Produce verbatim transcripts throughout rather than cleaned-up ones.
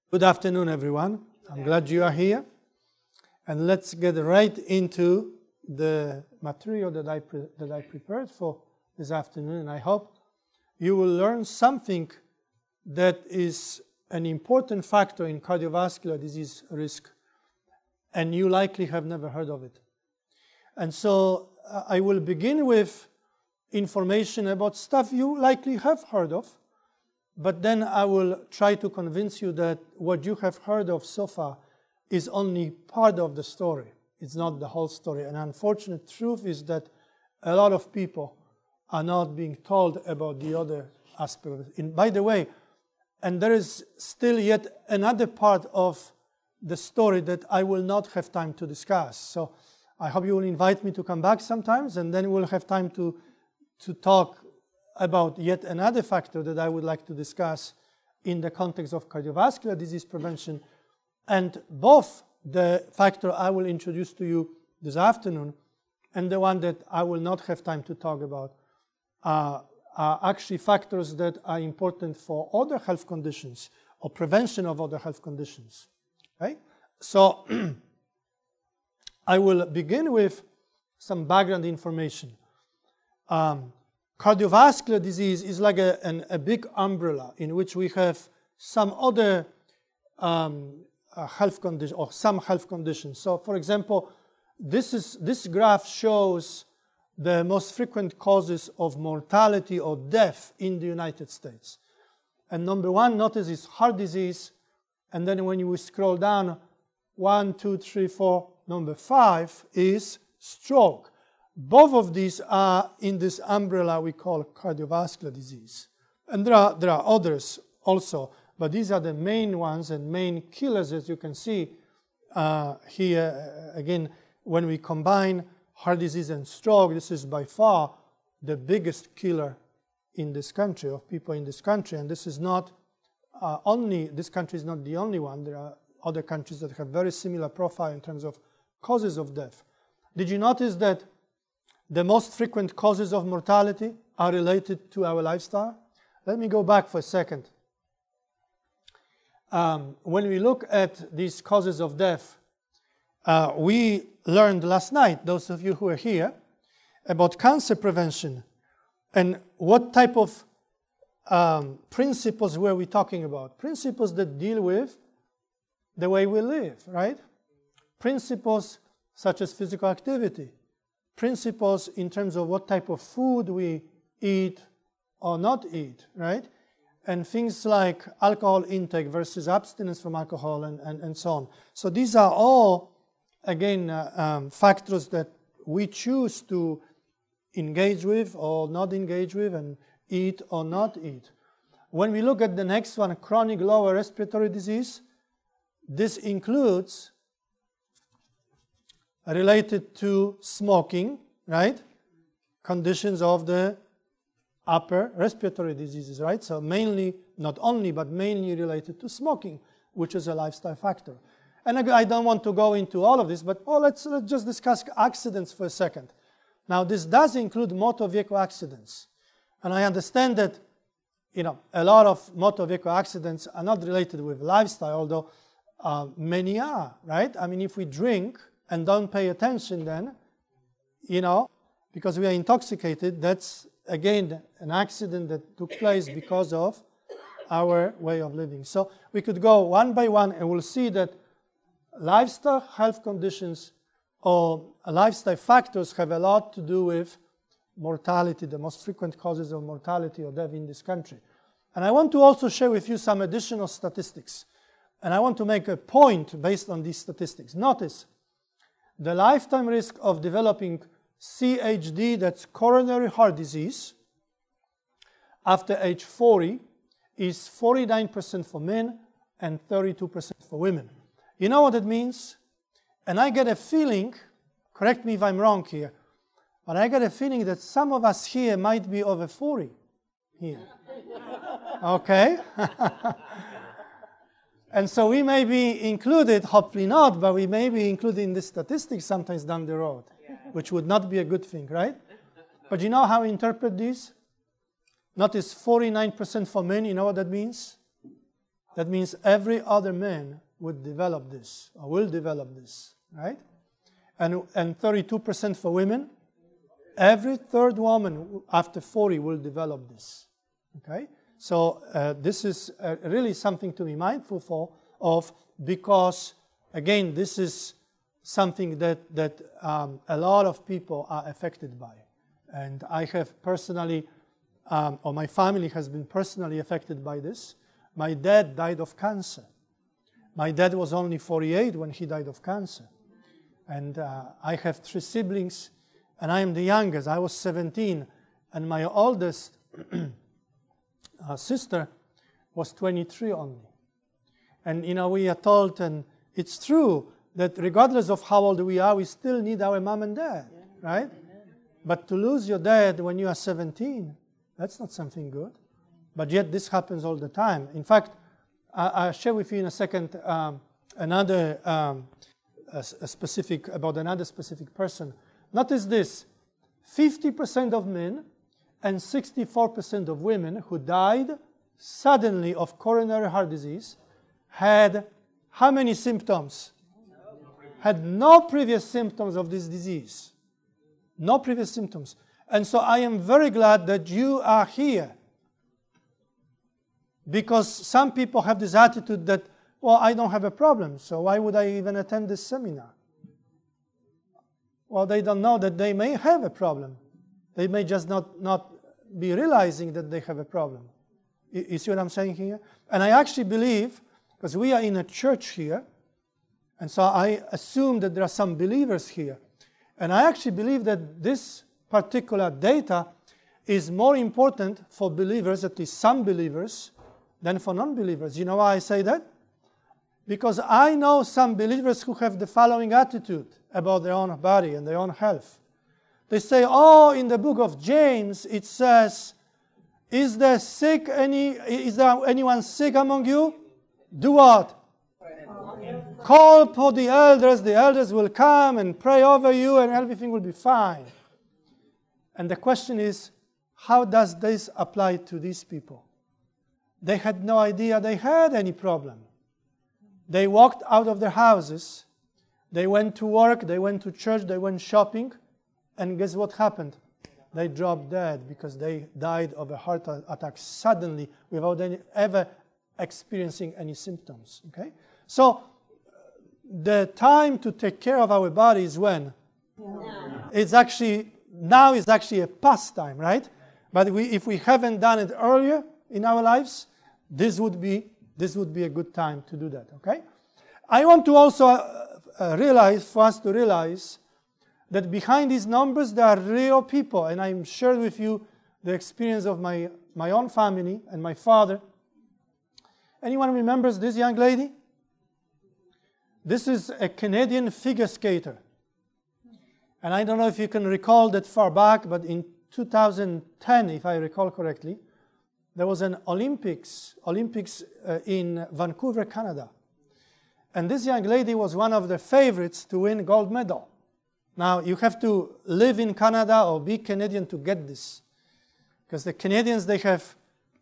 Good afternoon, everyone. I'm glad you are here. And let's get right into the material that I, pre that I prepared for this afternoon. And I hope you will learn something that is an important factor in cardiovascular disease risk, and you likely have never heard of it. And so uh, I will begin with information about stuff you likely have heard of, but then I will try to convince you that what you have heard of so far is only part of the story. It's not the whole story. An unfortunate truth is that a lot of people are not being told about the other aspect of it. And by the way, and there is still yet another part of the story that I will not have time to discuss. So I hope you will invite me to come back sometimes, and then we'll have time to, to talk about yet another factor that I would like to discuss in the context of cardiovascular disease prevention. And both the factor I will introduce to you this afternoon and the one that I will not have time to talk about uh, are actually factors that are important for other health conditions or prevention of other health conditions. Okay? So I will begin with some background information. Um, cardiovascular disease is like a, an, a big umbrella in which we have some other um, uh, health conditions or some health conditions. So, for example, this is this graph shows the most frequent causes of mortality or death in the United States. And number one, notice, is heart disease. And then when you scroll down, one, two, three, four, number five is stroke. Both of these are in this umbrella we call cardiovascular disease. And there are, there are others also, but these are the main ones and main killers, as you can see uh, here. Again, when we combine heart disease and stroke, this is by far the biggest killer in this country, of people in this country. And this is not uh, only, this country is not the only one. There are other countries that have very similar profile in terms of causes of death. Did you notice that the most frequent causes of mortality are related to our lifestyle? Let me go back for a second. Um, when we look at these causes of death, uh, we learned last night, those of you who are here, about cancer prevention. And what type of um, principles were we talking about? Principles that deal with the way we live, right? Principles such as physical activity. Principles in terms of what type of food we eat or not eat, right? And things like alcohol intake versus abstinence from alcohol and, and, and so on. So these are all, again, uh, um, factors that we choose to engage with or not engage with and eat or not eat. When we look at the next one, chronic lower respiratory disease, this includes related to smoking, right? Conditions of the upper respiratory diseases, right? So mainly, not only, but mainly related to smoking, which is a lifestyle factor. And I don't want to go into all of this, but oh, let's, let's just discuss accidents for a second. Now, this does include motor vehicle accidents. And I understand that, you know, a lot of motor vehicle accidents are not related with lifestyle, although uh, many are, right? I mean, if we drink and don't pay attention then, you know, because we are intoxicated, that's, again, an accident that took place because of our way of living. So we could go one by one and we'll see that lifestyle health conditions or lifestyle factors have a lot to do with mortality, the most frequent causes of mortality or death in this country. And I want to also share with you some additional statistics. And I want to make a point based on these statistics. Notice, the lifetime risk of developing C H D, that's coronary heart disease, after age forty is forty-nine percent for men and thirty-two percent for women. You know what it means? And I get a feeling, correct me if I'm wrong here, but I get a feeling that some of us here might be over forty here. Okay? And so we may be included, hopefully not, but we may be included in the statistics sometimes down the road, yeah. Which would not be a good thing, right? But you know how we interpret these? Notice forty-nine percent for men, you know what that means? that means every other man would develop this, or will develop this, right? And, and thirty-two percent for women. Every third woman after forty will develop this, okay? So uh, this is uh, really something to be mindful for, of, because, again, this is something that, that um, a lot of people are affected by. And I have personally, um, or my family has been personally affected by this. My dad died of cancer. My dad was only forty-eight when he died of cancer. And uh, I have three siblings, and I am the youngest. I was seventeen, and my oldest uh, sister was twenty-three only. And, you know, we are told, and it's true, that regardless of how old we are, we still need our mom and dad, yeah. Right? Amen. But to lose your dad when you are seventeen, that's not something good. But yet this happens all the time. In fact, I, I'll share with you in a second um, another um, a, a specific, about another specific person. Notice this, fifty percent of men and sixty-four percent of women who died suddenly of coronary heart disease had how many symptoms? Had no previous symptoms of this disease. No previous symptoms. And so I am very glad that you are here. Because some people have this attitude that, well, I don't have a problem, so why would I even attend this seminar? Well, they don't know that they may have a problem. They may just not, not be realizing that they have a problem. You, you see what I'm saying here? And I actually believe, because we are in a church here, and so I assume that there are some believers here. And I actually believe that this particular data is more important for believers, at least some believers, than for non-believers. You know why I say that? Because I know some believers who have the following attitude about their own body and their own health. They say, oh, in the book of James, it says, is there sick any, is there anyone sick among you? Do what? Call for the elders, the elders will come and pray over you and everything will be fine. And the question is, how does this apply to these people? They had no idea they had any problem. They walked out of their houses, they went to work, they went to church, they went shopping, and guess what happened? They dropped dead because they died of a heart attack suddenly without any, ever experiencing any symptoms. Okay? So, the time to take care of our body is when? Now. It's actually, now is actually a past time, right? But we, if we haven't done it earlier in our lives, this would be, this would be a good time to do that, okay? I want to also uh, uh, realize, for us to realize, that behind these numbers there are real people, and I'm sharing with you the experience of my, my own family and my father. Anyone remembers this young lady? This is a Canadian figure skater. And I don't know if you can recall that far back, but in two thousand ten, if I recall correctly, there was an Olympics, Olympics uh, in Vancouver, Canada. And this young lady was one of the favorites to win gold medal. Now, you have to live in Canada or be Canadian to get this. Because the Canadians, they have,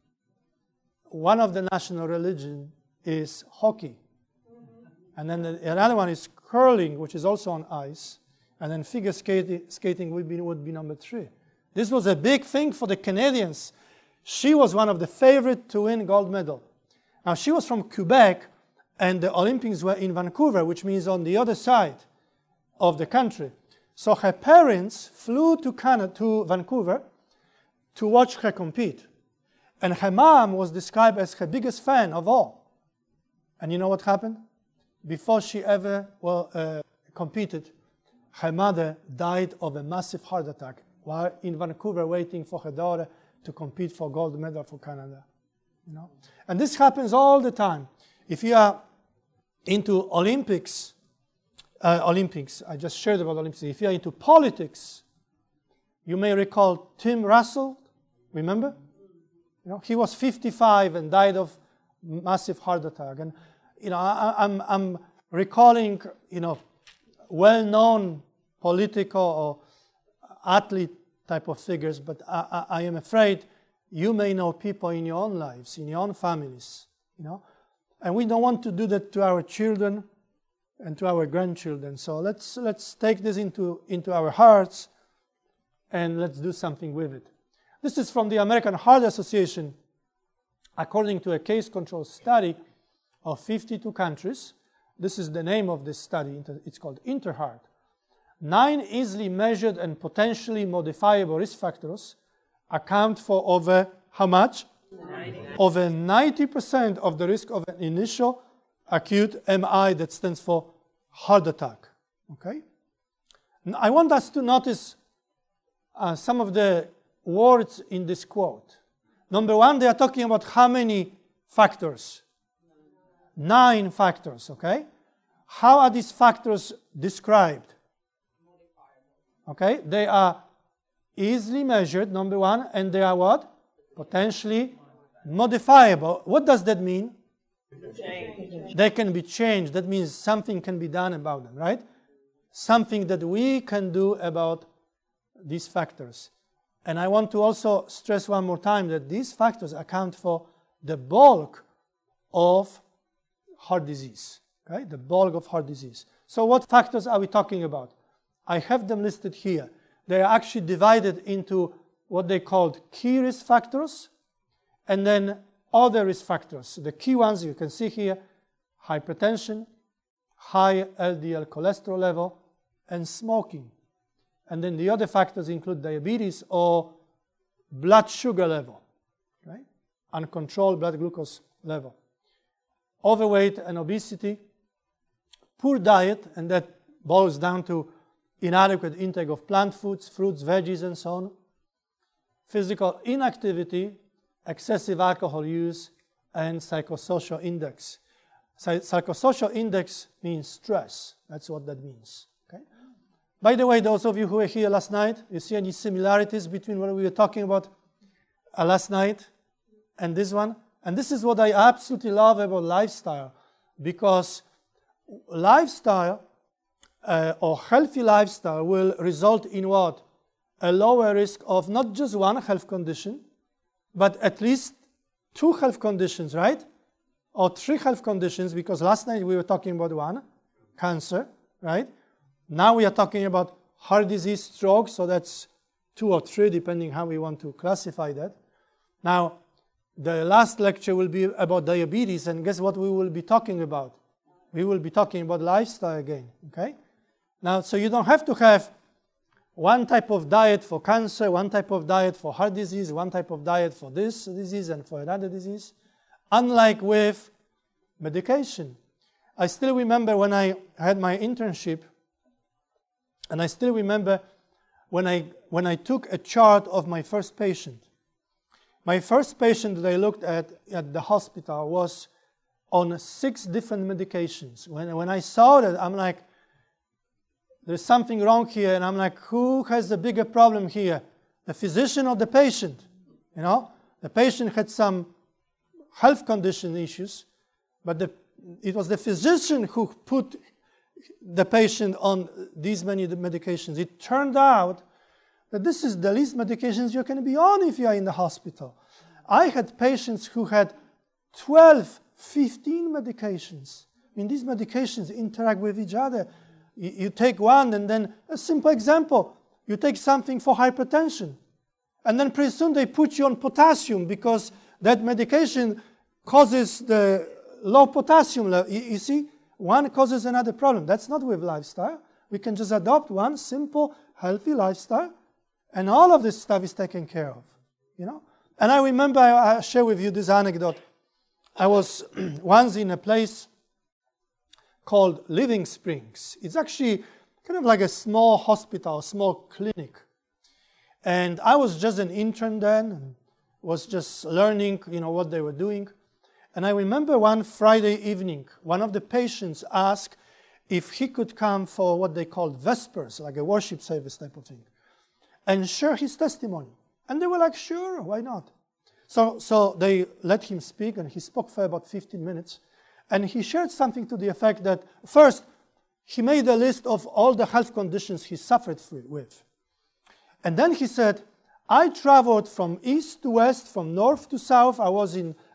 one of the national religion is hockey. And then the, another one is curling, which is also on ice. And then figure skating, skating would be, would be number three. This was a big thing for the Canadians. She was one of the favorites to win gold medal. Now, she was from Quebec, and the Olympics were in Vancouver, which means on the other side of the country. So her parents flew to Canada, to Vancouver to watch her compete. And her mom was described as her biggest fan of all. And you know what happened? Before she ever well, uh, competed, her mother died of a massive heart attack while in Vancouver waiting for her daughter to compete for gold medal for Canada. You know? And this happens all the time. If you are into Olympics, uh, Olympics, I just shared about Olympics. If you are into politics, you may recall Tim Russell, remember? You know, he was fifty-five and died of massive heart attack. And you know, I, I'm, I'm recalling, you know, well-known political or athlete type of figures, but I, I, I am afraid you may know people in your own lives, in your own families, you know, And we don't want to do that to our children and to our grandchildren. So let's, let's take this into, into our hearts and let's do something with it. This is from the American Heart Association, according to a case control study of fifty-two countries. This is the name of this study. It's called InterHeart. Nine easily measured and potentially modifiable risk factors account for over how much? ninety. Over ninety percent of the risk of an initial acute M I, that stands for heart attack. Okay? Now, I want us to notice uh, some of the words in this quote. Number one, they are talking about how many factors? Nine factors, okay? How are these factors described? Okay, they are easily measured, number one, and they are what? Potentially modifiable. What does that mean? Change. They can be changed. That means something can be done about them, right? Something that we can do about these factors. And I want to also stress one more time that these factors account for the bulk of heart disease, okay? The bulk of heart disease. So what factors are we talking about? I have them listed here. They are actually divided into what they called key risk factors and then other risk factors. The key ones you can see here: hypertension, high L D L cholesterol level, and smoking. And then the other factors include diabetes or blood sugar level, right? Uncontrolled blood glucose level. Overweight and obesity, poor diet, and that boils down to inadequate intake of plant foods, fruits, veggies, and so on. Physical inactivity, excessive alcohol use, and psychosocial index. Psychosocial index means stress. That's what that means. Okay? By the way, those of you who were here last night, you see any similarities between what we were talking about uh, last night and this one? And this is what I absolutely love about lifestyle, because lifestyle uh, or healthy lifestyle will result in what? A lower risk of not just one health condition, but at least two health conditions, right? Or three health conditions, because last night we were talking about one, cancer, right? Now we are talking about heart disease, stroke, so that's two or three, depending how we want to classify that. Now, the last lecture will be about diabetes, and guess what we will be talking about? We will be talking about lifestyle again, okay? Now, so you don't have to have one type of diet for cancer, one type of diet for heart disease, one type of diet for this disease and for another disease, unlike with medication. I still remember when I had my internship, and I still remember when I, when I took a chart of my first patient. My first patient that I looked at at the hospital was on six different medications. When, when I saw that, I'm like, there's something wrong here, and I'm like, who has the bigger problem here? The physician or the patient? You know, the patient had some health condition issues, but the, it was the physician who put the patient on these many medications. It turned out that this is the least medications you're going to be on if you are in the hospital. I had patients who had twelve, fifteen medications. I mean, these medications interact with each other. You, you take one, and then a simple example, you take something for hypertension, and then pretty soon they put you on potassium because that medication causes the low potassium level. You, you see, one causes another problem. That's not with lifestyle. We can just adopt one simple, healthy lifestyle, and all of this stuff is taken care of, you know. And I remember, I, I share with you this anecdote. I was once in a place called Living Springs. It's actually kind of like a small hospital, a small clinic. And I was just an intern then, and was just learning, you know, what they were doing. And I remember one Friday evening, one of the patients asked if he could come for what they called Vespers, like a worship service type of thing, and share his testimony. And they were like, sure, why not? So, so they let him speak, and he spoke for about fifteen minutes. And he shared something to the effect that, first, he made a list of all the health conditions he suffered with. And then he said, I traveled from east to west, from north to south. I was in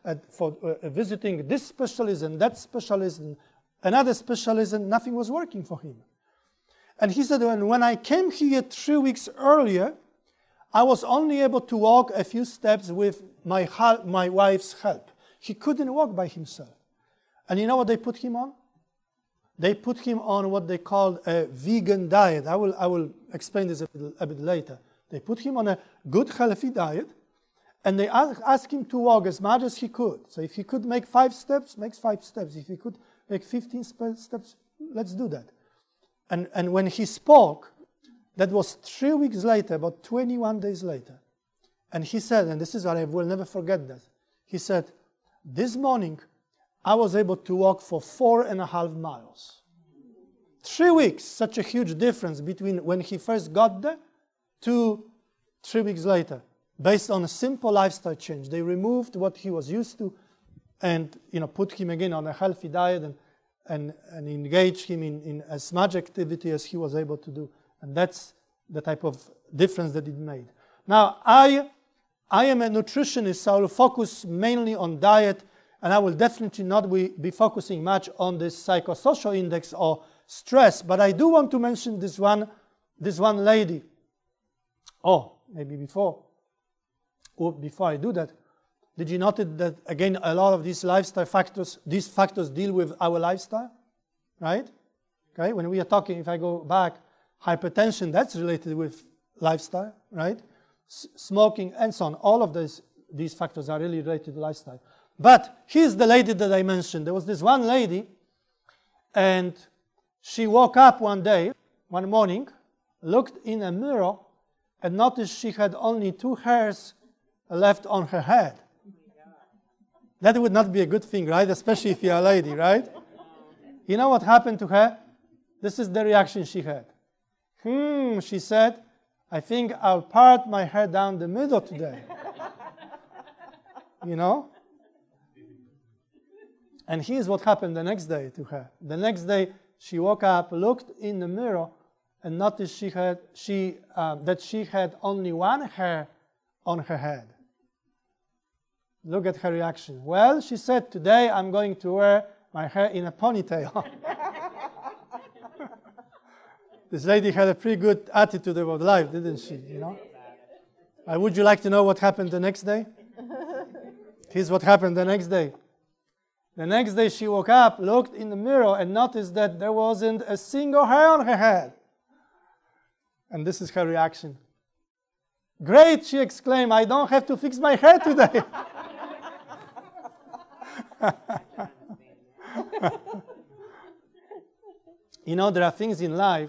at, for uh, visiting this specialist and that specialist and another specialist, and nothing was working for him. And he said, when, when I came here three weeks earlier, I was only able to walk a few steps with my, my wife's help. He couldn't walk by himself. And you know what they put him on? They put him on what they called a vegan diet. I will, I will explain this a bit, a bit later. They put him on a good, healthy diet, and they asked him to walk as much as he could. So if he could make five steps, makes five steps. If he could make fifteen steps, let's do that. And, and when he spoke, that was three weeks later, about twenty-one days later. And he said, and this is what I will never forget that. He said, this morning, I was able to walk for four and a half miles. Three weeks, such a huge difference between when he first got there to three weeks later, based on a simple lifestyle change. They removed what he was used to and, you know, put him again on a healthy diet and, and, and engaged him in, in as much activity as he was able to do. And that's the type of difference that it made. Now, I, I am a nutritionist, so I will focus mainly on diet, and I will definitely not be, be focusing much on this psychosocial index or stress, but I do want to mention this one, this one lady. Oh, maybe before, or before I do that, did you notice that, again, a lot of these lifestyle factors, these factors deal with our lifestyle, right? Okay, when we are talking, if I go back, hypertension, that's related with lifestyle, right? S- smoking and so on, all of these, these factors are really related to lifestyle. But here's the lady that I mentioned. There was this one lady, and she woke up one day, one morning, looked in a mirror, and noticed she had only two hairs left on her head. That would not be a good thing, right? Especially if you're a lady, right? You know what happened to her? This is the reaction she had. Hmm, she said, I think I'll part my hair down the middle today. You know? And here's what happened the next day to her. The next day, she woke up, looked in the mirror, and noticed she had, she, uh, that she had only one hair on her head. Look at her reaction. Well, she said, today I'm going to wear my hair in a ponytail. This lady had a pretty good attitude about life, didn't she? You know? Uh, would you like to know what happened the next day? Here's what happened the next day. The next day she woke up, looked in the mirror, and noticed that there wasn't a single hair on her head. And this is her reaction. Great, she exclaimed, I don't have to fix my hair today. You know, there are things in life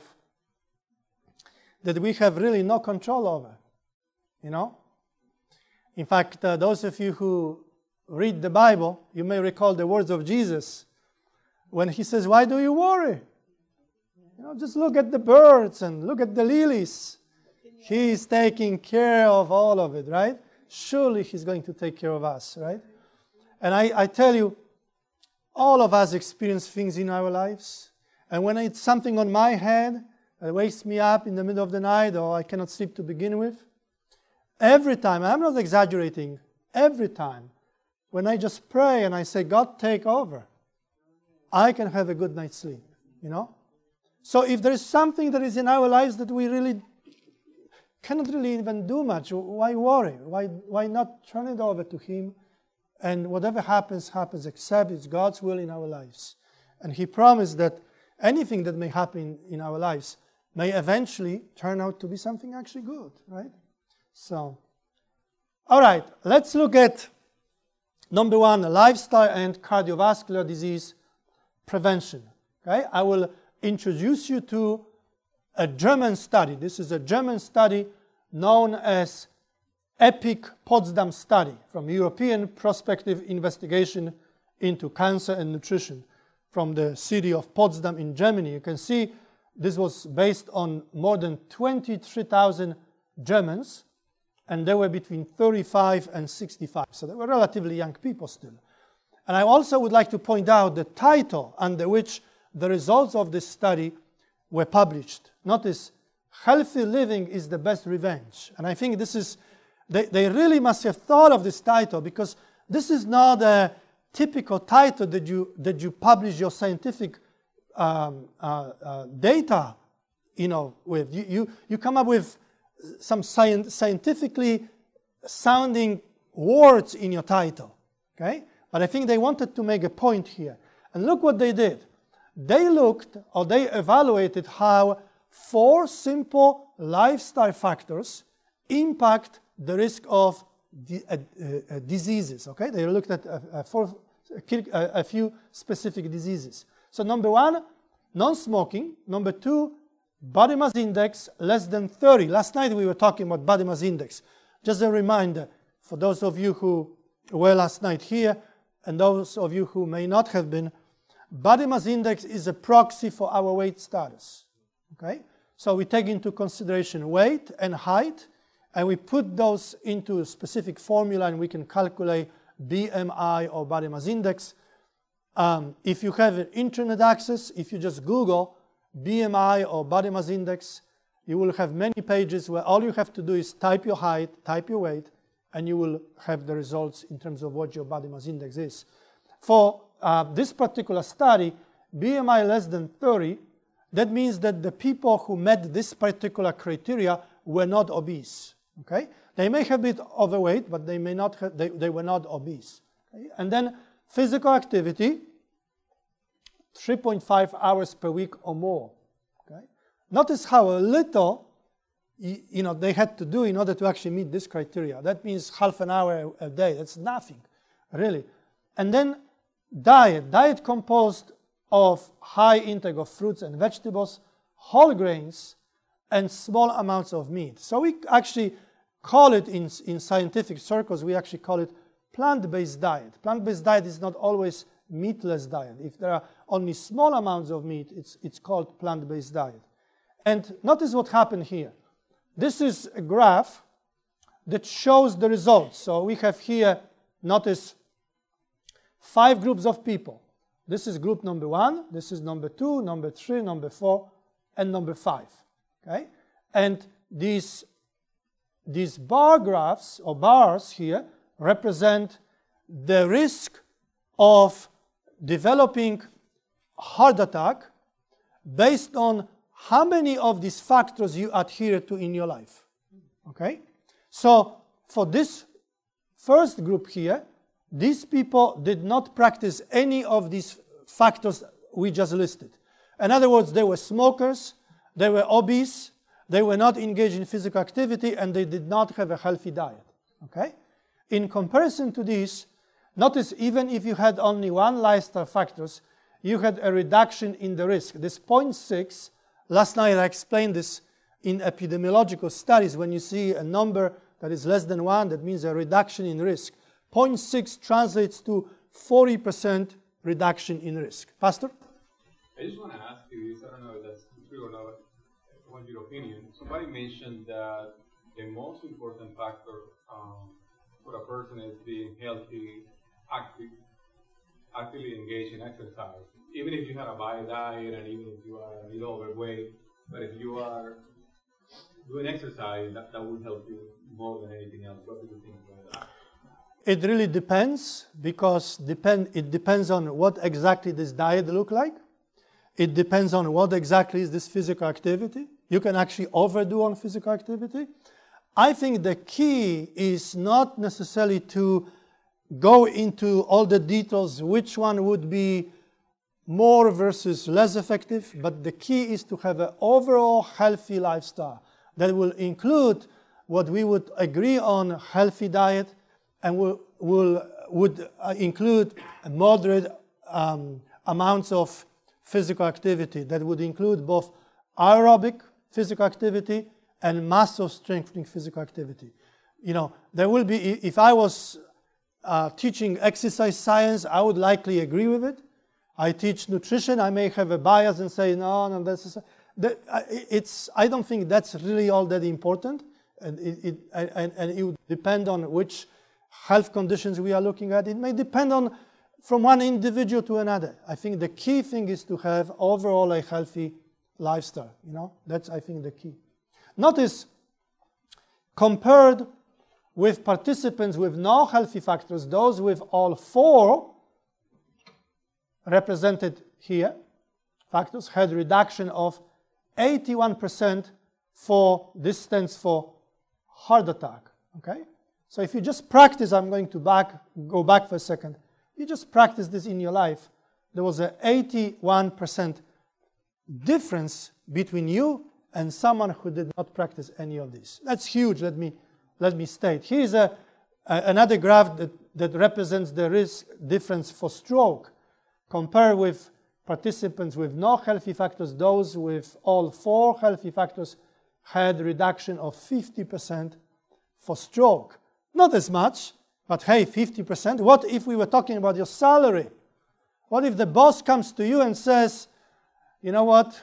that we have really no control over. You know? In fact, uh, those of you who read the Bible, you may recall the words of Jesus when he says, why do you worry? You know, just look at the birds and look at the lilies. He is taking care of all of it, right? Surely he's going to take care of us, right? And I, I tell you, all of us experience things in our lives. And when it's something on my head that wakes me up in the middle of the night or I cannot sleep to begin with, every time, I'm not exaggerating, every time, when I just pray and I say, God, take over, I can have a good night's sleep, you know? So if there is something that is in our lives that we really cannot really even do much, why worry? Why, why not turn it over to Him? And whatever happens, happens, except it's God's will in our lives. And He promised that anything that may happen in our lives may eventually turn out to be something actually good, right? So, all right, let's look at number one, lifestyle and cardiovascular disease prevention. Okay, I will introduce you to a German study. This is a German study known as EPIC Potsdam study from European Prospective Investigation into Cancer and Nutrition from the city of Potsdam in Germany. You can see this was based on more than twenty-three thousand Germans, and they were between thirty-five and sixty-five, so they were relatively young people still. And I also would like to point out the title under which the results of this study were published. Notice, healthy living is the best revenge. And I think this is, they, they really must have thought of this title, because this is not a typical title that you, that you publish your scientific um, uh, uh, data, you know, with. You, you, you come up with some sci scientifically sounding words in your title, okay? But I think they wanted to make a point here. And look what they did. They looked, or they evaluated how four simple lifestyle factors impact the risk of di uh, uh, diseases, okay? They looked at uh, uh, four, uh, a few specific diseases. So number one, non-smoking. Number two, body mass index less than thirty. Last night we were talking about body mass index. Just a reminder, for those of you who were last night here, and those of you who may not have been, body mass index is a proxy for our weight status, okay? So we take into consideration weight and height, and we put those into a specific formula, and we can calculate B M I or body mass index. Um, if you have internet access, if you just Google B M I or body mass index, you will have many pages where all you have to do is type your height, type your weight, and you will have the results in terms of what your body mass index is. For uh, this particular study, B M I less than thirty, that means that the people who met this particular criteria were not obese. Okay? They may have been overweight, but they may not have, they, they were not obese. Okay? And then physical activity, three point five hours per week or more. Okay? Notice how little you, you know, they had to do in order to actually meet this criteria. That means half an hour a day. That's nothing, really. And then diet. Diet composed of high intake of fruits and vegetables, whole grains, and small amounts of meat. So we actually call it, in, in scientific circles, we actually call it plant-based diet. Plant-based diet is not always meatless diet. If there are only small amounts of meat, it's, it's called plant-based diet. And notice what happened here. This is a graph that shows the results. So we have here, notice, five groups of people. This is group number one, this is number two, number three, number four, and number five. Okay? And these, these bar graphs, or bars here, represent the risk of developing heart attack based on how many of these factors you adhere to in your life. Okay? So for this first group here, these people did not practice any of these factors we just listed. In other words, they were smokers, they were obese, they were not engaged in physical activity, and they did not have a healthy diet. Okay? In comparison to this, notice even if you had only one lifestyle factors, you had a reduction in the risk. This zero point six, last night I explained this in epidemiological studies. When you see a number that is less than one, that means a reduction in risk. zero point six translates to forty percent reduction in risk. Pastor? I just want to ask you this. I don't know if that's true or not, but I want your opinion. Somebody mentioned that the most important factor um, for a person is being healthy, active, actively engaged in exercise. Even if you had a bio diet and even if you are a little overweight, but if you are doing exercise, that, that would help you more than anything else. What do you think about that? It really depends, because depend, it depends on what exactly this diet look like. It depends on what exactly is this physical activity. You can actually overdo on physical activity. I think the key is not necessarily to go into all the details, which one would be more versus less effective, but the key is to have an overall healthy lifestyle that will include what we would agree on, healthy diet, and will, will, would uh, include moderate um, amounts of physical activity that would include both aerobic physical activity and muscle strengthening physical activity. You know, there will be, if I was uh, teaching exercise science, I would likely agree with it. I teach nutrition, I may have a bias and say, no, no, that's, that, it's, I don't think that's really all that important. And it, it, and, and it would depend on which health conditions we are looking at. It may depend on from one individual to another. I think the key thing is to have overall a healthy lifestyle. You know, that's, I think, the key. Notice, compared with participants with no healthy factors, those with all four represented here, factors, had reduction of eighty-one percent for, this stands for heart attack, okay? So if you just practice, I'm going to back, go back for a second. You just practice this in your life. There was an eighty-one percent difference between you and someone who did not practice any of this. That's huge, let me, let me state. Here's a, a, another graph that, that represents the risk difference for stroke. Compare with participants with no healthy factors, those with all four healthy factors had a reduction of fifty percent for stroke. Not as much, but hey, fifty percent. What if we were talking about your salary? What if the boss comes to you and says, you know what,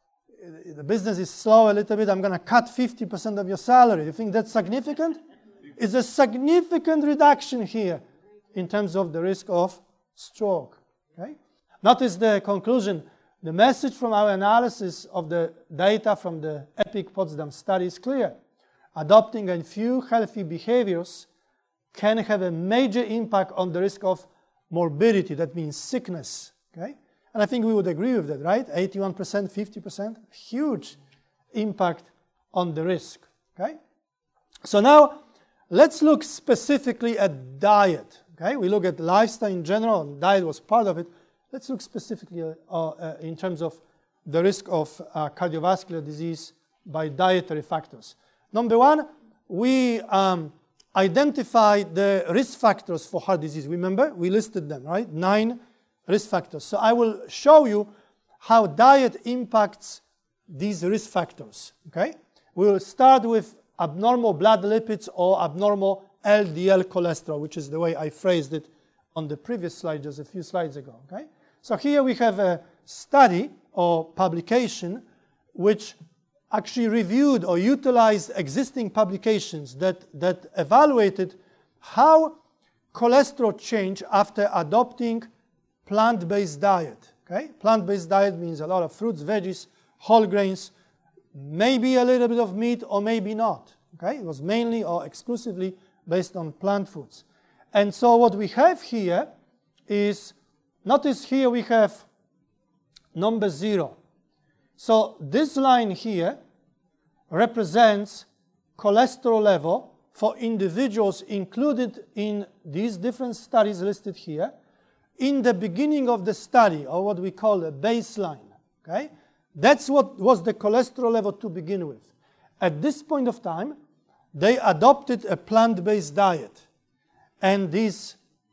the business is slow a little bit, I'm going to cut fifty percent of your salary. You think that's significant? It's a significant reduction here in terms of the risk of stroke. Okay? Notice the conclusion. The message from our analysis of the data from the EPIC Potsdam study is clear. Adopting a few healthy behaviors can have a major impact on the risk of morbidity. That means sickness. Okay? And I think we would agree with that, right? eighty-one percent, fifty percent, huge impact on the risk. Okay? So now, let's look specifically at diet. Okay? We look at lifestyle in general, and diet was part of it. Let's look specifically uh, uh, in terms of the risk of uh, cardiovascular disease by dietary factors. Number one, we um, identified the risk factors for heart disease. Remember, we listed them, right? Nine risk factors. So I will show you how diet impacts these risk factors, okay? We will start with abnormal blood lipids or abnormal L D L cholesterol, which is the way I phrased it on the previous slide just a few slides ago, okay? So here we have a study or publication which actually reviewed or utilized existing publications that, that evaluated how cholesterol change after adopting plant-based diet. Okay? Plant-based diet means a lot of fruits, veggies, whole grains, maybe a little bit of meat or maybe not. Okay? It was mainly or exclusively based on plant foods. And so what we have here is, notice here we have number zero. So this line here represents cholesterol level for individuals included in these different studies listed here in the beginning of the study, or what we call a baseline. Okay? That's what was the cholesterol level to begin with. At this point of time, they adopted a plant-based diet. And these,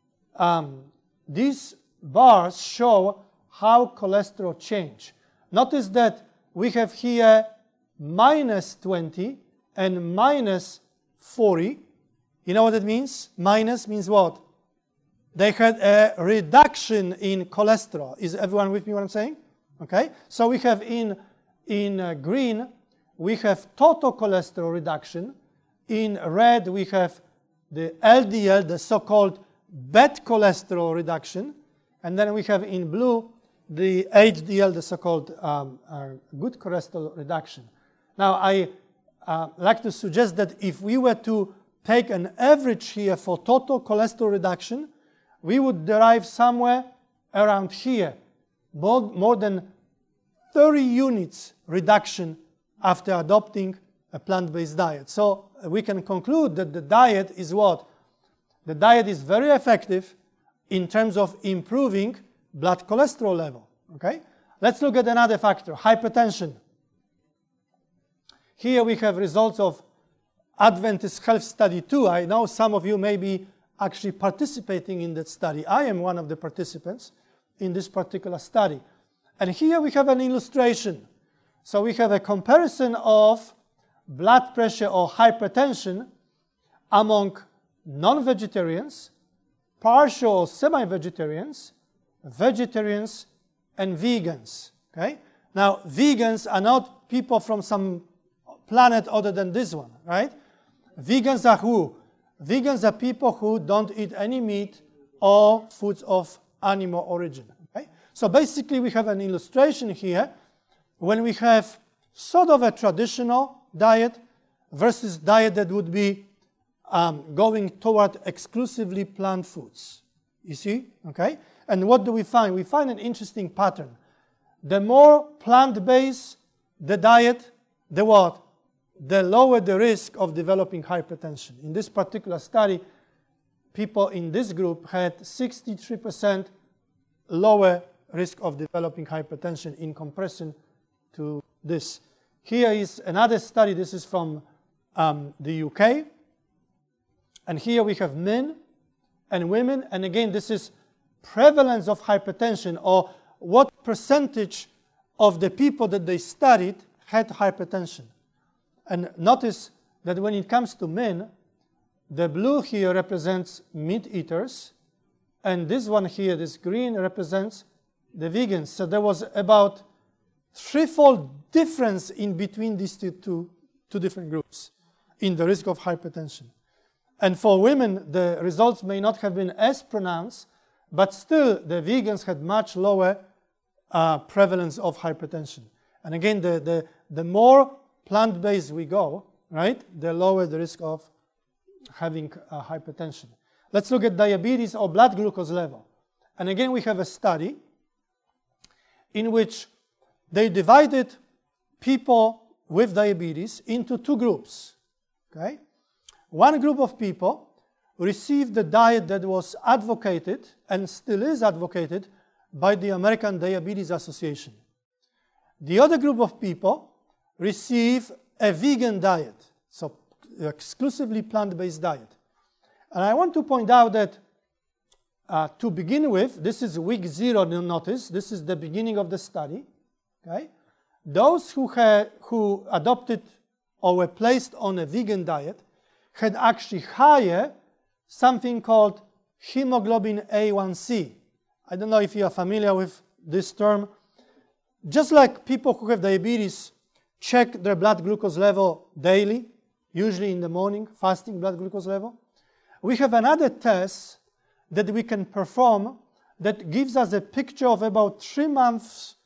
um, these bars show how cholesterol change. Notice that we have here minus twenty and minus forty. You know what it means? Minus means what? They had a reduction in cholesterol. Is everyone with me what I'm saying? Okay. So we have in, in uh, green, we have total cholesterol reduction. In red, we have the L D L, the so-called bad cholesterol reduction. And then we have in blue, the H D L, the so-called um, uh, good cholesterol reduction. Now, I uh, like to suggest that if we were to take an average here for total cholesterol reduction, we would derive somewhere around here, more, more than thirty units reduction after adopting a plant-based diet. So uh, we can conclude that the diet is what? The diet is very effective in terms of improving blood cholesterol level. Okay? Let's look at another factor, hypertension. Here we have results of Adventist Health Study two. I know some of you may be actually participating in that study. I am one of the participants in this particular study. And here we have an illustration. So we have a comparison of blood pressure or hypertension among non-vegetarians, partial or semi-vegetarians, vegetarians, and vegans. Okay? Now, vegans are not people from some planet other than this one, right? Vegans are who? Vegans are people who don't eat any meat or foods of animal origin. Okay? So basically, we have an illustration here when we have sort of a traditional diet versus diet that would be um, going toward exclusively plant foods. You see? Okay? And what do we find? We find an interesting pattern. The more plant-based the diet, the what? The lower the risk of developing hypertension. In this particular study, people in this group had sixty-three percent lower risk of developing hypertension in comparison to this. Here is another study. This is from um, the U K. And here we have men and women. And again, this is prevalence of hypertension, or what percentage of the people that they studied had hypertension. And notice that when it comes to men, the blue here represents meat eaters, and this one here, this green, represents the vegans. So there was about threefold difference in between these two, two, two different groups in the risk of hypertension. And for women, the results may not have been as pronounced, but still the vegans had much lower uh, prevalence of hypertension. And again, the, the, the more plant-based we go, right, the lower the risk of having uh, hypertension. Let's look at diabetes or blood glucose level. And again, we have a study in which they divided people with diabetes into two groups. Okay? One group of people received the diet that was advocated and still is advocated by the American Diabetes Association. The other group of people receive a vegan diet, so exclusively plant-based diet. And I want to point out that uh, to begin with, this is week zero, notice, this is the beginning of the study. Okay? Those who, had, who adopted or were placed on a vegan diet had actually higher something called hemoglobin A one C. I don't know if you are familiar with this term. Just like people who have diabetes check their blood glucose level daily, usually in the morning, fasting blood glucose level, we have another test that we can perform that gives us a picture of about three months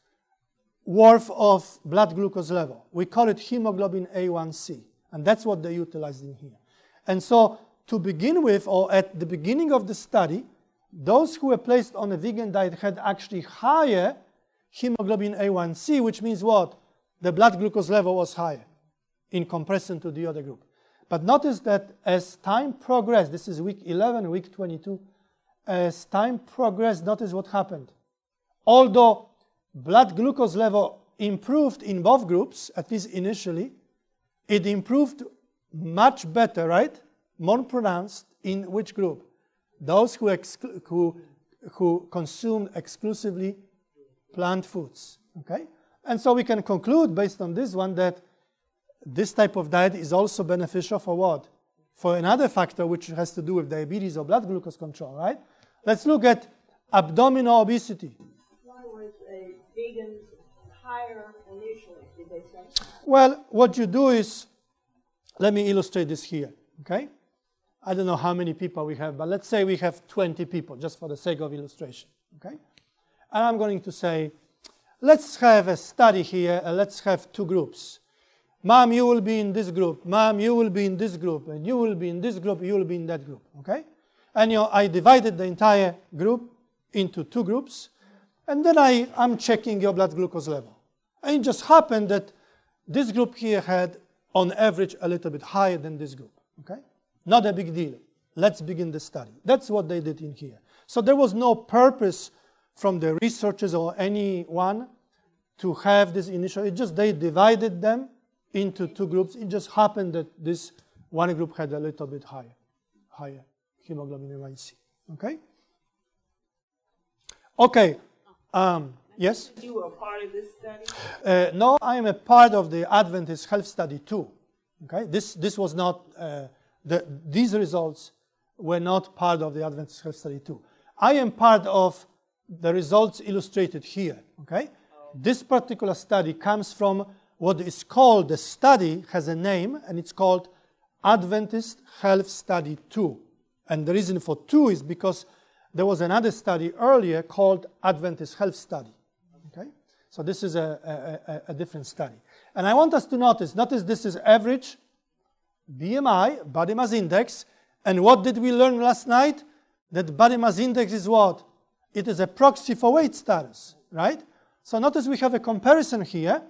worth of blood glucose level. We call it hemoglobin A one C, and that's what they utilized in here. And so to begin with, or at the beginning of the study, those who were placed on a vegan diet had actually higher hemoglobin A one C, which means what? The blood glucose level was higher in comparison to the other group. But notice that as time progressed, this is week eleven, week twenty-two, as time progressed, notice what happened. Although blood glucose level improved in both groups, at least initially, it improved much better, right? More pronounced in which group? Those who, exclu who, who consumed exclusively plant foods, okay? And so we can conclude based on this one that this type of diet is also beneficial for what? For another factor which has to do with diabetes or blood glucose control, right? Let's look at abdominal obesity. Why was a vegan higher initially, did they say? Well, what you do is, let me illustrate this here, okay? I don't know how many people we have, but let's say we have twenty people, just for the sake of illustration, okay? And I'm going to say, let's have a study here, and let's have two groups. Mom, you will be in this group. Mom, you will be in this group. And you will be in this group, you will be in that group, okay? And you know, I divided the entire group into two groups, and then I, I'm checking your blood glucose level. And it just happened that this group here had, on average, a little bit higher than this group, okay? Not a big deal. Let's begin the study. That's what they did in here. So there was no purpose from the researchers or anyone to have this initial. It just, they divided them into two groups. It just happened that this one group had a little bit higher, higher hemoglobin A one C, okay? Okay, um, yes? You were a part of this study? Uh, no, I am a part of the Adventist Health Study too, okay? This, this was not, uh, the, these results were not part of the Adventist Health Study too. I am part of the results illustrated here, okay? This particular study comes from what is called, the study has a name, and it's called Adventist Health Study two. And the reason for two is because there was another study earlier called Adventist Health Study, okay? So this is a, a, a, a different study. And I want us to notice, notice this is average, B M I, body mass index. And what did we learn last night? That body mass index is what? It is a proxy for weight status, right? So notice we have a comparison here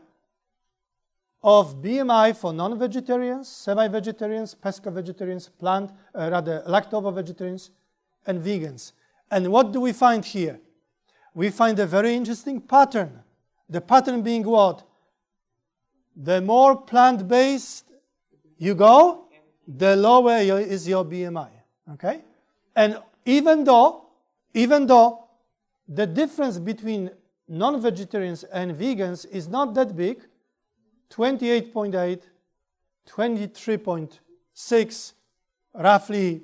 of B M I for non-vegetarians, semi-vegetarians, pesca-vegetarians, plant, uh, rather lacto-vegetarians, and vegans. And what do we find here? We find a very interesting pattern. The pattern being what? The more plant-based you go, the lower your, is your B M I, okay? And even though, even though the difference between non-vegetarians and vegans is not that big, twenty-eight point eight, twenty-three point six, roughly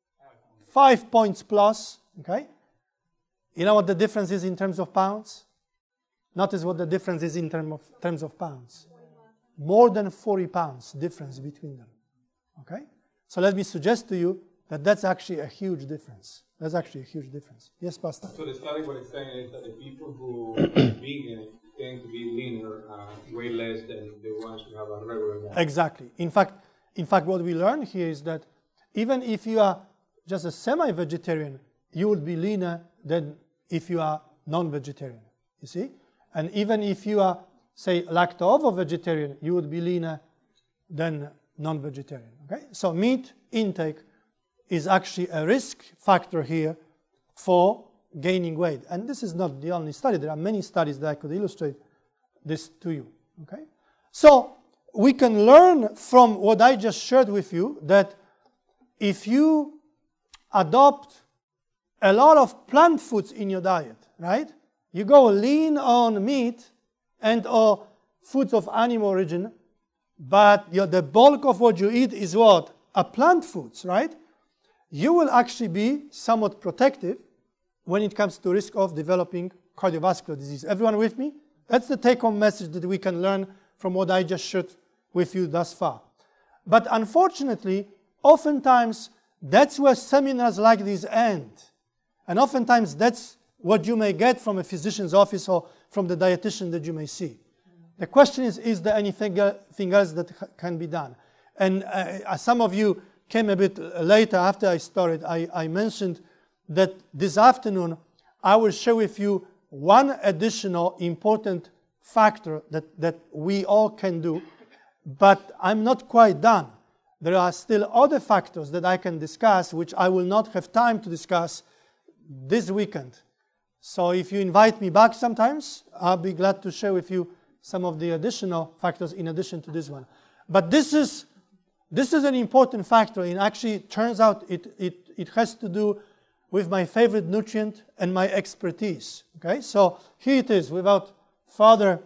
five points plus, okay? You know what the difference is in terms of pounds? Notice what the difference is in term of, terms of pounds. More than forty pounds difference between them, okay? So let me suggest to you that that's actually a huge difference. That's actually a huge difference. Yes, Pastor? So the study, what it's saying is that the people who are vegan tend to be leaner, uh, way less than the ones who have a regular diet. Exactly. In fact, in fact, what we learn here is that even if you are just a semi-vegetarian, you would be leaner than if you are non-vegetarian, you see? And even if you are, say, lacto-ovo-vegetarian, you would be leaner than non-vegetarian, okay? So meat intake is actually a risk factor here for gaining weight. And this is not the only study. There are many studies that I could illustrate this to you, okay? So we can learn from what I just shared with you that if you adopt a lot of plant foods in your diet, right? You go lean on meat and or foods of animal origin, but you know, the bulk of what you eat is what? A plant foods, right? You will actually be somewhat protective when it comes to risk of developing cardiovascular disease. Everyone with me? That's the take-home message that we can learn from what I just shared with you thus far. But unfortunately, oftentimes, that's where seminars like these end. And oftentimes, that's what you may get from a physician's office or from the dietitian that you may see. The question is, is there anything else that can be done? And uh, some of you came a bit later after I started. I, I mentioned that this afternoon I will share with you one additional important factor that, that we all can do, but I'm not quite done. There are still other factors that I can discuss, which I will not have time to discuss this weekend. So if you invite me back sometimes, I'll be glad to share with you some of the additional factors in addition to this one. But this is This is an important factor, and actually it turns out it, it, it has to do with my favorite nutrient and my expertise. Okay, so here it is, without further,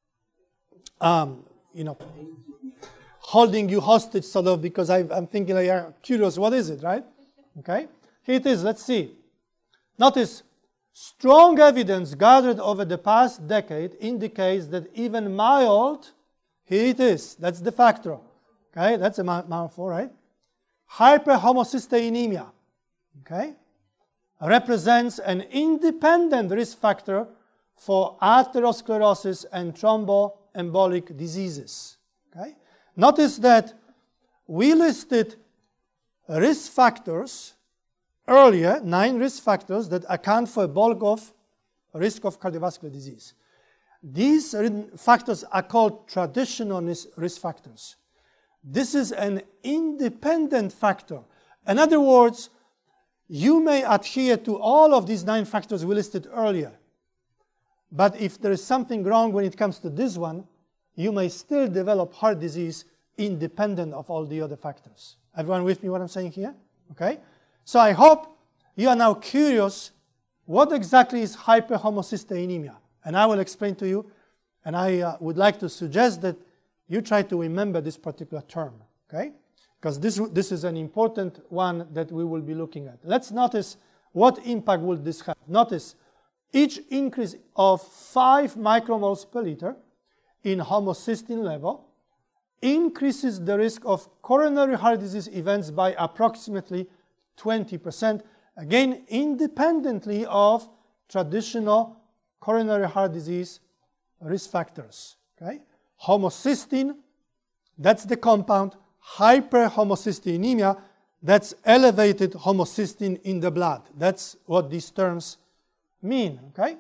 um, you know, holding you hostage sort of, because I, I'm thinking like, you're curious, what is it, right? Okay, here it is, let's see. Notice, strong evidence gathered over the past decade indicates that even mild, here it is, that's the factor. Okay, that's a mouthful, right? Hyperhomocysteinemia, okay, represents an independent risk factor for atherosclerosis and thromboembolic diseases. Okay, notice that we listed risk factors earlier, nine risk factors that account for a bulk of risk of cardiovascular disease. These factors are called traditional risk factors. This is an independent factor. In other words, you may adhere to all of these nine factors we listed earlier. But if there is something wrong when it comes to this one, you may still develop heart disease independent of all the other factors. Everyone with me what I'm saying here? Okay? So I hope you are now curious what exactly is hyperhomocysteinemia. And I will explain to you. And I uh, would like to suggest that you try to remember this particular term, okay? Because this, this is an important one that we will be looking at. Let's notice what impact will this have. Notice each increase of five micromoles per liter in homocysteine level increases the risk of coronary heart disease events by approximately twenty percent, again, independently of traditional coronary heart disease risk factors, okay? Homocysteine, that's the compound. hyperhomocysteinemia, that's elevated homocysteine in the blood. That's what these terms mean, okay?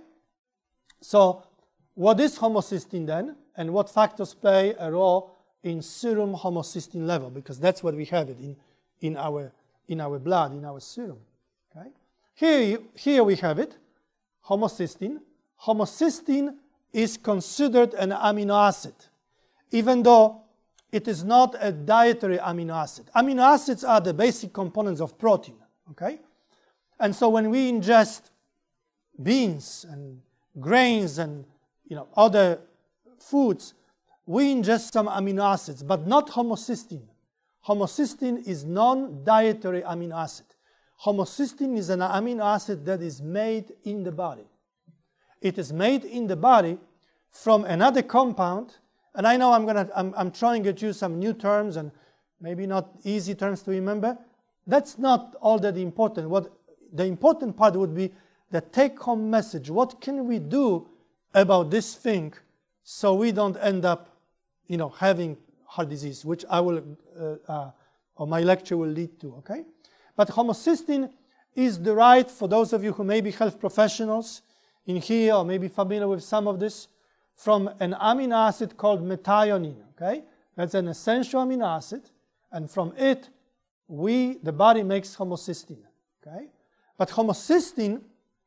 So what is homocysteine then, and what factors play a role in serum homocysteine level? Because that's what we have it in, in, our, in our blood, in our serum, okay? Here, you, here we have it, homocysteine. Homocysteine is considered an amino acid, even though it is not a dietary amino acid. Amino acids are the basic components of protein, okay? And so when we ingest beans and grains and you know other foods, we ingest some amino acids, but not homocysteine. Homocysteine is non-dietary amino acid. Homocysteine is an amino acid that is made in the body. It is made in the body from another compound. And I know I'm gonna I'm, I'm throwing at you some new terms and maybe not easy terms to remember. That's not all that important. What the important part would be the take-home message. What can we do about this thing so we don't end up, you know, having heart disease, which I will, uh, uh, or my lecture will lead to. Okay, but homocysteine is derived, for those of you who may be health professionals in here or maybe familiar with some of this, from an amino acid called methionine, okay? That's an essential amino acid, and from it, we, the body makes homocysteine, okay? But homocysteine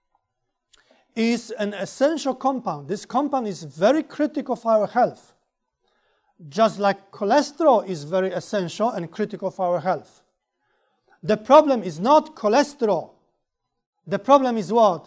is an essential compound. This compound is very critical for our health, just like cholesterol is very essential and critical for our health. The problem is not cholesterol. The problem is what?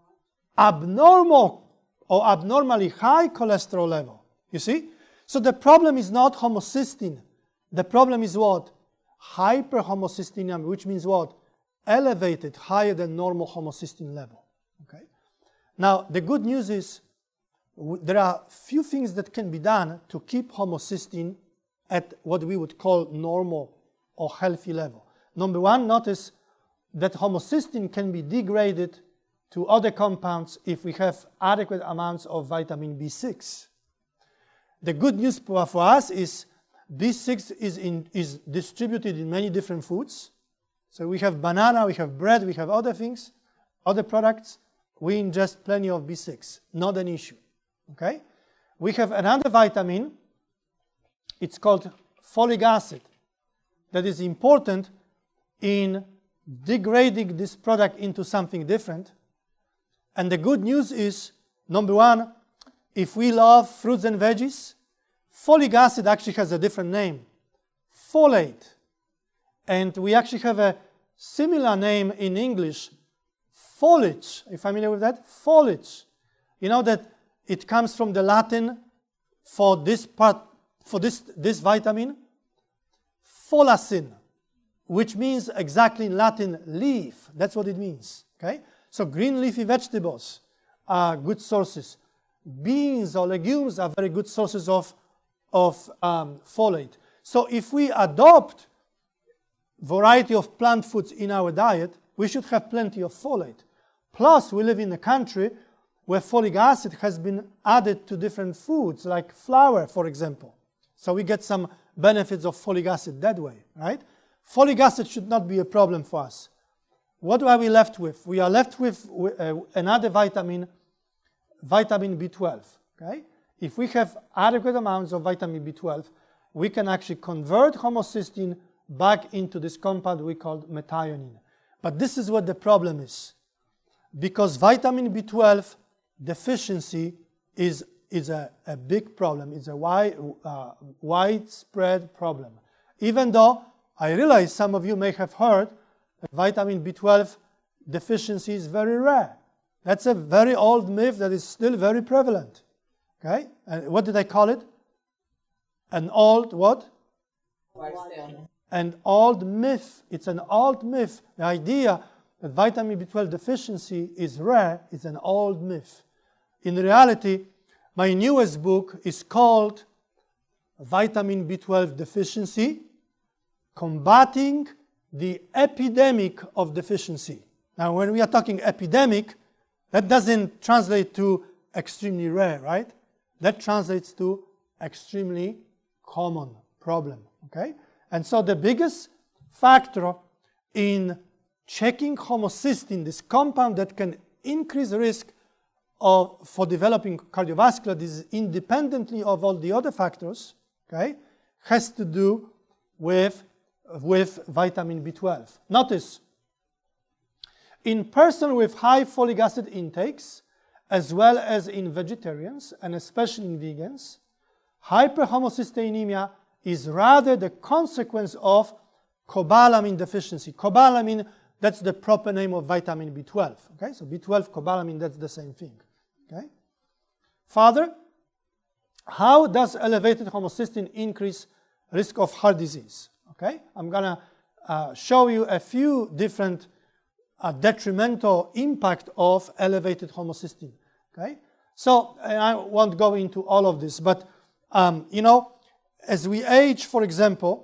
Abnormal or abnormally high cholesterol level. You see? So the problem is not homocysteine. The problem is what? Hyperhomocysteinemia, which means what? Elevated, higher than normal homocysteine level. Okay? Now, the good news is there are few things that can be done to keep homocysteine at what we would call normal or healthy level. Number one, notice that homocysteine can be degraded to other compounds if we have adequate amounts of vitamin B six. The good news for us is B six is, in, is distributed in many different foods. So we have banana, we have bread, we have other things, other products. We ingest plenty of B six, not an issue. Okay? We have another vitamin, it's called folic acid, that is important in degrading this product into something different. And the good news is, number one, if we love fruits and veggies, folic acid actually has a different name, folate. And we actually have a similar name in English, foliage. Are you familiar with that? Foliage. You know that it comes from the Latin for this part, for this, this vitamin, folacin, which means exactly in Latin, leaf. That's what it means, okay? So green leafy vegetables are good sources. Beans or legumes are very good sources of, of um, folate. So if we adopt variety of plant foods in our diet, we should have plenty of folate. Plus, we live in a country where folic acid has been added to different foods, like flour, for example. So we get some benefits of folic acid that way, right? Folic acid should not be a problem for us. What are we left with? We are left with uh, another vitamin, vitamin B twelve. Okay? If we have adequate amounts of vitamin B twelve, we can actually convert homocysteine back into this compound we call methionine. But this is what the problem is. Because vitamin B twelve deficiency is, is a, a big problem. It's a wide, uh, widespread problem. Even though I realize some of you may have heard vitamin B twelve deficiency is very rare. That's a very old myth that is still very prevalent. Okay? And what did I call it? An old what? An old myth. It's an old myth. The idea that vitamin B twelve deficiency is rare is an old myth. In reality, my newest book is called Vitamin B twelve Deficiency, Combating the Epidemic of Deficiency. Now, when we are talking epidemic, that doesn't translate to extremely rare, right? That translates to extremely common problem, okay? And so the biggest factor in checking homocysteine, this compound that can increase the risk of, for developing cardiovascular disease independently of all the other factors, okay, has to do with, with vitamin B twelve. Notice, in persons with high folic acid intakes, as well as in vegetarians, and especially in vegans, hyperhomocysteinemia is rather the consequence of cobalamin deficiency. Cobalamin, that's the proper name of vitamin B twelve. Okay, so B twelve, cobalamin, that's the same thing. Okay. Further, how does elevated homocysteine increase risk of heart disease? Okay, I'm gonna uh, show you a few different uh, detrimental impact of elevated homocysteine. Okay, so and I won't go into all of this, but um, you know, as we age, for example,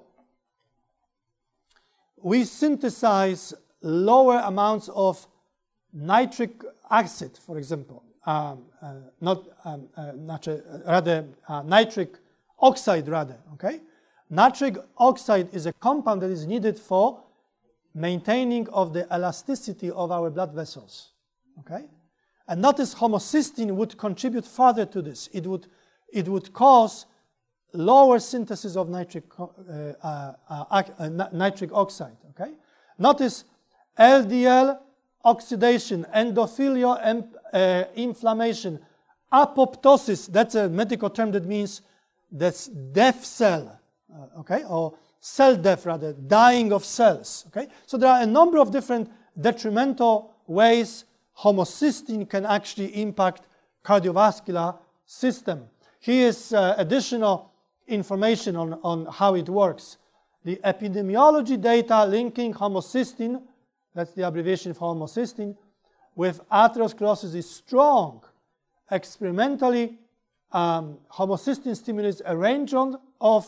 we synthesize lower amounts of nitric acid, for example, um, uh, not, um, uh, not uh, rather uh, nitric oxide, rather. Okay, nitric oxide is a compound that is needed for maintaining of the elasticity of our blood vessels. Okay, and notice homocysteine would contribute further to this. It would, it would cause lower synthesis of nitric, uh, uh, uh, uh, nitric oxide. Okay, notice L D L oxidation, endothelial em, uh, inflammation, apoptosis. That's a medical term that means that's death cell. Uh, okay, or cell death rather, dying of cells. Okay, so there are a number of different detrimental ways homocysteine can actually impact cardiovascular system. Here is uh, additional information on, on how it works. The epidemiology data linking homocysteine, that's the abbreviation for homocysteine, with atherosclerosis is strong. Experimentally, um, homocysteine stimulates a range of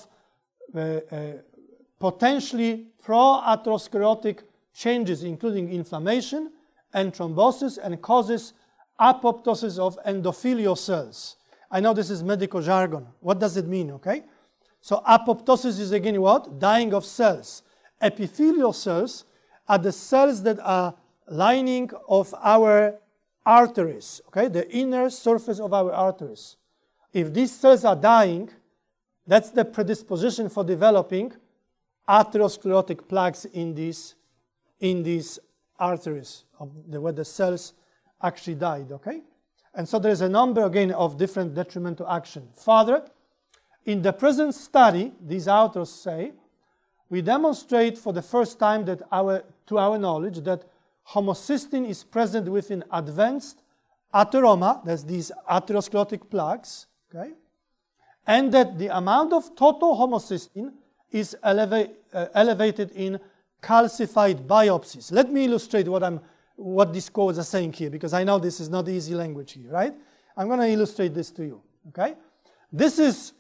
uh, uh, potentially pro-atherosclerotic changes, including inflammation and thrombosis, and causes apoptosis of endothelial cells. I know this is medical jargon. What does it mean, okay? So apoptosis is again what? Dying of cells. Epithelial cells are the cells that are lining of our arteries, okay? The inner surface of our arteries. If these cells are dying, that's the predisposition for developing atherosclerotic plaques in these, in these arteries of the, where the cells actually died, okay? And so there is a number, again, of different detrimental action. Further, in the present study, these authors say, we demonstrate for the first time that our, to our knowledge, that homocysteine is present within advanced atheroma, that's these atherosclerotic plaques, okay? And that the amount of total homocysteine is eleva uh, elevated in calcified biopsies. Let me illustrate what I'm what these quotes are saying here, because I know this is not easy language here, right? I'm going to illustrate this to you, okay? This is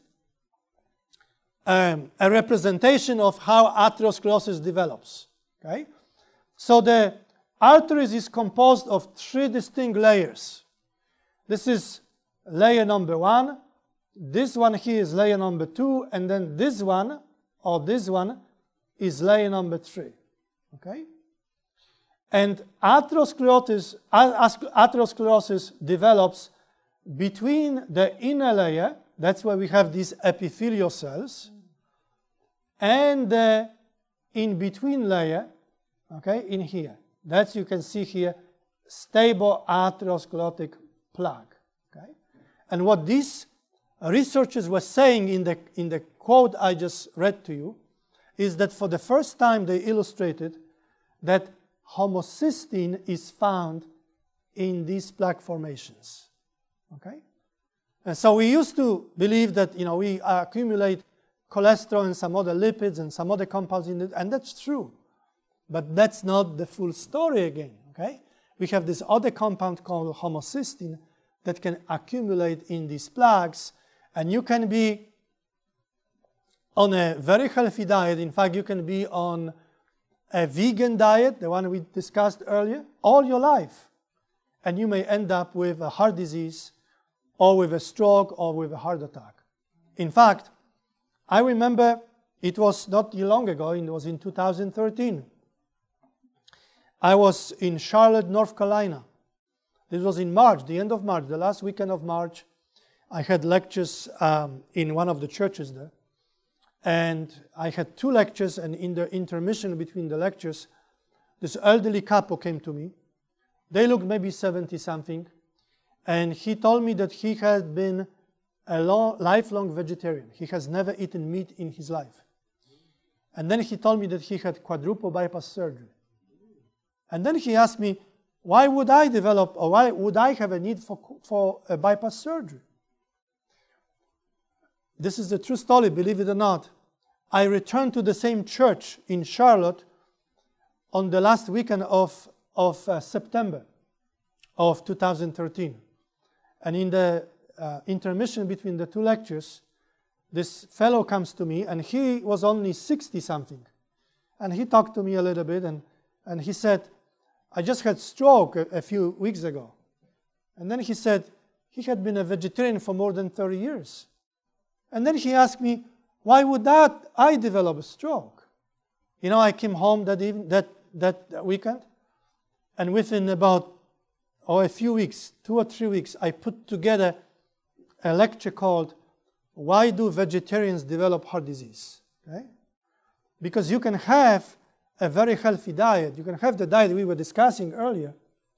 um, a representation of how atherosclerosis develops, okay? So the arteries is composed of three distinct layers. This is layer number one, this one here is layer number two, and then this one, or this one, is layer number three, okay? And atherosclerosis, atherosclerosis develops between the inner layer, that's where we have these epithelial cells, and the in-between layer, okay, in here. That's, you can see here, stable atherosclerotic plaque, okay? And what these researchers were saying in the, in the quote I just read to you is that for the first time they illustrated that homocysteine is found in these plaque formations, okay? And so we used to believe that, you know, we accumulate cholesterol and some other lipids and some other compounds in it, and that's true. But that's not the full story again, okay? We have this other compound called homocysteine that can accumulate in these plaques, and you can be on a very healthy diet. In fact, you can be on a vegan diet, the one we discussed earlier, all your life. And you may end up with a heart disease or with a stroke or with a heart attack. In fact, I remember It was not long ago, it was in two thousand thirteen. I was in Charlotte, North Carolina. This was in March, the end of March, the last weekend of March. I had lectures um, in one of the churches there. And I had two lectures, and in the intermission between the lectures, this elderly couple came to me. They looked maybe seventy-something. And he told me that he had been a long, lifelong vegetarian. He has never eaten meat in his life. And then he told me that he had quadruple bypass surgery. And then he asked me, why would I develop, or why would I have a need for, for a bypass surgery? This is the true story, believe it or not. I returned to the same church in Charlotte on the last weekend of, of uh, September of two thousand thirteen. And in the uh, intermission between the two lectures, this fellow comes to me, and he was only sixty-something. And he talked to me a little bit, and, and he said, I just had stroke a, a few weeks ago. And then he said, he had been a vegetarian for more than thirty years. And then he asked me, why would that I develop a stroke? You know, I came home that even, that, that weekend, and within about oh, a few weeks, two or three weeks, I put together a lecture called, Why Do Vegetarians Develop Heart Disease? Okay? Because you can have a very healthy diet, you can have the diet we were discussing earlier,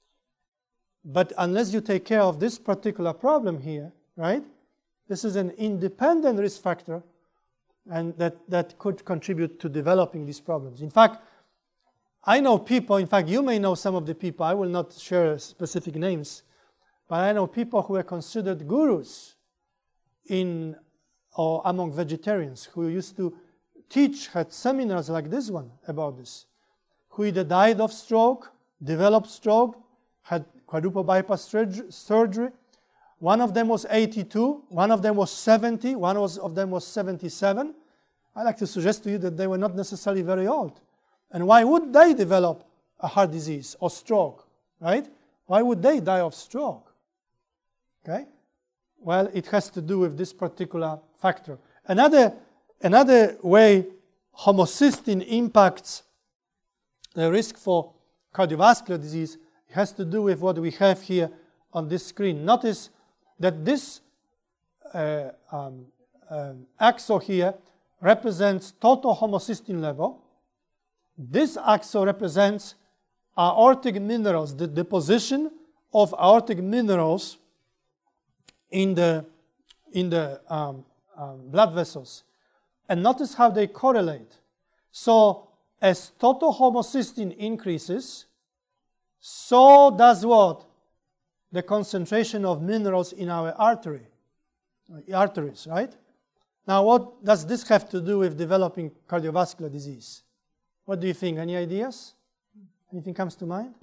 but unless you take care of this particular problem here, right? This is an independent risk factor, and that, that could contribute to developing these problems. In fact, I know people, in fact, you may know some of the people, I will not share specific names, but I know people who are considered gurus in or among vegetarians who used to teach, had seminars like this one about this, who either died of stroke, developed stroke, had quadruple bypass surgery. One of them was eighty-two, one of them was seventy, one was, of them was seventy-seven. I like to suggest to you that they were not necessarily very old. And why would they develop a heart disease or stroke, right? Why would they die of stroke? Okay? Well, it has to do with this particular factor. Another, another way homocysteine impacts the risk for cardiovascular disease has to do with what we have here on this screen. Notice that this uh, um, um, axle here represents total homocysteine level. This axle represents aortic minerals, the deposition of aortic minerals in the, in the um, um, blood vessels. And notice how they correlate. So as total homocysteine increases, so does what? The concentration of minerals in our artery, arteries, right? Now, what does this have to do with developing cardiovascular disease? What do you think? Any ideas? Anything comes to mind?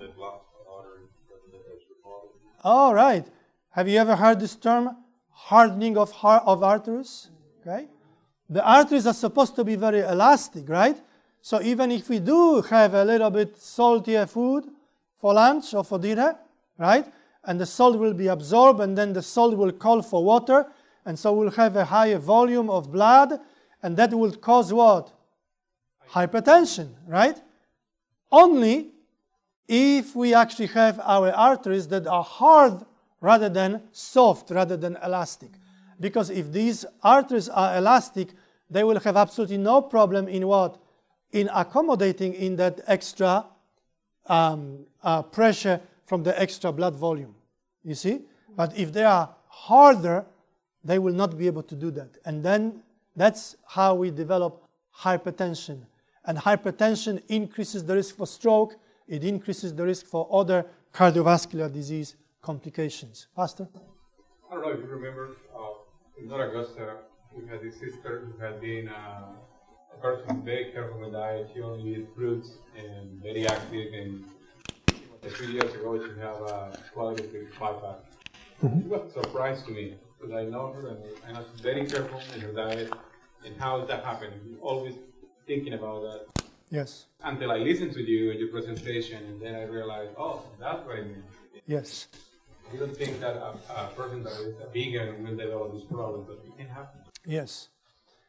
All right. Have you ever heard this term, hardening of, heart, of arteries? Okay. The arteries are supposed to be very elastic, right? So even if we do have a little bit saltier food for lunch or for dinner, right? And the salt will be absorbed, and then the salt will call for water, and so we'll have a higher volume of blood, and that will cause what? Hypertension, right? Only if we actually have our arteries that are hard rather than soft, rather than elastic. Because if these arteries are elastic, they will have absolutely no problem in what? In accommodating in that extra um, uh, pressure from the extra blood volume. You see? But if they are harder, they will not be able to do that. And then that's how we develop hypertension. And hypertension increases the risk for stroke. It increases the risk for other cardiovascular disease complications. Pastor? I don't know if you remember, uh, in North Augusta, we had this sister who had been uh, a person very careful with diet. She only eats fruits and very active. And a few years ago, she had a quadruple bypass. Mm-hmm. It was a surprise to me because I know her and I know she's very careful in her diet. And how is that happening? She's always thinking about that. Yes. Until I listened to you in your presentation, and then I realized, oh, that's what I mean. Yes. You don't think that a, a person that is a vegan will develop this problem, but it can happen. Yes.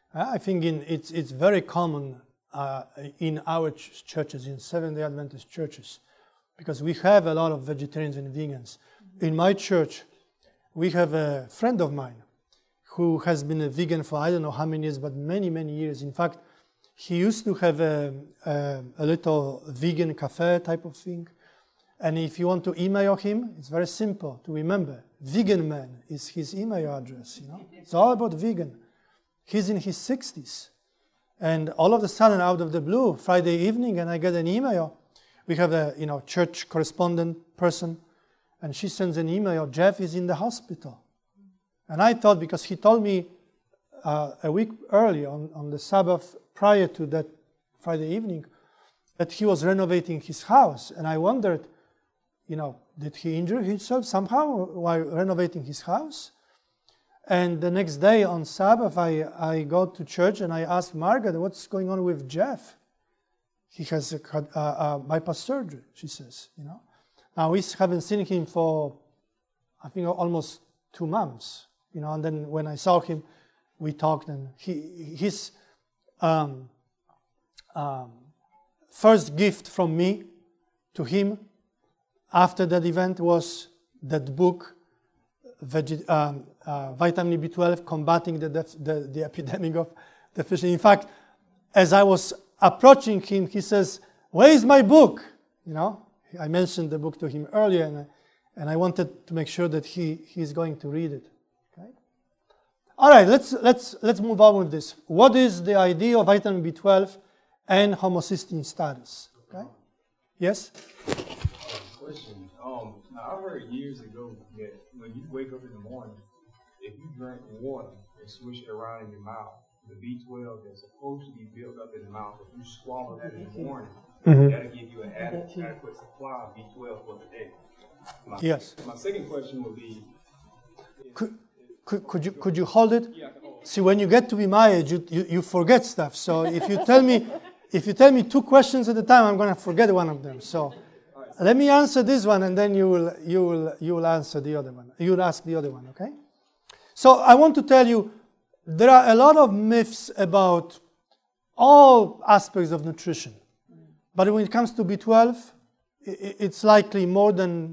I think in, it's, it's very common uh, in our ch- churches, in Seventh-day Adventist churches, because we have a lot of vegetarians and vegans. In my church, we have a friend of mine who has been a vegan for I don't know how many years, but many, many years. In fact, he used to have a, a, a little vegan cafe type of thing. And if you want to email him, it's very simple to remember. Vegan Man is his email address. You know, it's all about vegan. He's in his sixties. And all of a sudden, out of the blue, Friday evening, and I get an email. We have a you know church correspondent person, and she sends an email, Jeff is in the hospital. And I thought, because he told me uh, a week earlier, on, on the Sabbath prior to that Friday evening, that he was renovating his house. And I wondered, you know, did he injure himself somehow while renovating his house? And the next day on Sabbath, I, I go to church and I ask Margaret, what's going on with Jeff? He has a, a, a bypass surgery, she says, you know. Now, we haven't seen him for, I think, almost two months, you know. And then when I saw him, we talked, and he, his um, um, first gift from me to him after that event was that book, Veg- um, uh, Vitamin B twelve, Combating the, def- the, the Epidemic of Deficiency. In fact, as I was approaching him, he says, where is my book? You know, I mentioned the book to him earlier, and I, and I wanted to make sure that he, he's going to read it. Okay? All right, let's, let's, let's move on with this. What is the idea of vitamin B twelve and homocysteine status? Okay? Yes? Question. Um, I heard years ago that when you wake up in the morning, if you drink water and swish it around in your mouth, the B twelve that's supposed to be built up in the mouth, if you swallow that in the morning, mm-hmm. that'll give you an adequate, adequate supply of B twelve for the day. My, yes. My second question would be, could, could, could, you, could you hold it? See, when you get to be my age, you, you, you forget stuff. So if you tell me, if you tell me two questions at a time, I'm going to forget one of them. So let me answer this one, and then you will, you will, you will answer the other one. You will ask the other one, okay? So I want to tell you, there are a lot of myths about all aspects of nutrition. But when it comes to B twelve, it's likely more than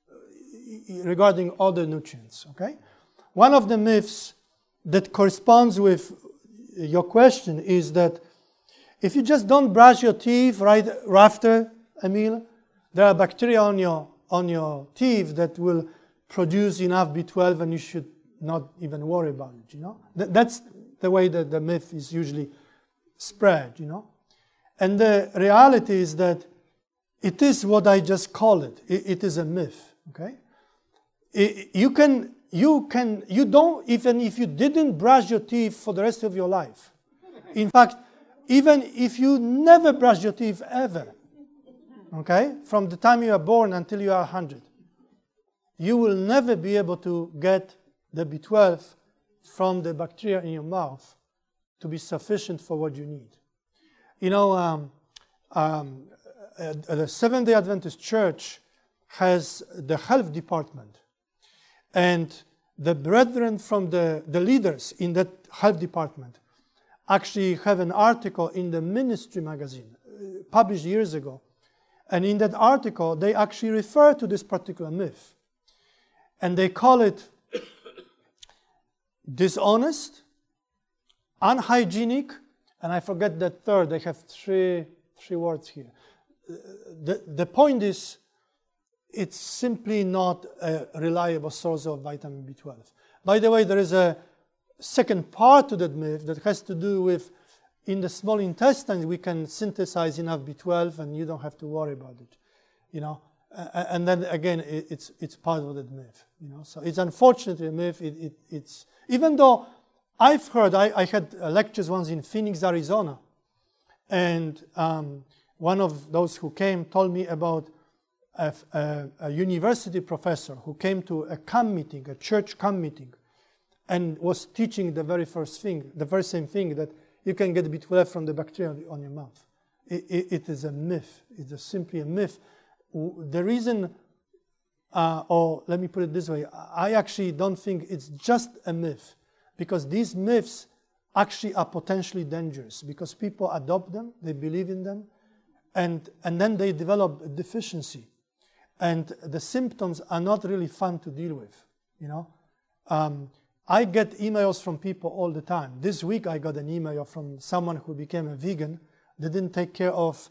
regarding other nutrients, okay? One of the myths that corresponds with your question is that if you just don't brush your teeth right after a meal, there are bacteria on your, on your teeth that will produce enough B twelve, and you should not even worry about it, you know? Th- that's the way that the myth is usually spread, you know? And the reality is that it is what I just call it. It, it is a myth, okay? It, you can, you can, you don't, even if you didn't brush your teeth for the rest of your life. In fact, even if you never brush your teeth ever, okay, from the time you are born until you are one hundred, you will never be able to get the B twelve from the bacteria in your mouth to be sufficient for what you need. You know, um, um, uh, the Seventh-day Adventist Church has the health department, and the brethren from the, the leaders in that health department actually have an article in the Ministry magazine, uh, published years ago. And in that article, they actually refer to this particular myth. And they call it dishonest, unhygienic, and I forget that third. They have three, three words here. The, the point is, it's simply not a reliable source of vitamin B twelve. By the way, there is a second part to that myth that has to do with, in the small intestine, we can synthesize enough B twelve, and you don't have to worry about it, you know. Uh, and then again, it, it's it's part of that myth, you know. So it's unfortunately a myth. It, it, it's even though I've heard, I, I had lectures once in Phoenix, Arizona, and um, one of those who came told me about a, a, a university professor who came to a camp meeting, a church camp meeting, and was teaching the very first thing, the very same thing, that you can get B twelve from the bacteria on your mouth. It, it, it is a myth. It is simply a myth. The reason, uh, or let me put it this way, I actually don't think it's just a myth, because these myths actually are potentially dangerous because people adopt them, they believe in them, and, and then they develop a deficiency. And the symptoms are not really fun to deal with, you know. Um, I get emails from people all the time. This week I got an email from someone who became a vegan. They didn't take care of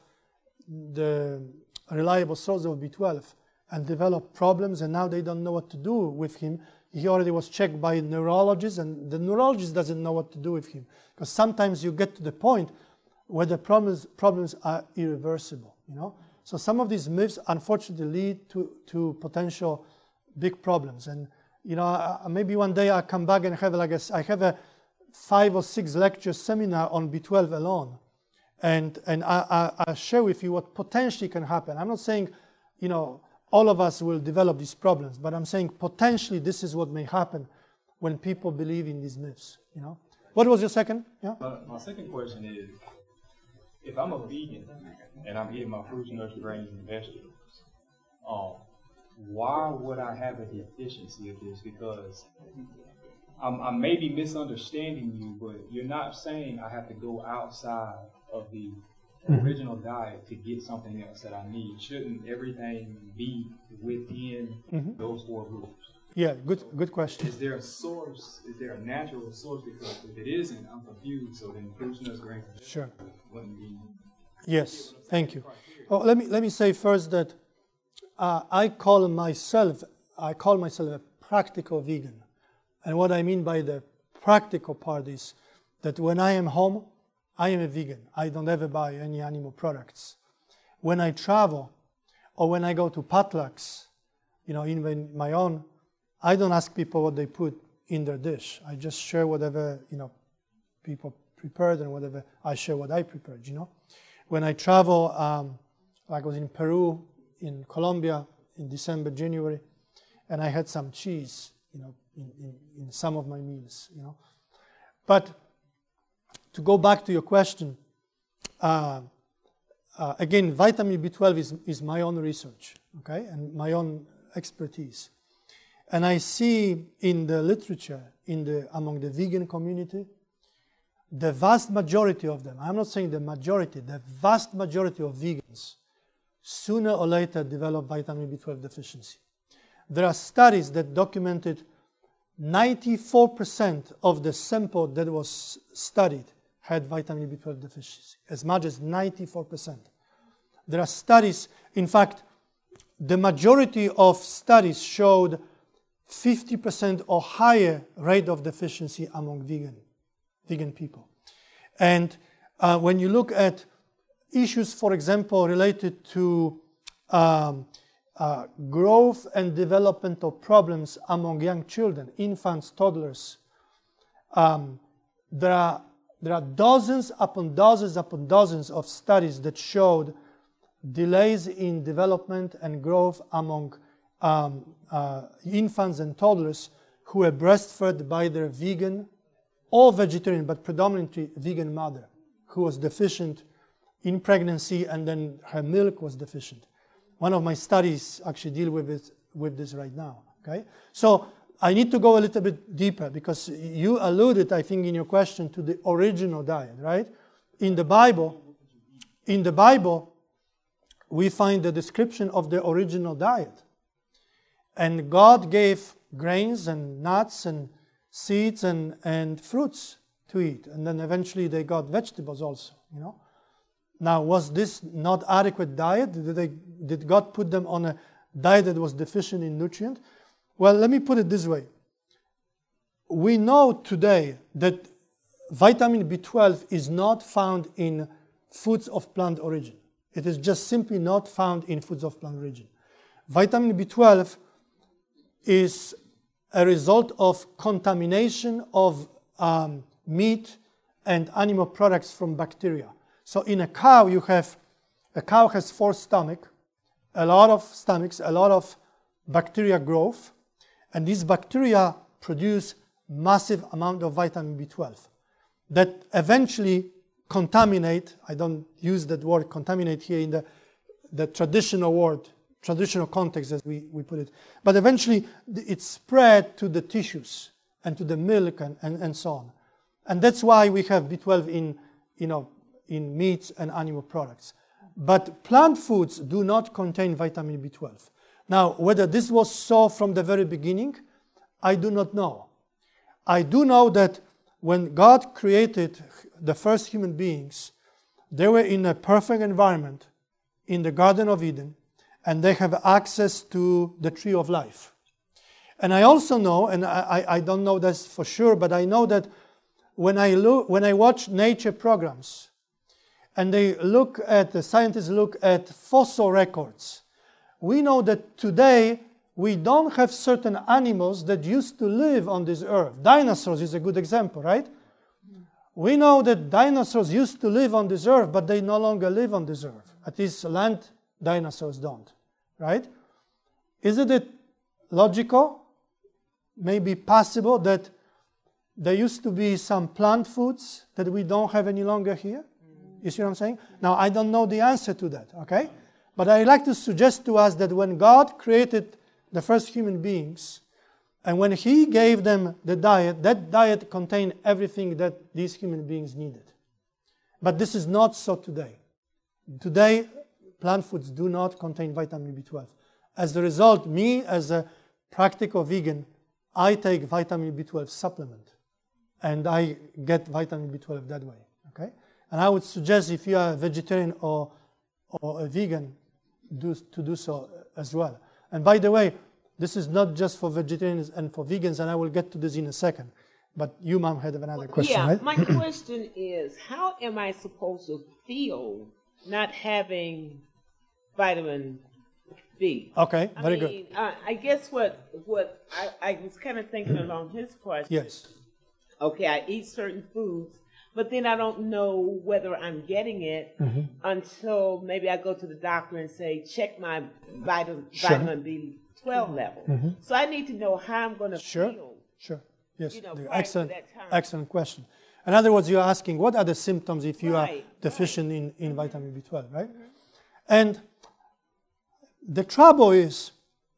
the reliable source of B twelve and developed problems, and now they don't know what to do with him. He already was checked by a neurologist, and the neurologist doesn't know what to do with him. Because sometimes you get to the point where the problems, problems are irreversible, you know. So some of these myths, unfortunately, lead to, to potential big problems. And you know, uh, maybe one day I'll come back and have like a, I have a five or six lecture seminar on B twelve alone. And, and I, I, I'll share with you what potentially can happen. I'm not saying, you know, all of us will develop these problems, but I'm saying potentially this is what may happen when people believe in these myths, you know. What was your second? Yeah? Uh, my second question is, if I'm a vegan and I'm eating my fruits, nuts, grains, and vegetables, um, why would I have a deficiency of this? Because I'm, I may be misunderstanding you, but you're not saying I have to go outside of the mm-hmm. original diet to get something else that I need. Shouldn't everything be within mm-hmm. those four groups? Yeah, good good question. Is there a source? Is there a natural source? Because if it isn't, I'm confused. So then fruits, nuts, grains, sure, wouldn't be. Yes, thank you. Oh, let me let me say first that uh, I call myself I call myself a practical vegan, and what I mean by the practical part is that when I am home, I am a vegan. I don't ever buy any animal products. When I travel, or when I go to potlucks, you know, even my own, I don't ask people what they put in their dish. I just share whatever, you know, people prepared, and whatever I share what I prepared, you know. When I travel, um, like I was in Peru, in Colombia, in December, January, and I had some cheese, you know, in, in, in some of my meals, you know. But to go back to your question, uh, uh, again, vitamin B twelve is, is my own research, okay, and my own expertise. And I see in the literature, in the among the vegan community, the vast majority of them, I'm not saying the majority, the vast majority of vegans, sooner or later develop vitamin B twelve deficiency. There are studies that documented ninety-four percent of the sample that was studied had vitamin B twelve deficiency, as much as ninety-four percent. There are studies, in fact, the majority of studies showed fifty percent or higher rate of deficiency among vegan, vegan people. And uh, when you look at issues, for example, related to um, uh, growth and developmental problems among young children, infants, toddlers, um, there are there are dozens upon dozens upon dozens of studies that showed delays in development and growth among um, uh, infants and toddlers who were breastfed by their vegan or vegetarian, but predominantly vegan mother, who was deficient in pregnancy, and then her milk was deficient. One of my studies actually deal with it, with this right now. Okay, so I need to go a little bit deeper, because you alluded, I think, in your question to the original diet, right? In the Bible, in the Bible, we find the description of the original diet. And God gave grains and nuts and seeds and, and fruits to eat. And then eventually they got vegetables also, you know. Now, was this not adequate diet? Did, they, did God put them on a diet that was deficient in nutrient? Well, let me put it this way. We know today that vitamin B twelve is not found in foods of plant origin. It is just simply not found in foods of plant origin. Vitamin B twelve is a result of contamination of um, meat and animal products from bacteria. So in a cow, you have, a cow has four stomachs, a lot of stomachs, a lot of bacteria growth, and these bacteria produce massive amount of vitamin B twelve that eventually contaminate, I don't use that word contaminate here in the, the traditional word, traditional context as we, we put it, but eventually it's spread to the tissues and to the milk and, and, and so on. And that's why we have B twelve in, you know, in meats and animal products. But plant foods do not contain vitamin B twelve. Now, whether this was so from the very beginning, I do not know. I do know that when God created the first human beings, they were in a perfect environment in the Garden of Eden, and they have access to the tree of life. And I also know, and I, I don't know this for sure, but I know that when I look, when I watch nature programs, and they look at, the scientists look at fossil records, we know that today we don't have certain animals that used to live on this earth. Dinosaurs is a good example, right? We know that dinosaurs used to live on this earth, but they no longer live on this earth. At least land dinosaurs don't, right? Isn't it logical, maybe possible, that there used to be some plant foods that we don't have any longer here? You see what I'm saying? Now, I don't know the answer to that, okay? But I like to suggest to us that when God created the first human beings, and when He gave them the diet, that diet contained everything that these human beings needed. But this is not so today. Today, plant foods do not contain vitamin B twelve. As a result, me as a practical vegan, I take vitamin B twelve supplement, and I get vitamin B twelve that way, okay? And I would suggest if you are a vegetarian or, or a vegan, do, to do so as well. And by the way, this is not just for vegetarians and for vegans, and I will get to this in a second. But you, Mom, had another question, yeah, right? my question is, how am I supposed to feel not having vitamin B? Okay, I very mean, good. Uh, I guess what what I, I was kind of thinking along his question. Yes. Okay, I eat certain foods, but then I don't know whether I'm getting it Mm-hmm. until maybe I go to the doctor and say, check my vitamin, Sure. vitamin B twelve level. Mm-hmm. So I need to know how I'm going to Sure. feel. Sure. Yes. You know, The prior to excellent, that time. excellent question. In other words, you're asking what are the symptoms if you Right, are deficient in, in vitamin B twelve, right? And the trouble is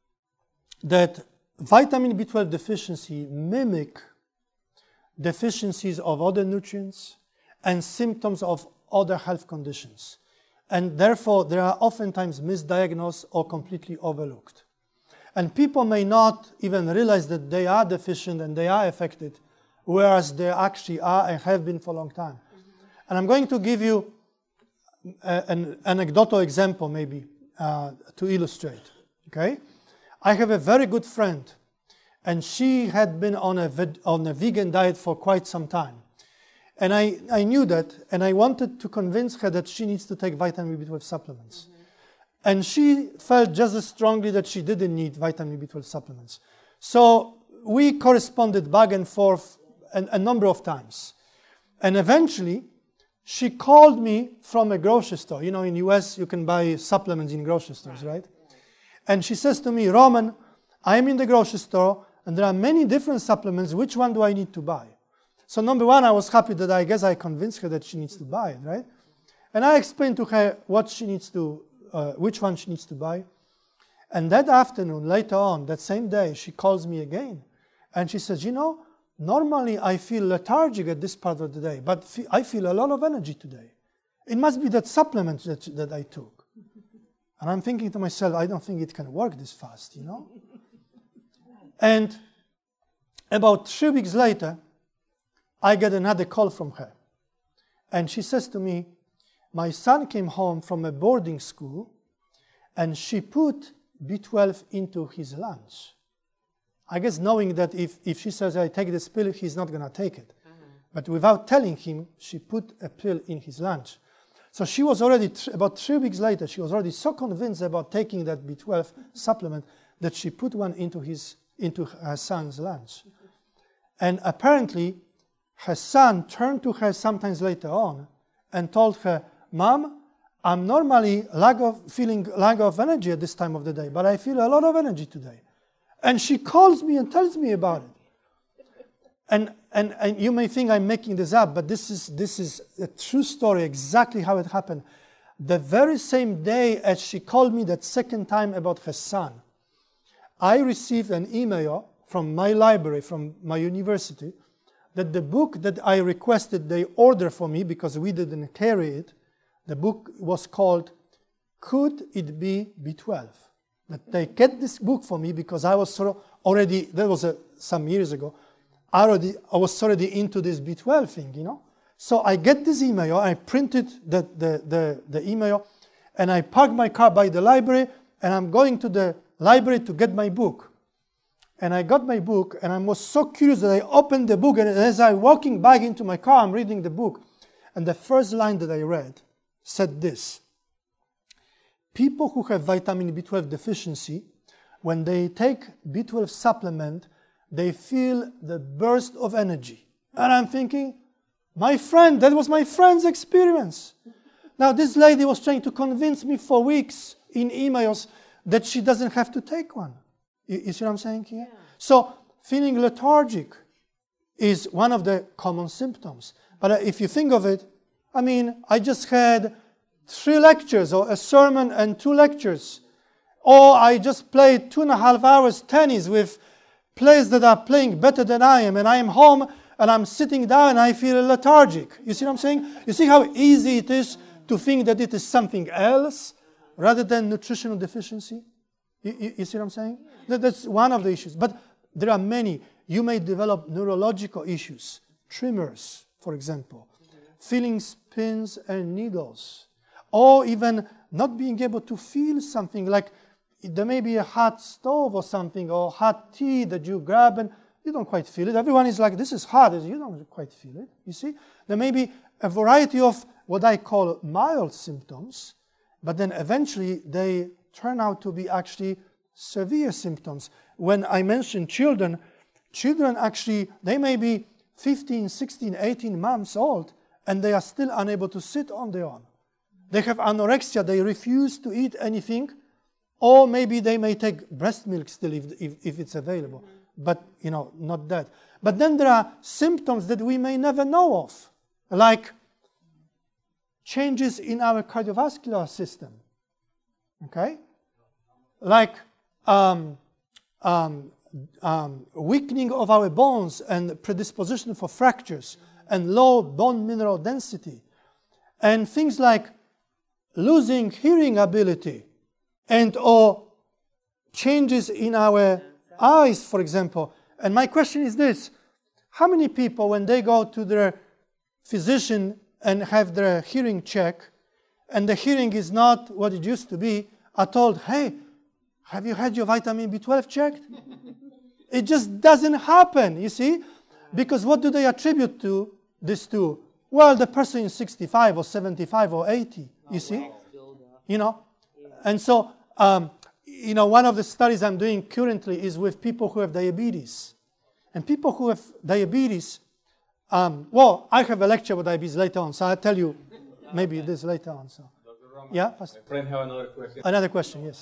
that vitamin B twelve deficiency mimic deficiencies of other nutrients and symptoms of other health conditions. And therefore, they are oftentimes misdiagnosed or completely overlooked. And people may not even realize that they are deficient and they are affected, whereas they actually are and have been for a long time. Mm-hmm. And I'm going to give you a, an anecdotal example maybe uh, to illustrate, okay? I have a very good friend, and she had been on a, ved- on a vegan diet for quite some time. And I, I knew that, and I wanted to convince her that she needs to take vitamin B twelve supplements. Mm-hmm. And she felt just as strongly that she didn't need vitamin B twelve supplements. So we corresponded back and forth a, a number of times. And eventually, she called me from a grocery store. You know, in the U S, you can buy supplements in grocery stores, right? And she says to me, Roman, I'm in the grocery store, and there are many different supplements. Which one do I need to buy? So number one, I was happy that I guess I convinced her that she needs to buy it, right? And I explained to her what she needs to, uh, which one she needs to buy. And that afternoon, later on, that same day, she calls me again. And she says, you know, normally I feel lethargic at this part of the day, but fe- I feel a lot of energy today. It must be that supplement that, that I took. And I'm thinking to myself, I don't think it can work this fast, you know? And about three weeks later, I get another call from her. And she says to me, my son came home from a boarding school, and she put B twelve into his lunch. I guess knowing that if, if she says, I take this pill, he's not going to take it. Uh-huh. But without telling him, she put a pill in his lunch. So she was already, th- about three weeks later, she was already so convinced about taking that B twelve supplement that she put one into his into her son's lunch. And apparently, her son turned to her sometimes later on and told her, Mom, I'm normally lack of, feeling lack of energy at this time of the day, but I feel a lot of energy today. And she calls me and tells me about it. And, and, and you may think I'm making this up, but this is, this is a true story, exactly how it happened. The very same day as she called me that second time about her son, I received an email from my library, from my university, that the book that I requested they order for me, because we didn't carry it, the book was called Could It Be B twelve? But they get this book for me because I was sort of already, that was a, some years ago, I, already, I was already into this B twelve thing, you know. So I get this email, I printed the, the, the, the email, and I park my car by the library, and I'm going to the library to get my book. And I got my book, and I was so curious that I opened the book, and as I'm walking back into my car, I'm reading the book. And the first line that I read said this: people who have vitamin B twelve deficiency, when they take B twelve supplement, they feel the burst of energy. And I'm thinking, my friend, that was my friend's experience. Now, this lady was trying to convince me for weeks in emails that she doesn't have to take one. You, you see what I'm saying here? Yeah. So, feeling lethargic is one of the common symptoms. But if you think of it, I mean, I just had three lectures, or a sermon and two lectures. Or I just played two and a half hours tennis with players that are playing better than I am, and I am home and I'm sitting down and I feel lethargic. You see what I'm saying? You see how easy it is to think that it is something else rather than nutritional deficiency? You, you, you see what I'm saying? That, that's one of the issues. But there are many. You may develop neurological issues, tremors, for example, feeling pins and needles, or even not being able to feel something, like there may be a hot stove or something, or hot tea that you grab and you don't quite feel it. Everyone is like, this is hot. You don't quite feel it, you see. There may be a variety of what I call mild symptoms, but then eventually they turn out to be actually severe symptoms. When I mention children, children actually, they may be fifteen, sixteen, eighteen months old, and they are still unable to sit on their own. They have anorexia, they refuse to eat anything, or maybe they may take breast milk still if, if, if it's available. But, you know, not that. But then there are symptoms that we may never know of, like changes in our cardiovascular system, okay? Like um, um, um, weakening of our bones and predisposition for fractures and low bone mineral density, and things like losing hearing ability and or changes in our eyes, for example. And my question is this: how many people, when they go to their physician and have their hearing check, and the hearing is not what it used to be, are told, hey, have you had your vitamin B twelve checked? It just doesn't happen, you see? Because what do they attribute to this to? Well, the person is sixty-five or seventy-five or eighty, you see? You know? And so, um, you know, one of the studies I'm doing currently is with people who have diabetes. And people who have diabetes, um, well, I have a lecture about diabetes later on, so I'll tell you maybe this later on. So, yeah? My friend have another question. Another question, yes.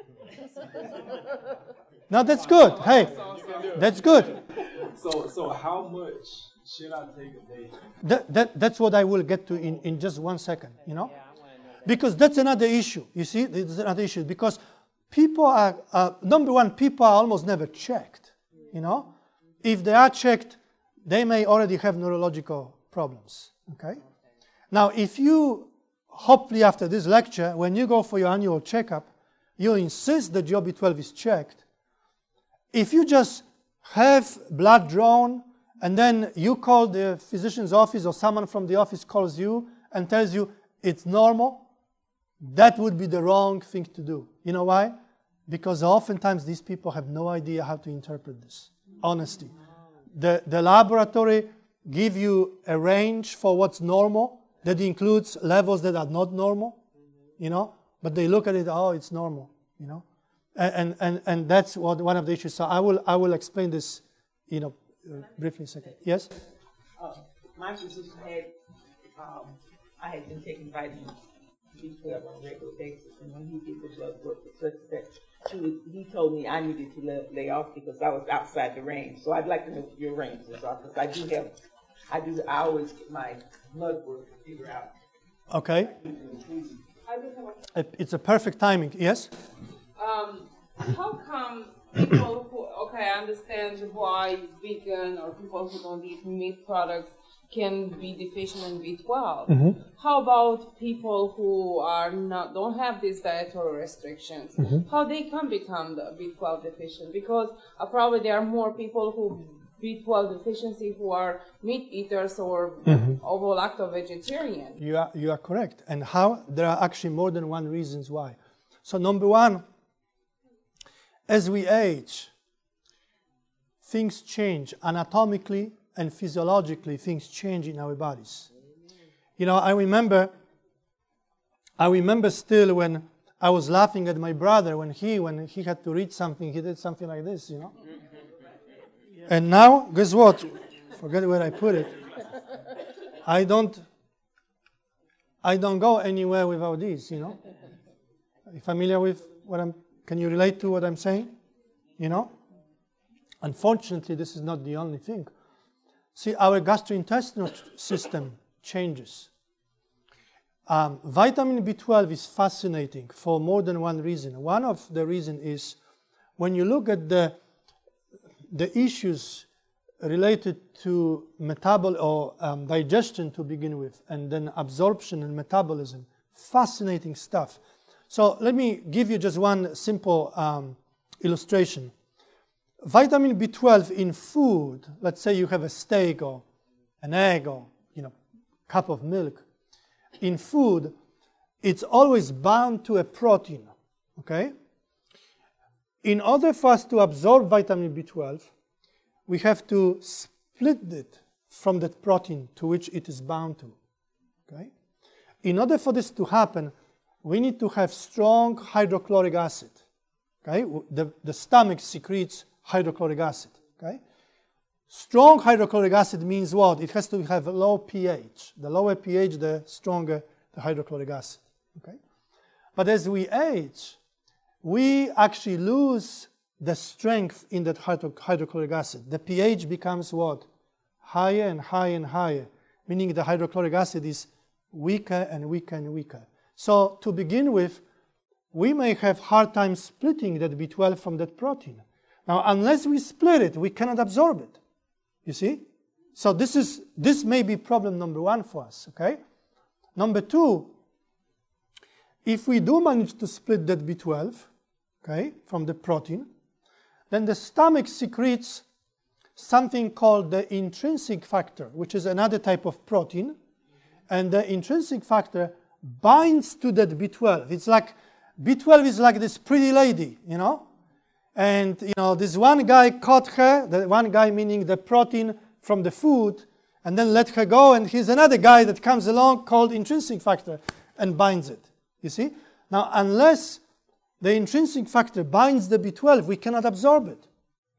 No, that's good. Hey, that's good. So, so how much should I take a day? That, that, that's what I will get to in, in just one second, you know? Because that's another issue, you see? It's another issue. Because people are, uh, number one, people are almost never checked, you know? If they are checked, they may already have neurological problems, okay? Now, if you, hopefully after this lecture, when you go for your annual checkup, you insist that your B twelve is checked. If you just have blood drawn, and then you call the physician's office, or someone from the office calls you and tells you it's normal, that would be the wrong thing to do. You know why? Because oftentimes these people have no idea how to interpret this, honestly. The, the laboratory give you a range for what's normal that includes levels that are not normal, you know, but they look at it, oh, it's normal, you know. And, and, and that's what one of the issues. So I will, I will explain this, you know, uh, briefly in a second. Yes? Uh, my physician had, um, I had been taking vitamin B twelve on a regular basis, and when he did the blood work, such that she was, he told me I needed to lay, lay off because I was outside the range. So I'd like to know what your range is, because I do have, I do, I always get my blood work to figure out. Okay. I do have a It's a perfect timing. Yes? Um, how come people who, okay, I understand why vegan or people who don't eat meat products can be deficient in B twelve. Mm-hmm. How about people who are not don't have these dietary restrictions? Mm-hmm. How they can become the B twelve deficient? Because uh, probably there are more people who B twelve deficiency who are meat eaters or Mm-hmm. ovo-lacto vegetarian. You are, you are correct. And how? There are actually more than one reasons why. So number one, as we age, things change anatomically and physiologically. Things change in our bodies. You know, I remember, I remember still when I was laughing at my brother when he, when he had to read something, he did something like this, you know. And now, guess what? Forget where I put it. I don't, I don't go anywhere without these, you know. Are you familiar with what I'm, can you relate to what I'm saying? You know? Unfortunately, this is not the only thing. See, our gastrointestinal system changes. Um, vitamin B twelve is fascinating for more than one reason. One of the reasons is when you look at the, the issues related to metabol or um, digestion to begin with, and then absorption and metabolism, fascinating stuff. So let me give you just one simple um, illustration. Vitamin B twelve in food, let's say you have a steak or an egg or, you know, cup of milk. In food, it's always bound to a protein, okay? In order for us to absorb vitamin B twelve, we have to split it from that protein to which it is bound to, okay? In order for this to happen, we need to have strong hydrochloric acid, okay? The, the stomach secretes hydrochloric acid, okay? Strong hydrochloric acid means what? It has to have a low pH. The lower pH, the stronger the hydrochloric acid, okay? But as we age, we actually lose the strength in that hydro hydrochloric acid. The pH becomes what? Higher and higher and higher, meaning the hydrochloric acid is weaker and weaker and weaker. So to begin with, we may have hard time splitting that B twelve from that protein. Now, unless we split it, we cannot absorb it. You see? So this is this may be problem number one for us, okay? Number two, if we do manage to split that B twelve, okay, from the protein, then the stomach secretes something called the intrinsic factor, which is another type of protein. And the intrinsic factor binds to that B twelve. It's like, B twelve is like this pretty lady, you know? And, you know, this one guy caught her, the one guy meaning the protein from the food, and then let her go, and here's another guy that comes along called intrinsic factor and binds it. You see? Now, unless the intrinsic factor binds the B twelve, we cannot absorb it.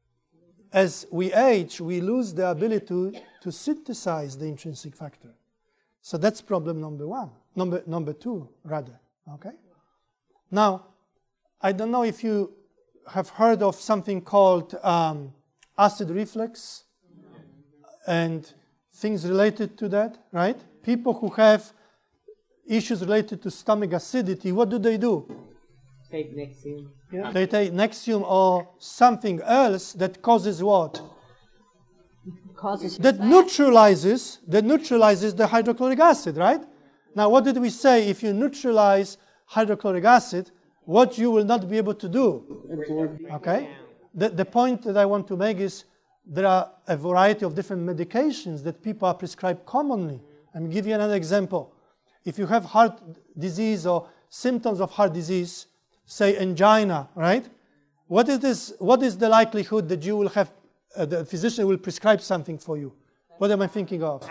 As we age, we lose the ability to, to synthesize the intrinsic factor. So that's problem number one, number, number two, rather, okay? Now, I don't know if you have heard of something called um, acid reflux and things related to that, right? People who have issues related to stomach acidity, what do they do? Take Nexium. Yeah. They take Nexium or something else that causes what? Causes That neutralizes, that neutralizes the hydrochloric acid, right? Now, what did we say? If you neutralize hydrochloric acid, what you will not be able to do. Okay? The, the point that I want to make is there are a variety of different medications that people are prescribed commonly. I'll give you another example. If you have heart disease or symptoms of heart disease, say angina, right? What is this, what is the likelihood that you will have, uh, the physician will prescribe something for you? What am I thinking of?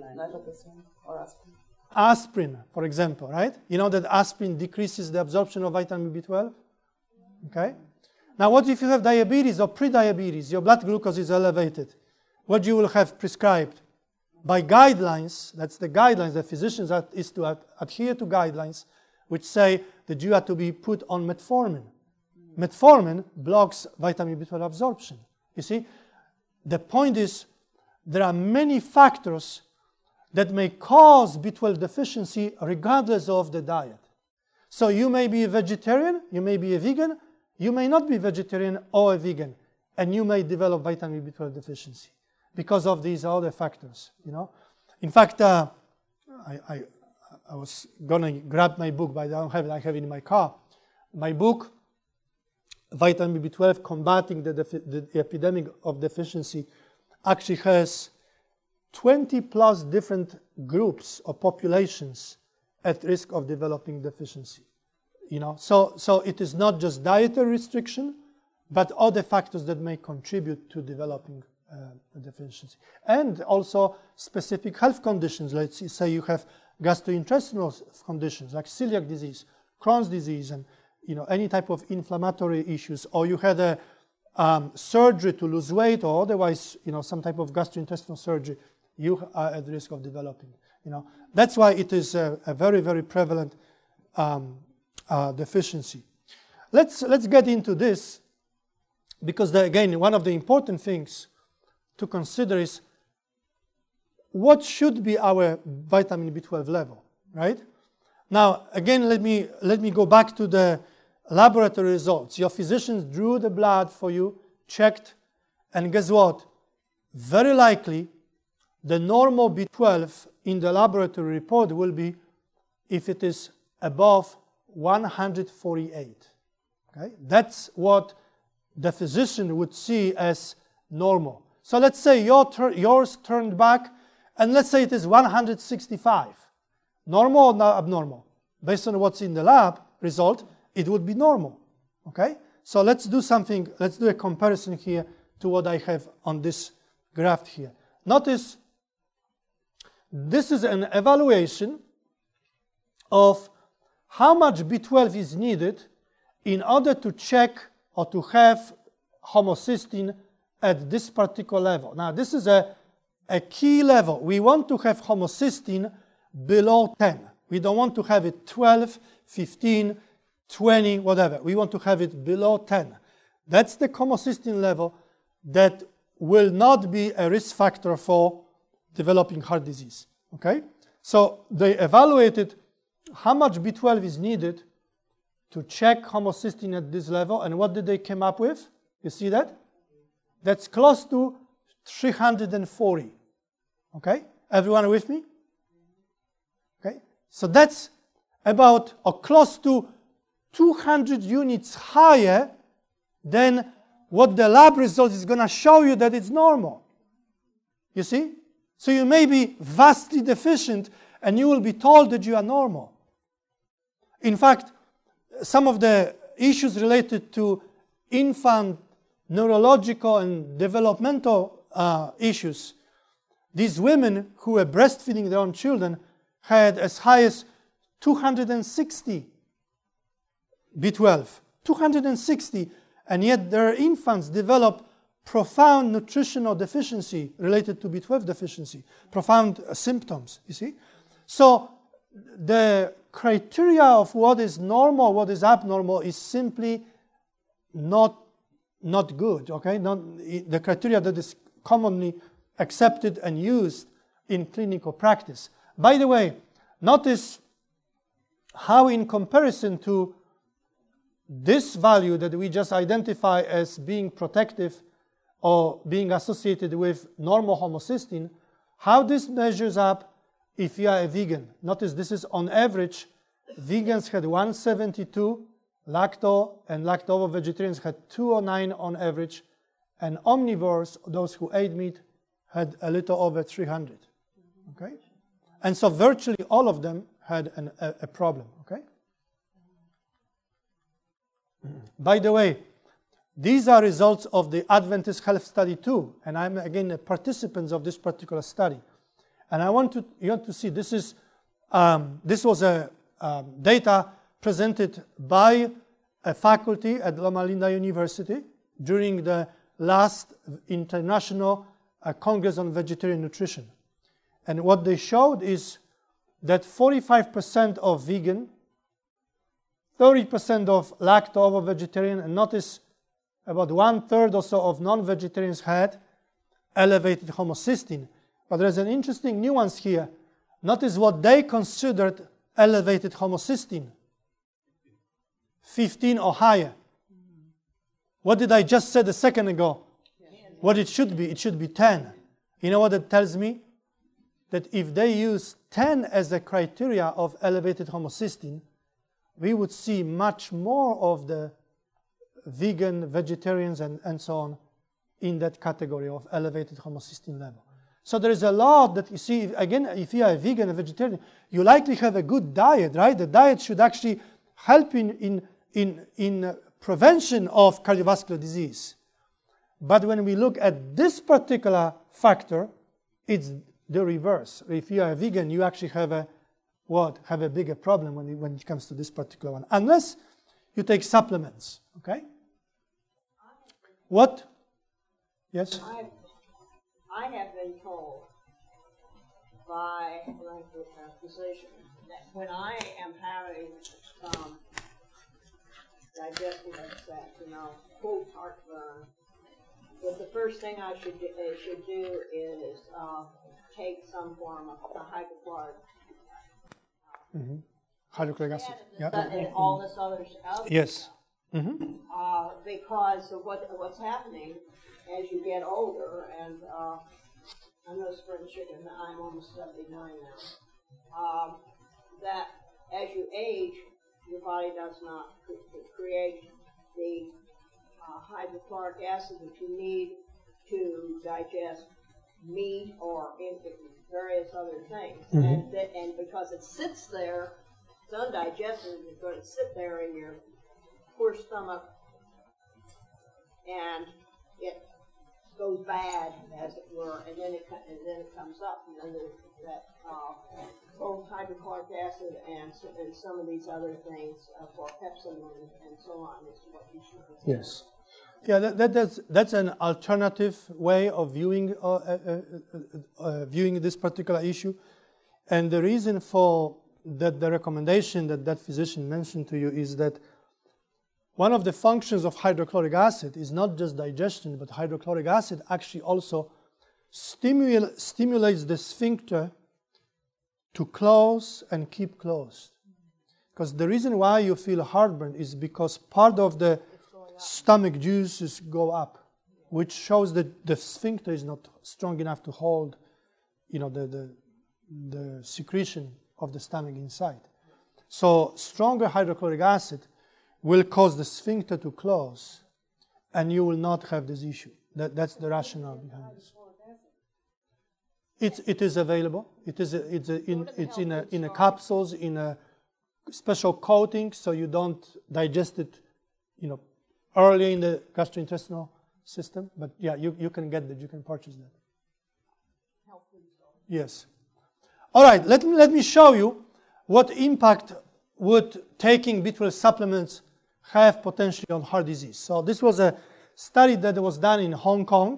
Or aspirin. Aspirin, for example, right? You know that aspirin decreases the absorption of vitamin B twelve? Okay? Now, what if you have diabetes or pre-diabetes? Your blood glucose is elevated. What you will have prescribed? By guidelines, that's the guidelines, the physicians are, is to ad adhere to guidelines which say that you have to be put on metformin. Metformin blocks vitamin B twelve absorption. You see, the point is there are many factors that may cause B twelve deficiency regardless of the diet. So you may be a vegetarian, you may be a vegan, you may not be vegetarian or a vegan, and you may develop vitamin B twelve deficiency because of these other factors, you know. In fact, uh, I, I, I was gonna grab my book, but I don't have it, I have it in my car. My book, Vitamin B twelve, Combating the, the Epidemic of Deficiency, actually has twenty plus different groups or populations at risk of developing deficiency. You know, so, so it is not just dietary restriction, but other factors that may contribute to developing uh, a deficiency. And also specific health conditions. Let's say you have gastrointestinal conditions like celiac disease, Crohn's disease, and you know, any type of inflammatory issues, or you had a um, surgery to lose weight, or otherwise, you know, some type of gastrointestinal surgery, you are at risk of developing. You know, that's why it is a, a very, very prevalent um, uh, deficiency. Let's let's get into this, because the, again, one of the important things to consider is what should be our vitamin B twelve level, right? Now, again, let me let me go back to the laboratory results. Your physicians drew the blood for you, checked, and guess what? Very likely, the normal B twelve in the laboratory report will be if it is above one hundred forty-eight. Okay? That's what the physician would see as normal. So let's say your tur yours turned back, and let's say it is one hundred sixty-five. Normal or not abnormal? Based on what's in the lab result, it would be normal. Okay? So let's do something, let's do a comparison here to what I have on this graph here. Notice this is an evaluation of how much B twelve is needed in order to check or to have homocysteine at this particular level. Now, this is a, a key level. We want to have homocysteine below ten. We don't want to have it twelve, fifteen, twenty, whatever. We want to have it below ten. That's the homocysteine level that will not be a risk factor for developing heart disease. Okay? So they evaluated how much B twelve is needed to check homocysteine at this level, and what did they come up with? You see that? That's close to three hundred forty. Okay? Everyone with me? Okay? So that's about or close to two hundred units higher than what the lab result is going to show you that it's normal. You see? So you may be vastly deficient and you will be told that you are normal. In fact, some of the issues related to infant neurological and developmental uh, issues, these women who were breastfeeding their own children had as high as two hundred sixty B twelve. two hundred sixty, and yet their infants develop profound nutritional deficiency related to B twelve deficiency, profound uh, symptoms, you see. So the criteria of what is normal, what is abnormal is simply not, not good, okay? Not, the criteria that is commonly accepted and used in clinical practice. By the way, notice how in comparison to this value that we just identify as being protective or being associated with normal homocysteine, how this measures up if you are a vegan. Notice this is on average, vegans had one seventy-two, lacto and lacto-vegetarians had two oh nine on average, and omnivores, those who ate meat, had a little over three hundred. Okay? And so virtually all of them had an, a, a problem. Okay? By the way, these are results of the Adventist Health Study too, and I'm again a participant of this particular study. And I want to you want to see this is um, this was a um, data presented by a faculty at Loma Linda University during the last International uh, Congress on Vegetarian Nutrition. And what they showed is that forty-five percent of vegan, thirty percent of lacto-ovo-vegetarian, and notice about one-third or so of non-vegetarians had elevated homocysteine. But there's an interesting nuance here. Notice what they considered elevated homocysteine. fifteen or higher. What did I just say a second ago? What it should be? It should be ten. You know what it tells me? That if they use ten as a criteria of elevated homocysteine, we would see much more of the vegan, vegetarians, and, and so on in that category of elevated homocysteine level. So there is a lot that you see, again, if you are a vegan and vegetarian, you likely have a good diet, right? The diet should actually help in, in, in, in uh, prevention of cardiovascular disease. But when we look at this particular factor, it's the reverse. If you are a vegan, you actually have a, what, have a bigger problem when it, when it comes to this particular one. Unless you take supplements, okay? What? Yes? I, I have been told by a physician that when I am having um, digestive upset, you know, cold heartburn, that the first thing I should do, uh, should do is uh, take some form of a hydrochloric. Mm-hmm. Hydrochloric acid. Yeah. And all this other stuff. Yes. Mm-hmm. Uh, because of what what's happening as you get older, and uh, I'm no spring chicken. I'm almost seventy-nine now. Um, that as you age, your body does not create the uh, hydrochloric acid that you need to digest meat or in, various other things. Mm-hmm. And th- and because it sits there, it's undigested. It's going to sit there in your poor stomach, and it goes bad, as it were, and then it and then it comes up, and then there's that uh, both hydrochloric acid and, and some of these other things uh, for pepsin and, and so on is what you should do. Yes. Yeah, that, that, that's, that's an alternative way of viewing uh, uh, uh, uh, viewing this particular issue. And the reason for that, the recommendation that that physician mentioned to you is that one of the functions of hydrochloric acid is not just digestion, but hydrochloric acid actually also stimul- stimulates the sphincter to close and keep closed. Because the reason why you feel heartburn is because part of the stomach juices go up, which shows that the sphincter is not strong enough to hold, you know, the, the, the secretion of the stomach inside. So stronger hydrochloric acid will cause the sphincter to close, and you will not have this issue. That, that's the rationale behind this. It, it is available. It is a, it's a, in it's in a in a capsules in a special coating, so you don't digest it, you know, early in the gastrointestinal system. But yeah, you, you can get that. You can purchase that. Yes. All right. Let me let me show you what impact would taking B twelve supplements have potentially on heart disease. So this was a study that was done in Hong Kong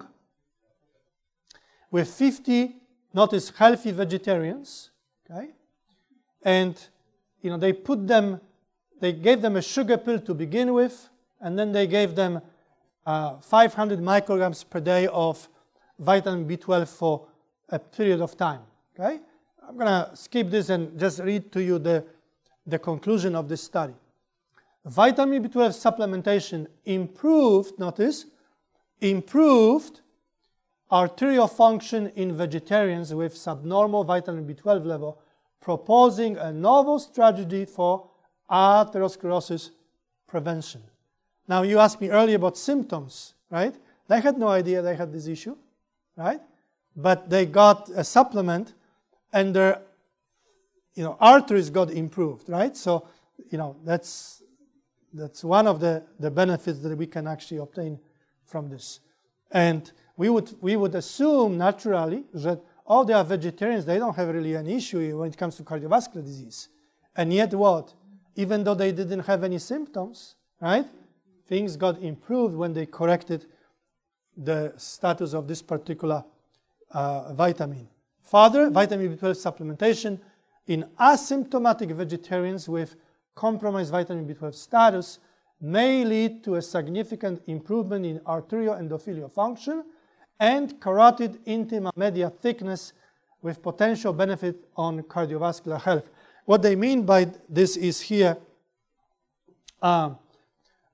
with fifty, notice, healthy vegetarians, okay? And, you know, they put them, they gave them a sugar pill to begin with, and then they gave them uh, five hundred micrograms per day of vitamin B twelve for a period of time, okay? I'm going to skip this and just read to you the, the conclusion of this study. Vitamin B twelve supplementation improved, notice, improved arterial function in vegetarians with subnormal vitamin B twelve level, proposing a novel strategy for atherosclerosis prevention. Now, you asked me earlier about symptoms, right? They had no idea they had this issue, right? But they got a supplement, and their, you know, arteries got improved, right? So, you know, that's that's one of the, the benefits that we can actually obtain from this. And we would we would assume naturally that oh, they are vegetarians, they don't have really an issue when it comes to cardiovascular disease. And yet what? Even though they didn't have any symptoms, right? Things got improved when they corrected the status of this particular uh, vitamin. Further, vitamin B twelve supplementation in asymptomatic vegetarians with compromised vitamin B twelve status may lead to a significant improvement in arterial endothelial function and carotid intima media thickness with potential benefit on cardiovascular health. What they mean by this is here, uh,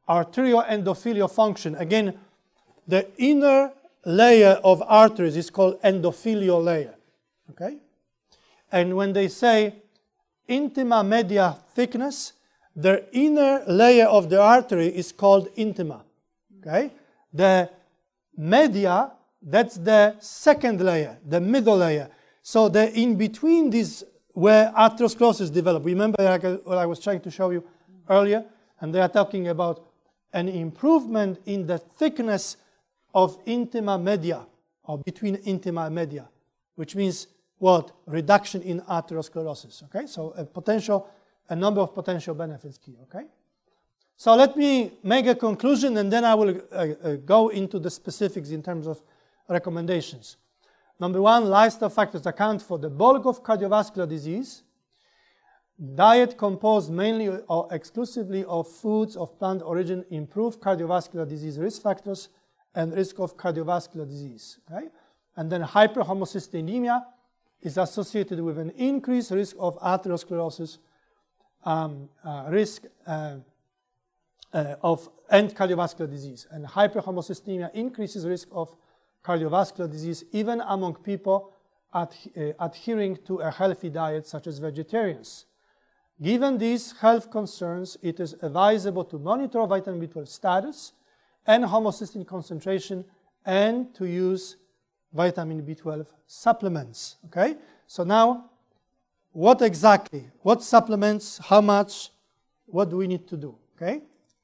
arterial endothelial function. Again, the inner layer of arteries is called endothelial layer. Okay? And when they say intima media thickness, the inner layer of the artery is called intima. Okay? The media, that's the second layer, the middle layer. So the in between these where atherosclerosis develop. Remember like what I was trying to show you earlier? And they are talking about an improvement in the thickness of intima media, or between intima media, which means what? Reduction in atherosclerosis. Okay? So a potential, a number of potential benefits here. Okay? So let me make a conclusion, and then I will uh, uh, go into the specifics in terms of recommendations. Number one, lifestyle factors account for the bulk of cardiovascular disease. Diet composed mainly or exclusively of foods of plant origin improve cardiovascular disease risk factors and risk of cardiovascular disease. Okay? And then hyperhomocystinemia is associated with an increased risk of atherosclerosis, um, uh, risk uh, uh, of and cardiovascular disease. And hyperhomocystinemia increases risk of cardiovascular disease even among people ad, uh, adhering to a healthy diet such as vegetarians. Given these health concerns, it is advisable to monitor vitamin B twelve status and homocysteine concentration and to use vitamin B twelve supplements. Okay? So now, what exactly? What supplements? How much? What do we need to do? Okay?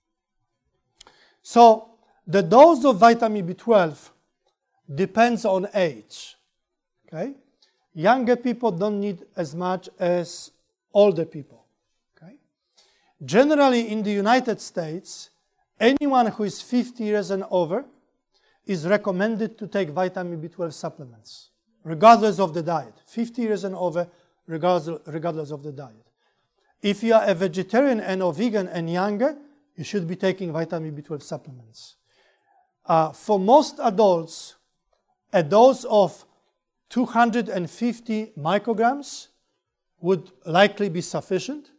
So the dose of vitamin B twelve depends on age. Okay? Younger people don't need as much as older people. Okay? Generally, in the United States, anyone who is fifty years and over is recommended to take vitamin B twelve supplements, regardless of the diet. fifty years and over, regardless, regardless of the diet. If you are a vegetarian and or vegan and younger, you should be taking vitamin B twelve supplements. Uh, for most adults, a dose of two hundred fifty micrograms would likely be sufficient.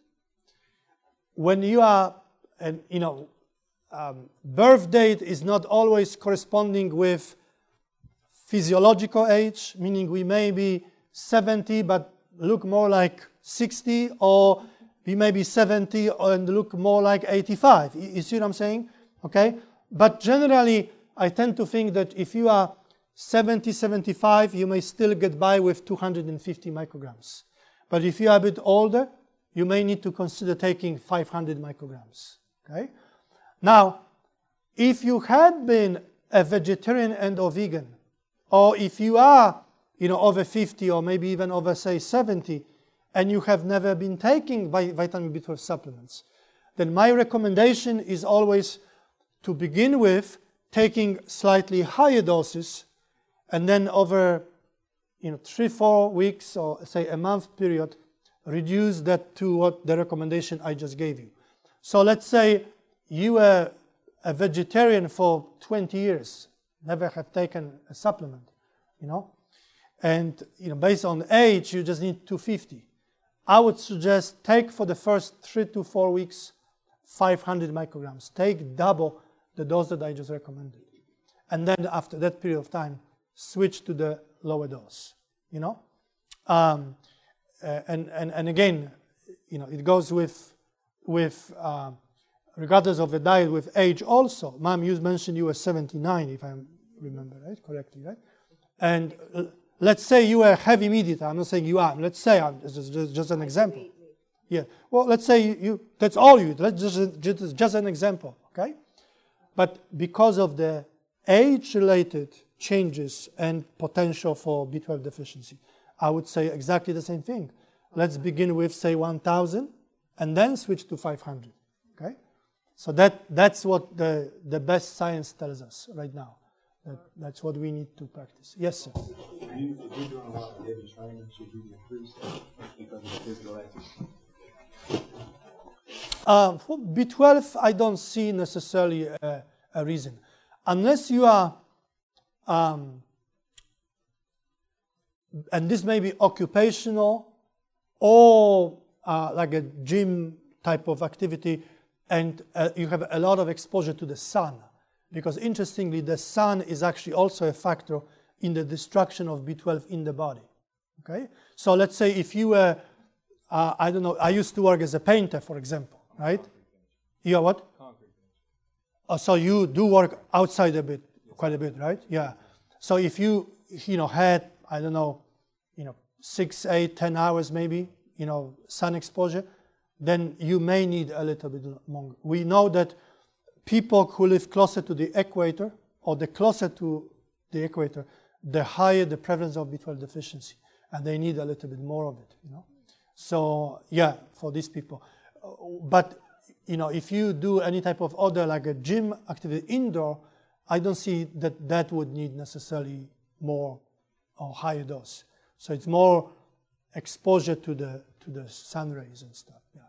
When you are, and you know, um, birth date is not always corresponding with physiological age, meaning we may be seventy but look more like sixty, or we may be seventy and look more like eighty-five. You, you see what I'm saying? Okay? But generally, I tend to think that if you are seventy, seventy-five, you may still get by with two hundred fifty micrograms. But if you are a bit older, you may need to consider taking five hundred micrograms. Okay? Now, if you had been a vegetarian and or vegan, or if you are, you know, over fifty or maybe even over, say, seventy, and you have never been taking vitamin B twelve supplements, then my recommendation is always to begin with taking slightly higher doses, and then over, you know, three, four weeks or say a month period, reduce that to what the recommendation I just gave you. So let's say you were a vegetarian for twenty years, never have taken a supplement, you know, and you know, based on age, you just need two hundred fifty. I would suggest take for the first three to four weeks five hundred micrograms. Take double the dose that I just recommended. And then after that period of time, switch to the lower dose, you know. Um, uh, and, and, and again, you know, it goes with, with uh, regardless of the diet, with age also. Ma'am, you mentioned you were seventy-nine, if I remember right, correctly, right? And uh, let's say you are a heavy meat eater. I'm not saying you are. Let's say, I'm just, just, just an example. Yeah. Well, let's say you, you that's all you eat. Let's just, just, just an example, okay? But because of the age-related changes and potential for B twelve deficiency, I would say exactly the same thing. Let's begin with, say, one thousand, and then switch to five hundred, okay? So that, that's what the, the best science tells us right now. That, that's what we need to practice. Yes, sir? If, you, if you're doing a lot of heavy training, should you increase that because of the physical activity? Uh, for B twelve, I don't see necessarily a, a reason. Unless you are, um, and this may be occupational or uh, like a gym type of activity, and uh, you have a lot of exposure to the sun. Because interestingly, the sun is actually also a factor in the destruction of B twelve in the body. Okay? So let's say if you were, uh, I don't know, I used to work as a painter, for example, right? You are what? Oh, so you do work outside a bit, quite a bit, right? Yeah. So if you, you know, had, I don't know, you know, six, eight, ten hours maybe, you know, sun exposure, then you may need a little bit longer. We know that people who live closer to the equator, or the closer to the equator, the higher the prevalence of B twelve deficiency, and they need a little bit more of it, you know. So yeah, for these people. But you know, if you do any type of other, like a gym activity indoor, I don't see that that would need necessarily more or higher dose. So it's more exposure to the to the sun rays and stuff. Yeah.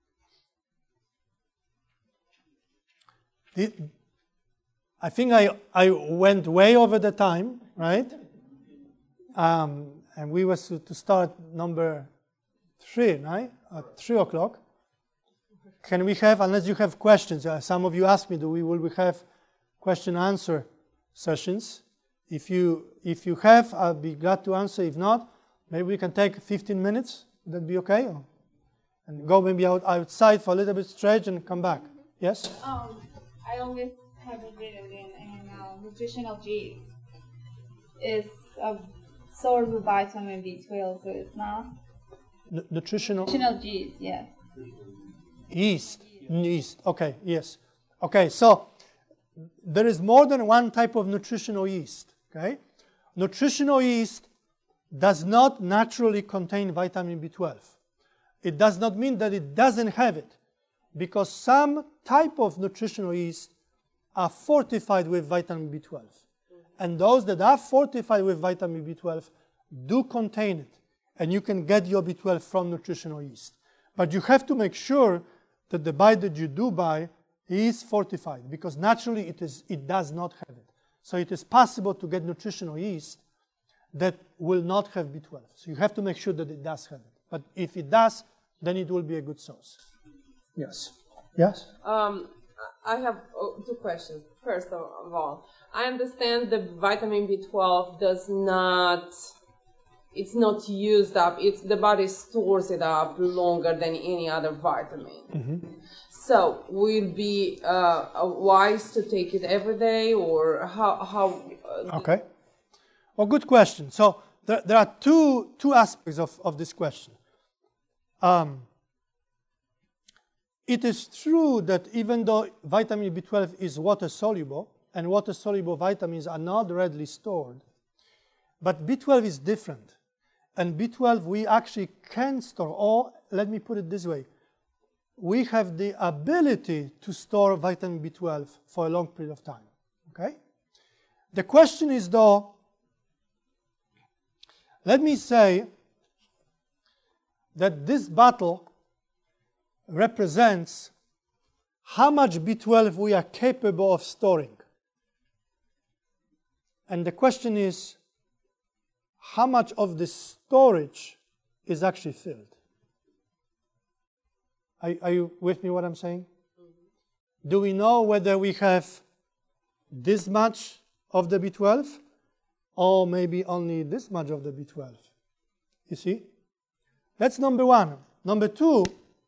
The, I think I I went way over the time, right? Um, and we were to, to start number three, right? At three o'clock. Can we have, unless you have questions, uh, some of you asked me, do we will we have question and answer sessions? If you if you have, I'll be glad to answer. If not, maybe we can take fifteen minutes. Would that be okay? Or, and go maybe out outside for a little bit stretch and come back. Yes? Um, I always have a video in, in uh, nutritional G's. It's a source of vitamin B twelve, so it's not. N nutritional? Nutritional G's, yes. Yeast. Yeast. Okay, yes. Okay, so there is more than one type of nutritional yeast. Okay? Nutritional yeast does not naturally contain vitamin B twelve. It does not mean that it doesn't have it, because some type of nutritional yeast are fortified with vitamin B twelve. And those that are fortified with vitamin B twelve do contain it. And you can get your B twelve from nutritional yeast. But you have to make sure that the buy that you do buy is fortified, because naturally it is it does not have it. So it is possible to get nutritional yeast that will not have B twelve. So you have to make sure that it does have it. But if it does, then it will be a good source. Yes. Yes? Um, I have oh, two questions. First of all, I understand the vitamin B twelve does not, it's not used up. It's the body stores it up longer than any other vitamin. Mm-hmm. So will it be uh, wise to take it every day, or how? how uh, okay. Well, good question. So there, there are two, two aspects of, of this question. Um, it is true that even though vitamin B twelve is water-soluble, and water-soluble vitamins are not readily stored, but B twelve is different. And B twelve we actually can store, or let me put it this way, we have the ability to store vitamin B twelve for a long period of time, okay? The question is though, let me say that this bottle represents how much B twelve we are capable of storing. And the question is, how much of this storage is actually filled? Are, are you with me what I'm saying? Mm-hmm. Do we know whether we have this much of the B twelve, or maybe only this much of the B twelve? You see? That's number one. Number two,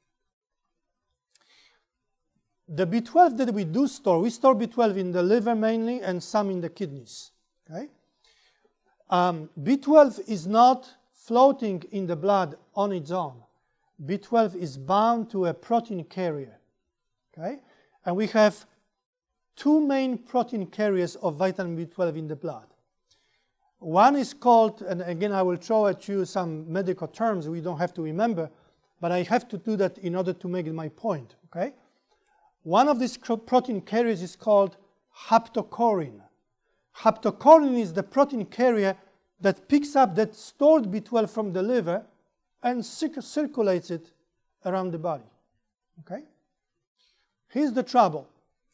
the B twelve that we do store, we store B twelve in the liver mainly and some in the kidneys. Okay? Um, B twelve is not floating in the blood on its own. B twelve is bound to a protein carrier. Okay? And we have two main protein carriers of vitamin B twelve in the blood. One is called, and again I will throw at you some medical terms we don't have to remember, but I have to do that in order to make my point. Okay? One of these protein carriers is called haptocorrin. Haptocorrin is the protein carrier that picks up that stored B twelve from the liver and circ circulates it around the body. Okay? Here's the trouble.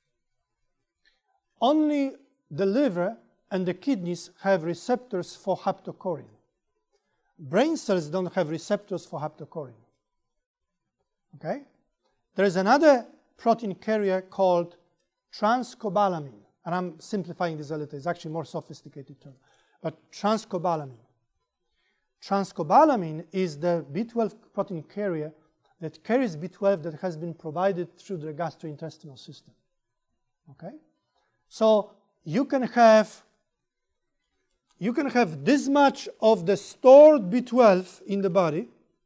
Only the liver and the kidneys have receptors for haptocorrin. Brain cells don't have receptors for haptocorrin. Okay? There is another protein carrier called transcobalamin. And I'm simplifying this a little. It's actually a more sophisticated term. But transcobalamin. Transcobalamin is the B twelve protein carrier that carries B twelve that has been provided through the gastrointestinal system. Okay? So you can have you can have this much of the stored B twelve in the body.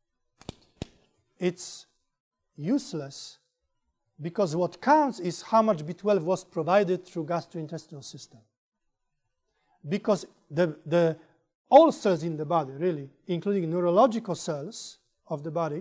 It's useless because what counts is how much B twelve was provided through gastrointestinal system. Because the, the all cells in the body, really, including neurological cells of the body,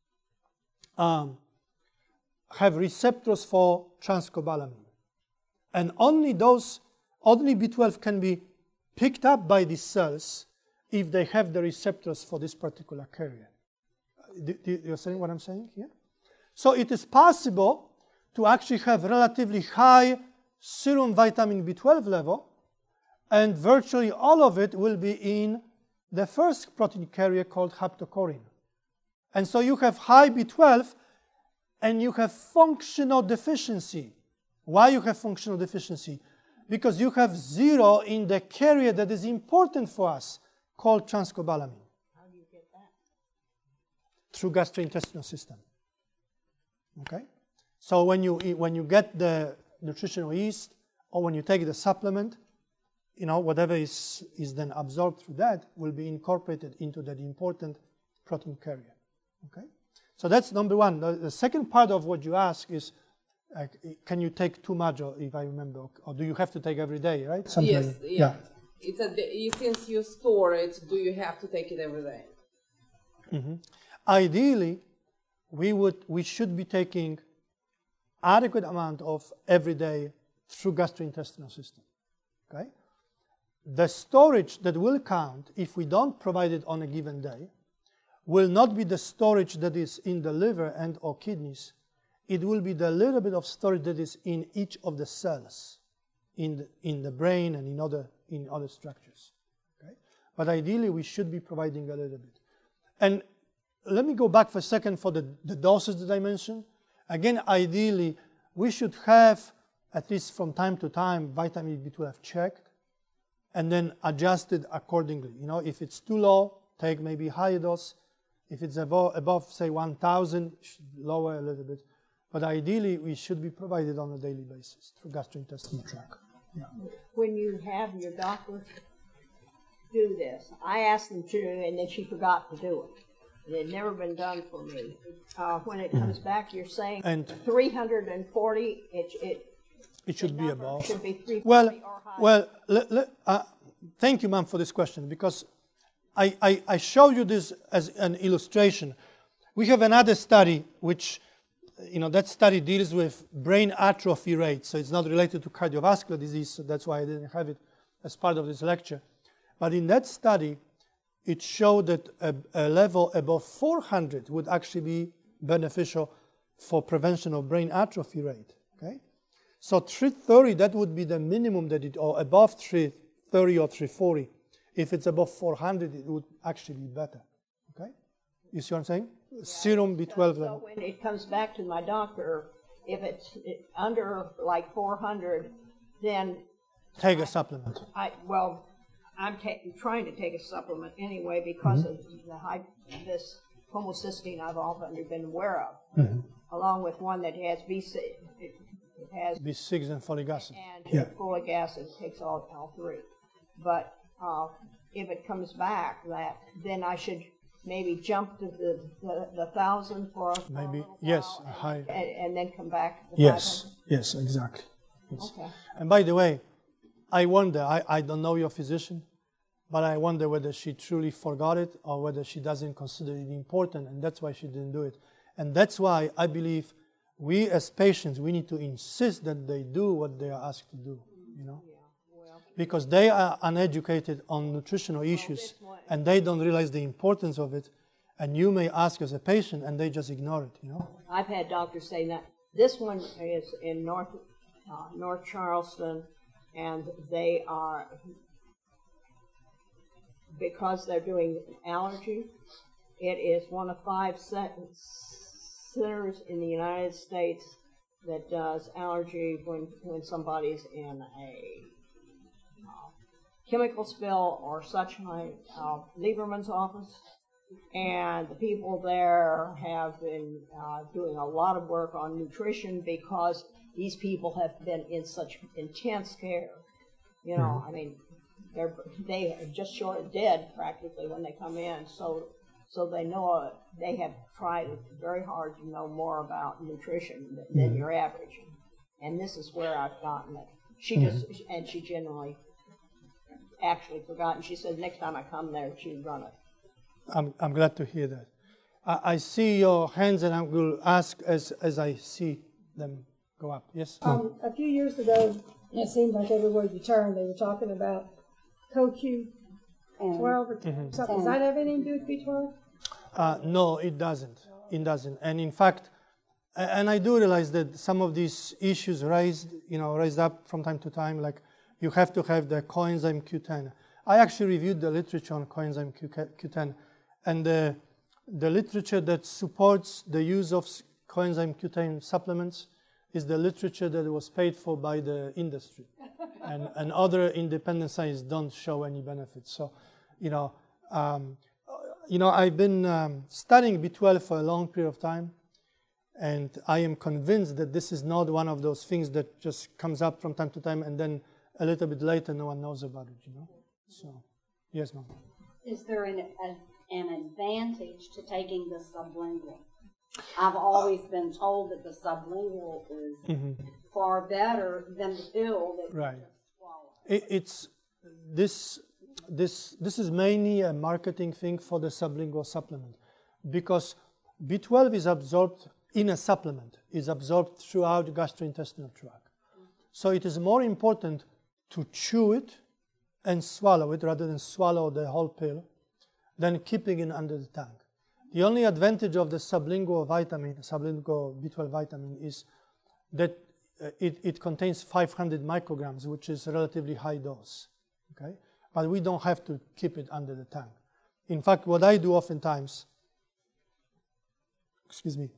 um, have receptors for transcobalamin. And only those, only B twelve can be picked up by these cells if they have the receptors for this particular carrier. Do, do, you're saying what I'm saying here? So it is possible to actually have relatively high serum vitamin B twelve level, and virtually all of it will be in the first protein carrier called haptocorrin. And so you have high B twelve and you have functional deficiency. Why you have functional deficiency? Because you have zero in the carrier that is important for us, called transcobalamin. How do you get that? Through gastrointestinal system. Okay? So when you eat, when you get the nutritional yeast, or when you take the supplement, you know, whatever is, is then absorbed through that will be incorporated into that important protein carrier. Okay? So that's number one. The, the second part of what you ask is, uh, can you take too much, or if I remember, or do you have to take every day, right? Something yes, like, yeah. yeah. It's a, since you store it, do you have to take it every day? Mm-hmm. Ideally, we would, we should be taking adequate amount of every day through gastrointestinal system. Okay? The storage that will count if we don't provide it on a given day will not be the storage that is in the liver and or kidneys. It will be the little bit of storage that is in each of the cells, in the, in the brain and in other, in other structures. Okay? But ideally, we should be providing a little bit. And let me go back for a second for the, the doses that I mentioned. Again, ideally, we should have, at least from time to time, vitamin B twelve checked and then adjusted accordingly. You know, if it's too low, take maybe higher dose. If it's above, above say, one thousand, lower a little bit. But ideally, we should be provided on a daily basis through gastrointestinal tract. Yeah. When you have your doctor do this, I asked them to, and then she forgot to do it. It had never been done for me. Uh, when it comes back, you're saying And three hundred forty. It it it should be above. should be three forty Well, or higher. well. Let, let, uh, thank you, ma'am, for this question, because I, I I showed you this as an illustration. We have another study which, you know, that study deals with brain atrophy rate, so it's not related to cardiovascular disease. So that's why I didn't have it as part of this lecture. But in that study, it showed that a, a level above four hundred would actually be beneficial for prevention of brain atrophy rate. Okay, so three thirty, that would be the minimum that it, or above three thirty or three forty. If it's above four hundred, it would actually be better. Okay, you see what I'm saying? Yeah, serum B twelve so, level. So when it comes back to my doctor, if it's under like four hundred, then take a I, supplement. I well. I'm trying to take a supplement anyway because mm-hmm. of the high, this homocysteine I've often been aware of, mm-hmm. along with one that has B six, it, it has B six and folic acid. And yeah. folic acid takes all, all three. But uh, if it comes back, that then I should maybe jump to the the, the thousand for, for maybe a yes, and, high. And, and then come back. To yes, yes, exactly. Yes. Okay. And by the way, I wonder, I, I don't know your physician, but I wonder whether she truly forgot it or whether she doesn't consider it important, and that's why she didn't do it. And that's why I believe we as patients, we need to insist that they do what they are asked to do, you know? Yeah, well, because they are uneducated on nutritional issues, one, and they don't realize the importance of it, and you may ask as a patient, and they just ignore it, you know? I've had doctors say that. This one is in North, uh, North Charleston, and they are, because they're doing allergy, it is one of five centers in the United States that does allergy when, when somebody's in a uh, chemical spill or such like uh, Lieberman's office. And the people there have been uh, doing a lot of work on nutrition because these people have been in such intense care. You know, I mean, they're they are just short of dead practically when they come in. So so they know uh, they have tried very hard to know more about nutrition than, than your average. And this is where I've gotten it. She just and she generally actually forgotten. She said next time I come there, she'd run it. I'm, I'm glad to hear that. I, I see your hands, and I will ask as, as I see them go up. Yes? Um, a few years ago, it seemed like everywhere you turned, they were talking about CoQ twelve or Mhm. something. Does that have anything to do with B twelve? Uh, no, it doesn't. It doesn't. And in fact, a- and I do realize that some of these issues raised, you know, raised up from time to time, like you have to have the coenzyme Q ten. I actually reviewed the literature on coenzyme Q ten, and the, the literature that supports the use of s- coenzyme Q ten supplements is the literature that was paid for by the industry. and, and other independent science don't show any benefits. So, you know, um, you know, I've been um, studying B twelve for a long period of time, and I am convinced that this is not one of those things that just comes up from time to time and then a little bit later no one knows about it, you know? So, yes, ma'am. Is there an, a, an advantage to taking the sublingual? I've always been told that the sublingual is Mhm. far better than the pill that Right. you just swallow. It, it's this this this is mainly a marketing thing for the sublingual supplement, because B twelve is absorbed in a supplement, is absorbed throughout the gastrointestinal tract. So it is more important to chew it and swallow it rather than swallow the whole pill than keeping it under the tongue. The only advantage of the sublingual vitamin, sublingual B twelve vitamin, is that uh, it, it contains five hundred micrograms, which is a relatively high dose. Okay? But we don't have to keep it under the tongue. In fact, what I do oftentimes, excuse me,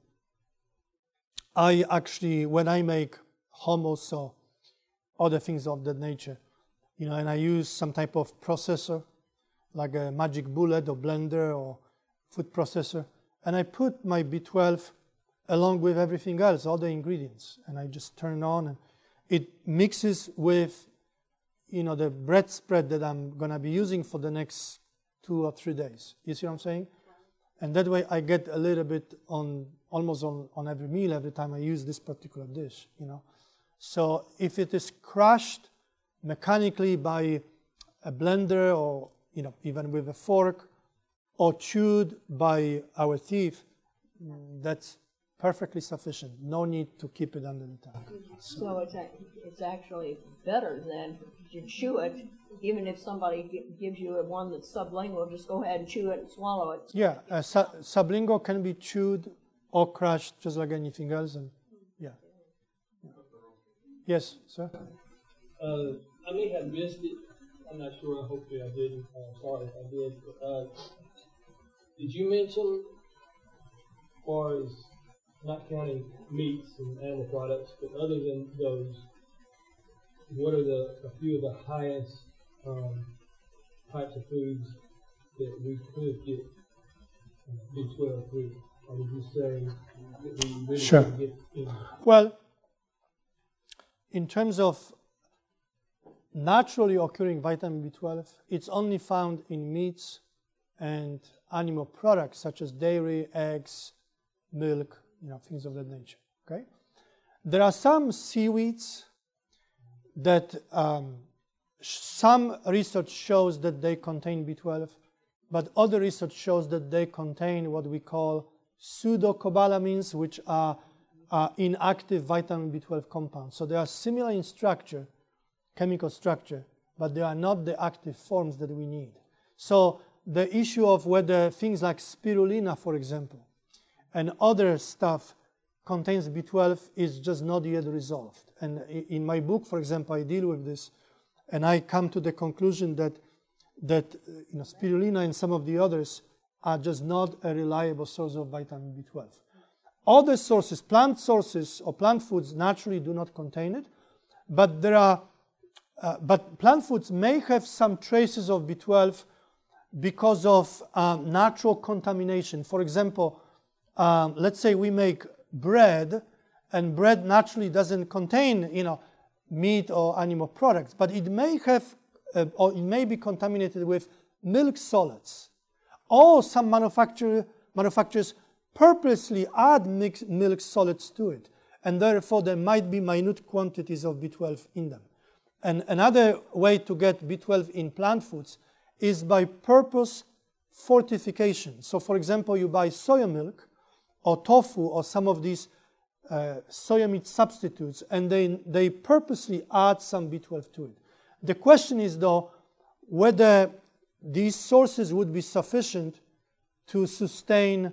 I actually, when I make hummus or other things of that nature, you know, and I use some type of processor, like a Magic Bullet or blender or food processor, and I put my B twelve along with everything else, all the ingredients, and I just turn on, and it mixes with, you know, the bread spread that I'm going to be using for the next two or three days. You see what I'm saying? And that way I get a little bit on, almost on, on every meal, every time I use this particular dish, you know. So if it is crushed mechanically by a blender or, you know, even with a fork, or chewed by our teeth, that's perfectly sufficient. No need to keep it under the tongue. So, So it's, a, it's actually better than to chew it, even if somebody gi- gives you a one that's sublingual, just go ahead and chew it and swallow it. yeah, uh, su- sublingual can be chewed or crushed just like anything else, and yeah. yeah. Yes, sir? Uh, I may have missed it. I'm not sure. Hopefully I didn't. Uh, sorry if I did. But, uh, did you mention, as far as not counting meats and animal products, but other than those, what are the a few of the highest um, types of foods that we could get uh, B twelve through? Or would you say that we really Sure. can get in? Well, in terms of naturally occurring vitamin B twelve, it's only found in meats and animal products such as dairy, eggs, milk, you know, things of that nature. Okay, there are some seaweeds that um, some research shows that they contain B twelve, but other research shows that they contain what we call pseudocobalamins, which are uh, inactive vitamin B twelve compounds. So they are similar in structure, chemical structure, but they are not the active forms that we need. So the issue of whether things like spirulina, for example, and other stuff contains B twelve is just not yet resolved. And in my book, for example, I deal with this, and I come to the conclusion that that you know, spirulina and some of the others are just not a reliable source of vitamin B twelve. Other sources, plant sources or plant foods naturally do not contain it, but there are, uh, but plant foods may have some traces of B twelve because of um, natural contamination. For example, um, let's say we make bread, and bread naturally doesn't contain, you know, meat or animal products, but it may have, uh, or it may be contaminated with milk solids. Or some manufacturer, manufacturers purposely add mix, milk solids to it, and therefore there might be minute quantities of B twelve in them. And another way to get B twelve in plant foods is by purpose fortification. So for example, you buy soya milk or tofu or some of these uh, soya meat substitutes, and they, they purposely add some B twelve to it. The question is though, whether these sources would be sufficient to sustain,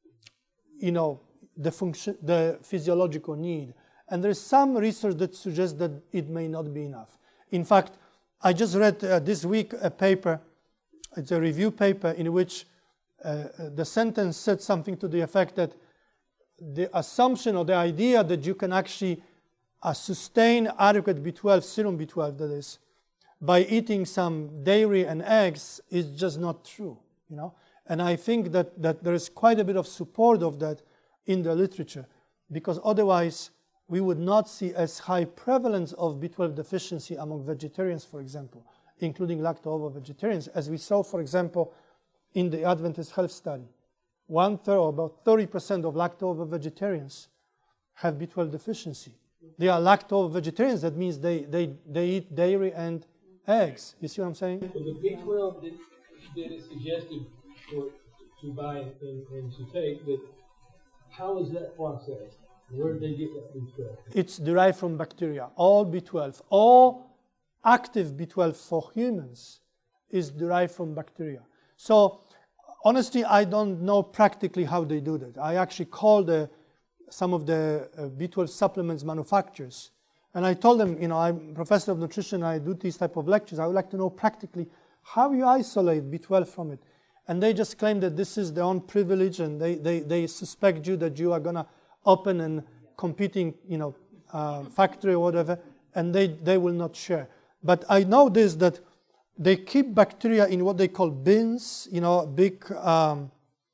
you know, the function, the physiological need. And there is some research that suggests that it may not be enough. In fact, I just read uh, this week a paper, it's a review paper in which uh, the sentence said something to the effect that the assumption or the idea that you can actually uh, sustain adequate B twelve, serum B twelve that is, by eating some dairy and eggs is just not true, you know. And I think that, that there is quite a bit of support of that in the literature, because otherwise we would not see as high prevalence of B twelve deficiency among vegetarians, for example, including lacto-ovo-vegetarians, as we saw, for example, in the Adventist Health Study. One third, or about thirty percent of lacto-ovo-vegetarians have B twelve deficiency. They are lacto-ovo-vegetarians, that means they, they, they eat dairy and eggs. You see what I'm saying? So the B twelve that, that is suggested for, to buy and, and to take, that how is that processed? Where did they get that B twelve? It's derived from bacteria. All B twelve, all active B twelve for humans is derived from bacteria. So honestly, I don't know practically how they do that. I actually called the, some of the uh, B twelve supplements manufacturers, and I told them, you know, I'm a professor of nutrition, I do these type of lectures, I would like to know practically how you isolate B twelve from it. And they just claim that this is their own privilege, and they, they, they suspect you that you are going to open and competing, you know, uh, factory or whatever, and they, they will not share. But I know this, that they keep bacteria in what they call bins, you know, big um,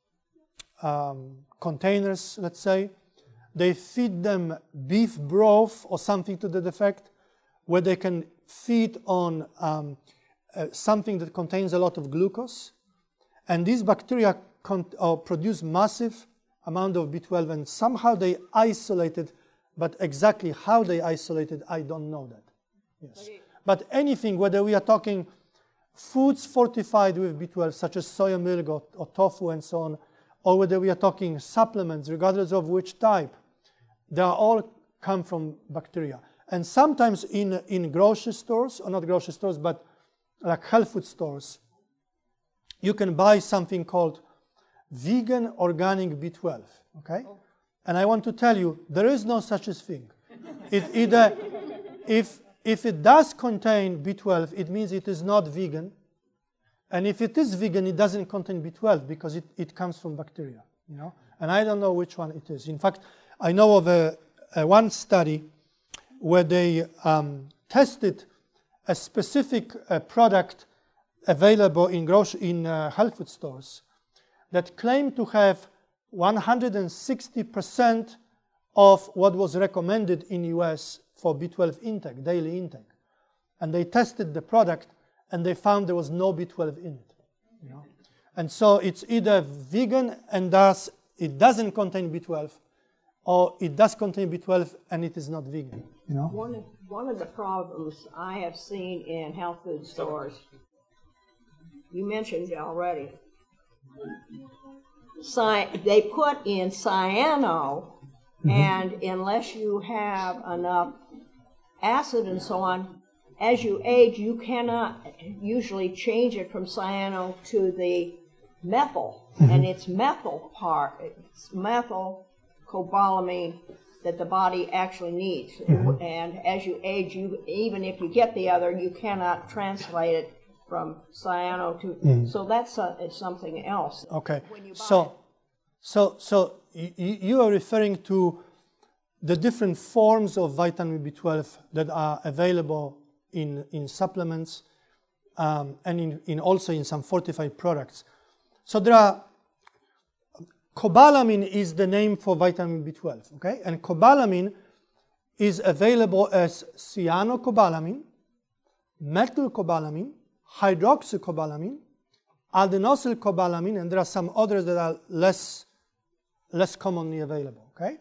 um, containers, let's say. They feed them beef broth or something to that effect, where they can feed on um, uh, something that contains a lot of glucose. And these bacteria con uh, produce massive amount of B twelve, and somehow they isolated, but exactly how they isolated, I don't know that. Yes. Okay. But anything, whether we are talking foods fortified with B twelve, such as soya milk or, or tofu and so on, or whether we are talking supplements, regardless of which type, they are all come from bacteria. And sometimes in, in grocery stores, or not grocery stores, but like health food stores, you can buy something called vegan organic B twelve, okay? Oh. And I want to tell you, there is no such a thing. It either, if, if it does contain B twelve, it means it is not vegan. And if it is vegan, it doesn't contain B twelve because it, it comes from bacteria, you know? And I don't know which one it is. In fact, I know of a, a one study where they um, tested a specific uh, product available in, grocery, in uh, health food stores that claimed to have one hundred sixty percent of what was recommended in U S for B twelve intake, daily intake. And they tested the product and they found there was no B twelve in it. You know? And so it's either vegan and thus it doesn't contain B twelve, or it does contain B twelve and it is not vegan. You know? One of, one of the problems I have seen in health food stores, you mentioned it already, Cy they put in cyano, mm-hmm. and unless you have enough acid and so on, as you age, you cannot usually change it from cyano to the methyl, mm-hmm. and it's methyl part, it's methyl cobalamin that the body actually needs. Mm-hmm. And as you age, you even if you get the other, you cannot translate it from cyano to, mm. so that's uh, something else. Okay, so, so, so y- y- you are referring to the different forms of vitamin B twelve that are available in, in supplements um, and in, in also in some fortified products. So there are, cobalamin is the name for vitamin B twelve, okay? And cobalamin is available as cyanocobalamin, methylcobalamin, hydroxycobalamin, adenosylcobalamin, and there are some others that are less, less commonly available, okay?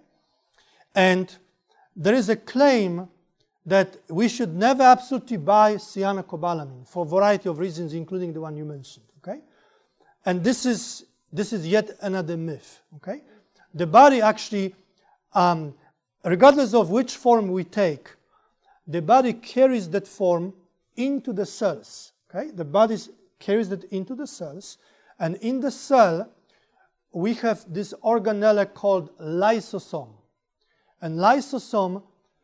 And there is a claim that we should never absolutely buy cyanocobalamin for a variety of reasons, including the one you mentioned, okay? And this is, this is yet another myth, okay? The body actually, um, regardless of which form we take, the body carries that form into the cells, okay? The body carries it into the cells, and in the cell, we have this organelle called lysosome. And lysosome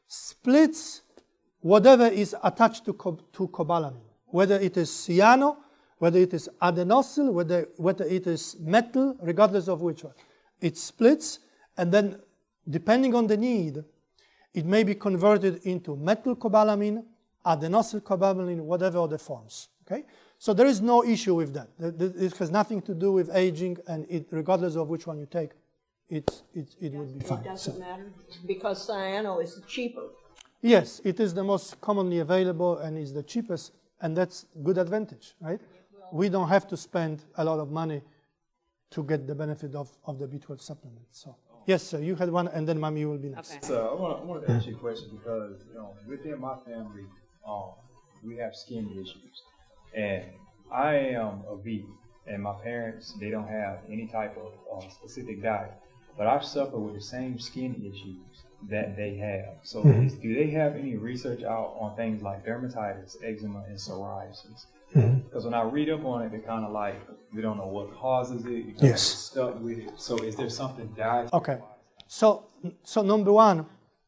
splits whatever is attached to, co- to cobalamin, whether it is cyano, whether it is adenosyl, whether, whether it is methyl, regardless of which one. It splits, and then depending on the need, it may be converted into methylcobalamin, adenosylcobalamin, whatever other forms. Okay? So there is no issue with that. It has nothing to do with aging, and it, regardless of which one you take, it, it, it would be fine. It doesn't So- matter because cyano is cheaper. Yes, it is the most commonly available and is the cheapest, and that's good advantage, right? We don't have to spend a lot of money to get the benefit of, of the B twelve supplement. So, yes, sir, you had one, and then Mami, you will be next. So I want, I want to ask you a question because, you know, within my family, um, we have skin issues, and I am a vegan, and my parents, they don't have any type of uh, specific diet, but I suffer with the same skin issues that they have. So Mhm. is, do they have any research out on things like dermatitis, eczema, and psoriasis? Mhm. Because when I read up on it, they're kind of like, we don't know what causes it. You kind Yes. of stuck with it. So is there something dietary? Okay. So, so number one,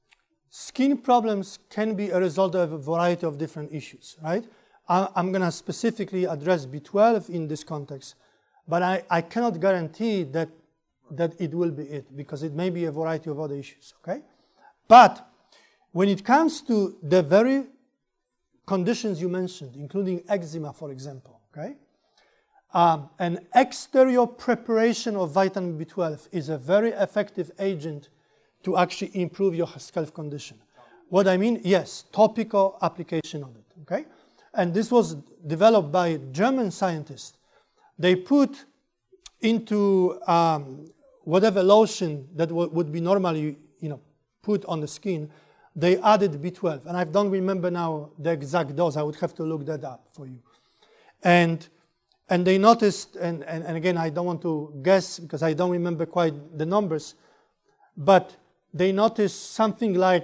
skin problems can be a result of a variety of different issues, right? I, I'm going to specifically address B twelve in this context, but I, I cannot guarantee that, that it will be it, because it may be a variety of other issues, okay? But when it comes to the very conditions you mentioned, including eczema, for example, okay? Um, an exterior preparation of vitamin B twelve is a very effective agent to actually improve your scalp condition. What I mean, yes, topical application of it, okay? And this was developed by German scientists. They put into um, whatever lotion that w- would be normally, you know, put on the skin, they added B twelve. And I don't remember now the exact dose. I would have to look that up for you. And And they noticed, and, and, and again, I don't want to guess because I don't remember quite the numbers, but they noticed something like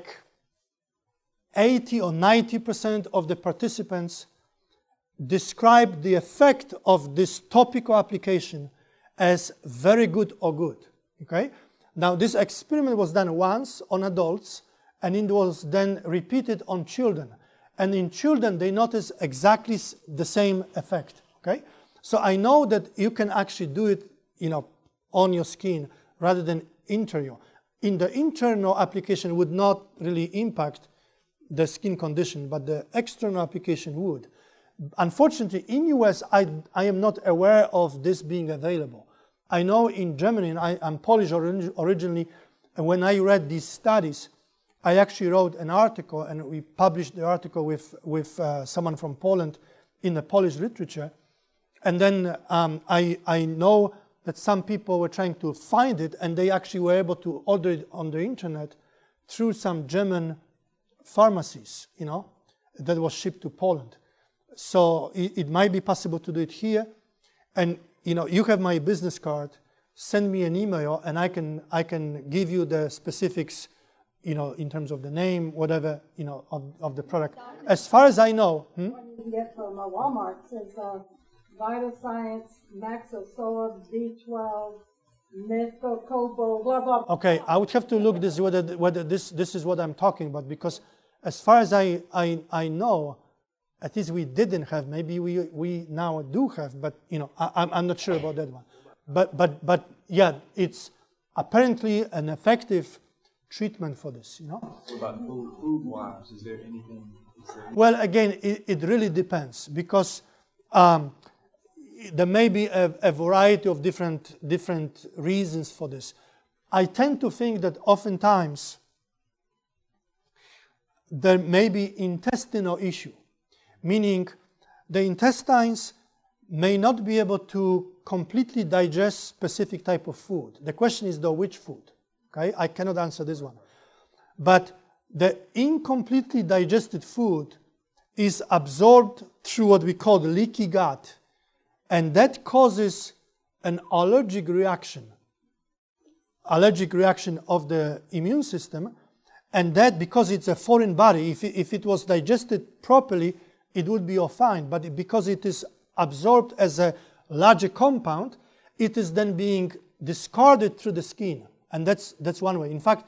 eighty or ninety percent of the participants described the effect of this topical application as very good or good, okay? Now, this experiment was done once on adults, and it was then repeated on children. And in children, they noticed exactly s- the same effect, okay? So I know that you can actually do it, you know, on your skin rather than interior. In the internal application would not really impact the skin condition, but the external application would. Unfortunately, in U S, I, I am not aware of this being available. I know in Germany, and I, I'm Polish orig- originally, and when I read these studies, I actually wrote an article, and we published the article with, with uh, someone from Poland in the Polish literature. And then um, I, I know that some people were trying to find it, and they actually were able to order it on the internet through some German pharmacies, you know, that was shipped to Poland. So it, it might be possible to do it here. And, you know, you have my business card. Send me an email, and I can, I can give you the specifics, you know, in terms of the name, whatever, you know, of, of the product. As far as I know, hmm? One you can get from uh, Walmart says uh, Vital Science, Maxosorb, B twelve, Methocobo, blah, blah, blah. Okay, I would have to look this whether whether this this is what I'm talking about, because as far as I I, I know, at least we didn't have. Maybe we we now do have, but you know I, I'm I'm not sure about that one. But but but yeah, it's apparently an effective treatment for this, you know. What about food, food-wise? Is there anything? Is there Well, again, it, it really depends because um, there may be a, a variety of different, different reasons for this. I tend to think that oftentimes there may be intestinal issue, meaning the intestines may not be able to completely digest specific type of food. The question is though, which food? Okay, I cannot answer this one. But the incompletely digested food is absorbed through what we call the leaky gut, and that causes an allergic reaction, allergic reaction of the immune system, and that because it's a foreign body, if it, if it was digested properly, it would be all fine, but because it is absorbed as a larger compound, it is then being discarded through the skin, and that's, that's one way. In fact,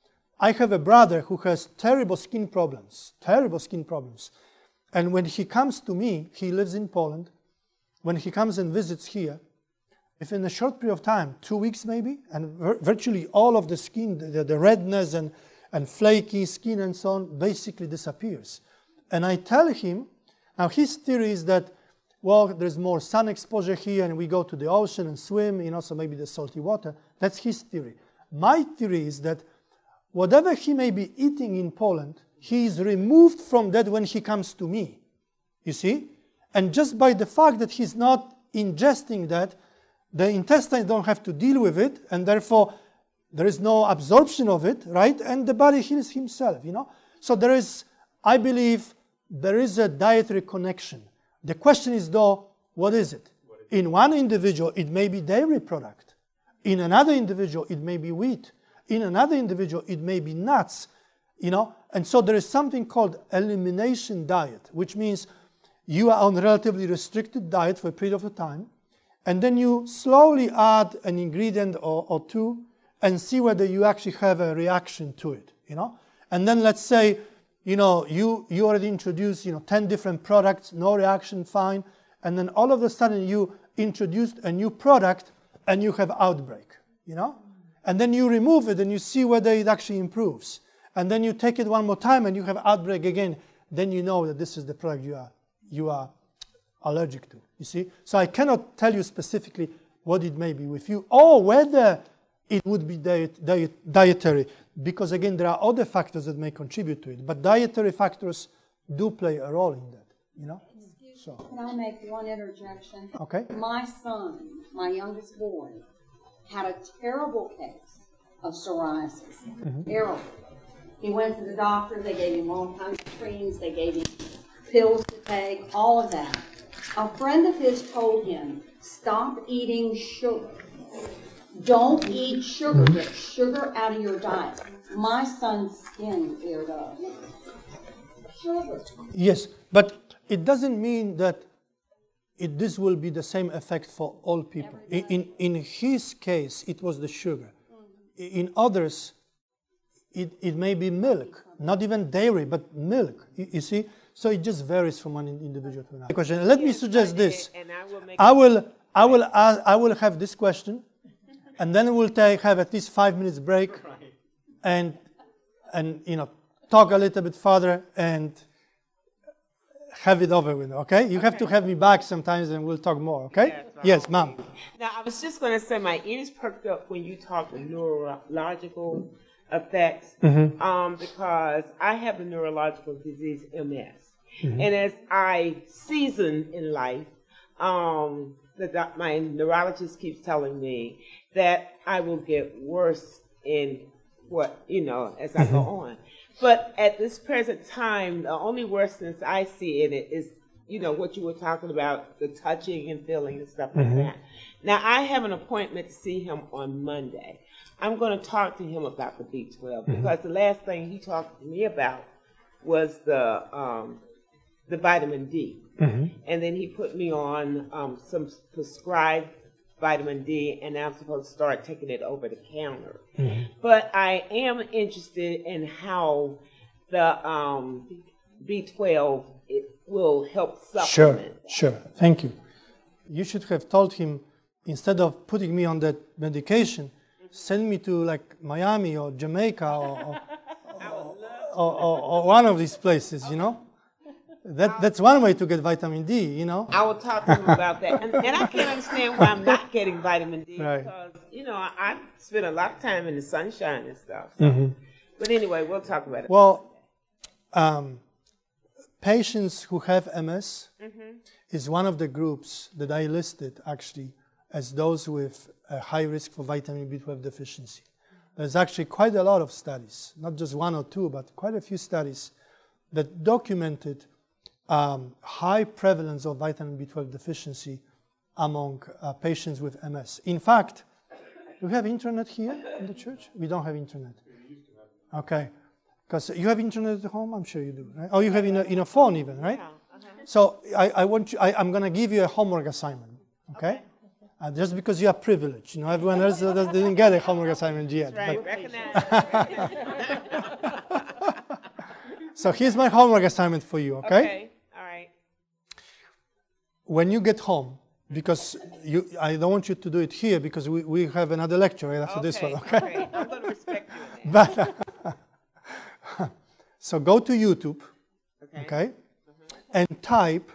I have a brother who has terrible skin problems, terrible skin problems. And when he comes to me, he lives in Poland, when he comes and visits here, if in a short period of time, two weeks maybe, and vir- virtually all of the skin, the, the redness and, and flaky skin and so on, basically disappears. And I tell him, now his theory is that, well, there's more sun exposure here and we go to the ocean and swim, you know, so maybe the salty water. That's his theory. My theory is that whatever he may be eating in Poland, he is removed from that when he comes to me, you see? And just by the fact that he's not ingesting that, the intestines don't have to deal with it, and therefore there is no absorption of it, right? And the body heals himself, you know? So there is, I believe, there is a dietary connection. The question is though, what is it? In one individual, it may be dairy product. In another individual, it may be wheat. In another individual, it may be nuts, you know? And so there is something called elimination diet, which means you are on a relatively restricted diet for a period of time, and then you slowly add an ingredient or, or two and see whether you actually have a reaction to it, you know? And then let's say, you know, you, you already introduced, you know, ten different products, no reaction, fine, and then all of a sudden you introduced a new product and you have outbreak, you know? And then you remove it and you see whether it actually improves. And then you take it one more time and you have outbreak again. Then you know that this is the product you are, you are allergic to, you see? So I cannot tell you specifically what it may be with you or whether it would be diet, diet, dietary, because again, there are other factors that may contribute to it. But dietary factors do play a role in that, you know? So. Can I make one interjection? Okay. My son, my youngest boy, had a terrible case of psoriasis. Mm-hmm. Terrible. He went to the doctor, they gave him all kinds of creams, they gave him pills to take, all of that. A friend of his told him, stop eating sugar. Don't eat sugar. Get sugar out of your diet. My son's skin cleared up. Sugar. Yes, but it doesn't mean that it, this will be the same effect for all people. In, in, in his case, it was the sugar. Mm-hmm. In others, it, it may be milk, not even dairy, but milk. You, you see? So it just varies from one individual to another. Question. Let yes, me suggest this. And I will, make I will, I will, ask, I will have this question, and then we'll take have at least five minutes break, right. and and you know talk a little bit further and have it over with. Okay? You okay. have to have me back sometimes, and we'll talk more. Okay? Yes, yes ma'am. Now I was just going to say my ears perked up when you talked of neurological effects, mm-hmm. um, because I have a neurological disease, M S. Mm-hmm. And as I season in life, um, the doc, my neurologist keeps telling me that I will get worse in what, you know, as I mm-hmm. go on. But at this present time, the only worseness I see in it is, you know, what you were talking about, the touching and feeling and stuff mm-hmm. like that. Now, I have an appointment to see him on Monday. I'm going to talk to him about the B twelve mm-hmm. because the last thing he talked to me about was the um, the vitamin D. Mm-hmm. And then he put me on um, some prescribed vitamin D, and I'm supposed to start taking it over the counter. Mm-hmm. But I am interested in how the um, B twelve it will help supplement. Sure, that. sure. Thank you. You should have told him, instead of putting me on that medication, send me to like Miami or Jamaica or or, or, or, or one of these places, you know. That that's one way to get vitamin D, you know. I will talk to him about that, and, and I can't understand why I'm not getting vitamin D Right. because you know I, I spend a lot of time in the sunshine and stuff. So. Mm-hmm. But anyway, we'll talk about it. Well, um, patients who have M S Mm-hmm. is one of the groups that I listed actually as those with a high risk for vitamin B twelve deficiency. There's actually quite a lot of studies, not just one or two, but quite a few studies that documented um, high prevalence of vitamin B twelve deficiency among uh, patients with M S. In fact, do we have internet here in the church? We don't have internet. Okay. Because you have internet at home? I'm sure you do, right? Oh, you have in a, in a phone even, right? So I, I want you, I, I'm going to give you a homework assignment, okay? Uh, just because you are privileged. You know, everyone else uh, didn't get a homework assignment yet. That's right, but- recognize. So here's my homework assignment for you, okay? Okay, all right. When you get home, because you, I don't want you to do it here because we, we have another lecture right after this one, okay? Okay, I'm going to respect you in that. But so go to YouTube, Okay. okay, and type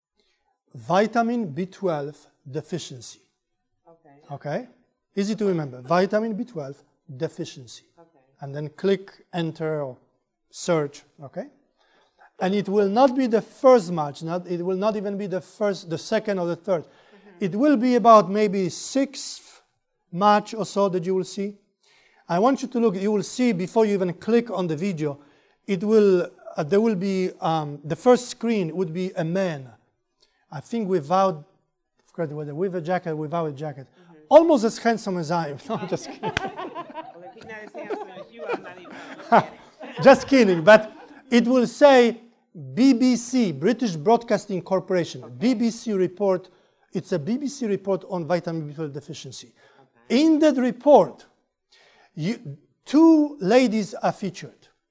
vitamin B twelve deficiency. Okay. Okay, easy to remember. Vitamin B twelve deficiency, Okay. and then click enter or search. Okay, and it will not be the first match. Not it will not even be the first, the second, or the third. Mm-hmm. It will be about maybe sixth match or so that you will see. I want you to look. You will see before you even click on the video. It will. Uh, there will be um, the first screen would be a man. I think without, I forgot whether with a jacket, or without a jacket, Mm-hmm. almost as handsome as I am. No, I'm just kidding. Well, if he's not as handsome as you, I'm not even going to look at it. Just kidding. But it will say B B C, British Broadcasting Corporation, B B C report. It's a B B C report on vitamin B twelve deficiency. In that report, you, two ladies are featured.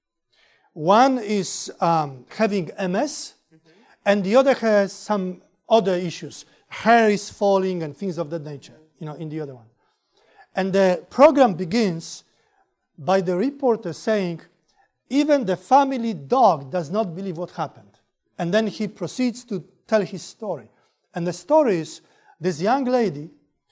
One is um, having M S, mm-hmm. and the other has some other issues. Hair is falling and things of that nature, you know, in the other one. And the program begins by the reporter saying, even the family dog does not believe what happened. And then he proceeds to tell his story. And the story is this young lady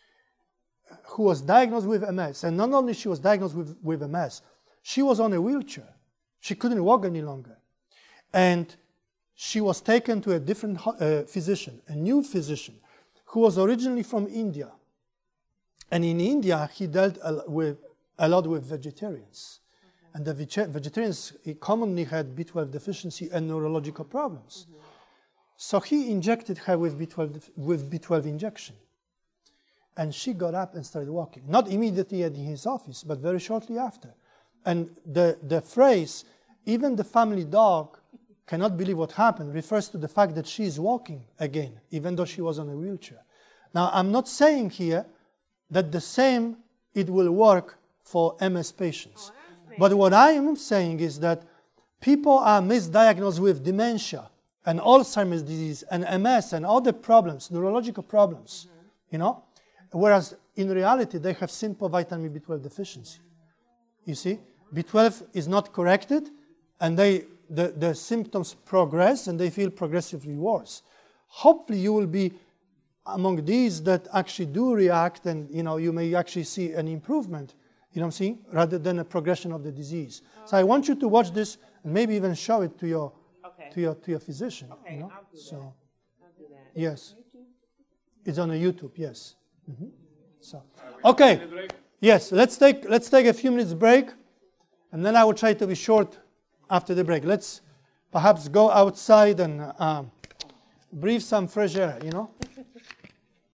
who was diagnosed with M S, and not only she was diagnosed with, with M S, she was on a wheelchair. She couldn't walk any longer. And she was taken to a different uh, physician, a new physician, who was originally from India. And in India, he dealt a, with, a lot with vegetarians. Mm-hmm. And the vege vegetarians commonly had B twelve deficiency and neurological problems. Mm-hmm. So he injected her with B twelve, with B twelve injection. And she got up and started walking. Not immediately at his office, but very shortly after. And the, the phrase, even the family dog cannot believe what happened, refers to the fact that she is walking again, even though she was on a wheelchair. Now, I'm not saying here that the same, it will work for M S patients. Oh, but what I am saying is that people are misdiagnosed with dementia and Alzheimer's disease and M S and other problems, neurological problems, mm-hmm. you know, whereas in reality, they have simple vitamin B twelve deficiency. You see? B twelve is not corrected, and they, the, the symptoms progress, and they feel progressively worse. Hopefully, you will be among these that actually do react, and you know you may actually see an improvement. You know what I'm saying? Rather than a progression of the disease. Oh. So I want you to watch this and maybe even show it to your okay. to your to your physician. Okay, you know? I'll do so, that. I'll do that. Yes, it's on a YouTube. Yes. Mm-hmm. So okay. Yes. Let's take let's take a few minutes break. And then I will try to be short after the break. Let's perhaps go outside and uh, breathe some fresh air, you know.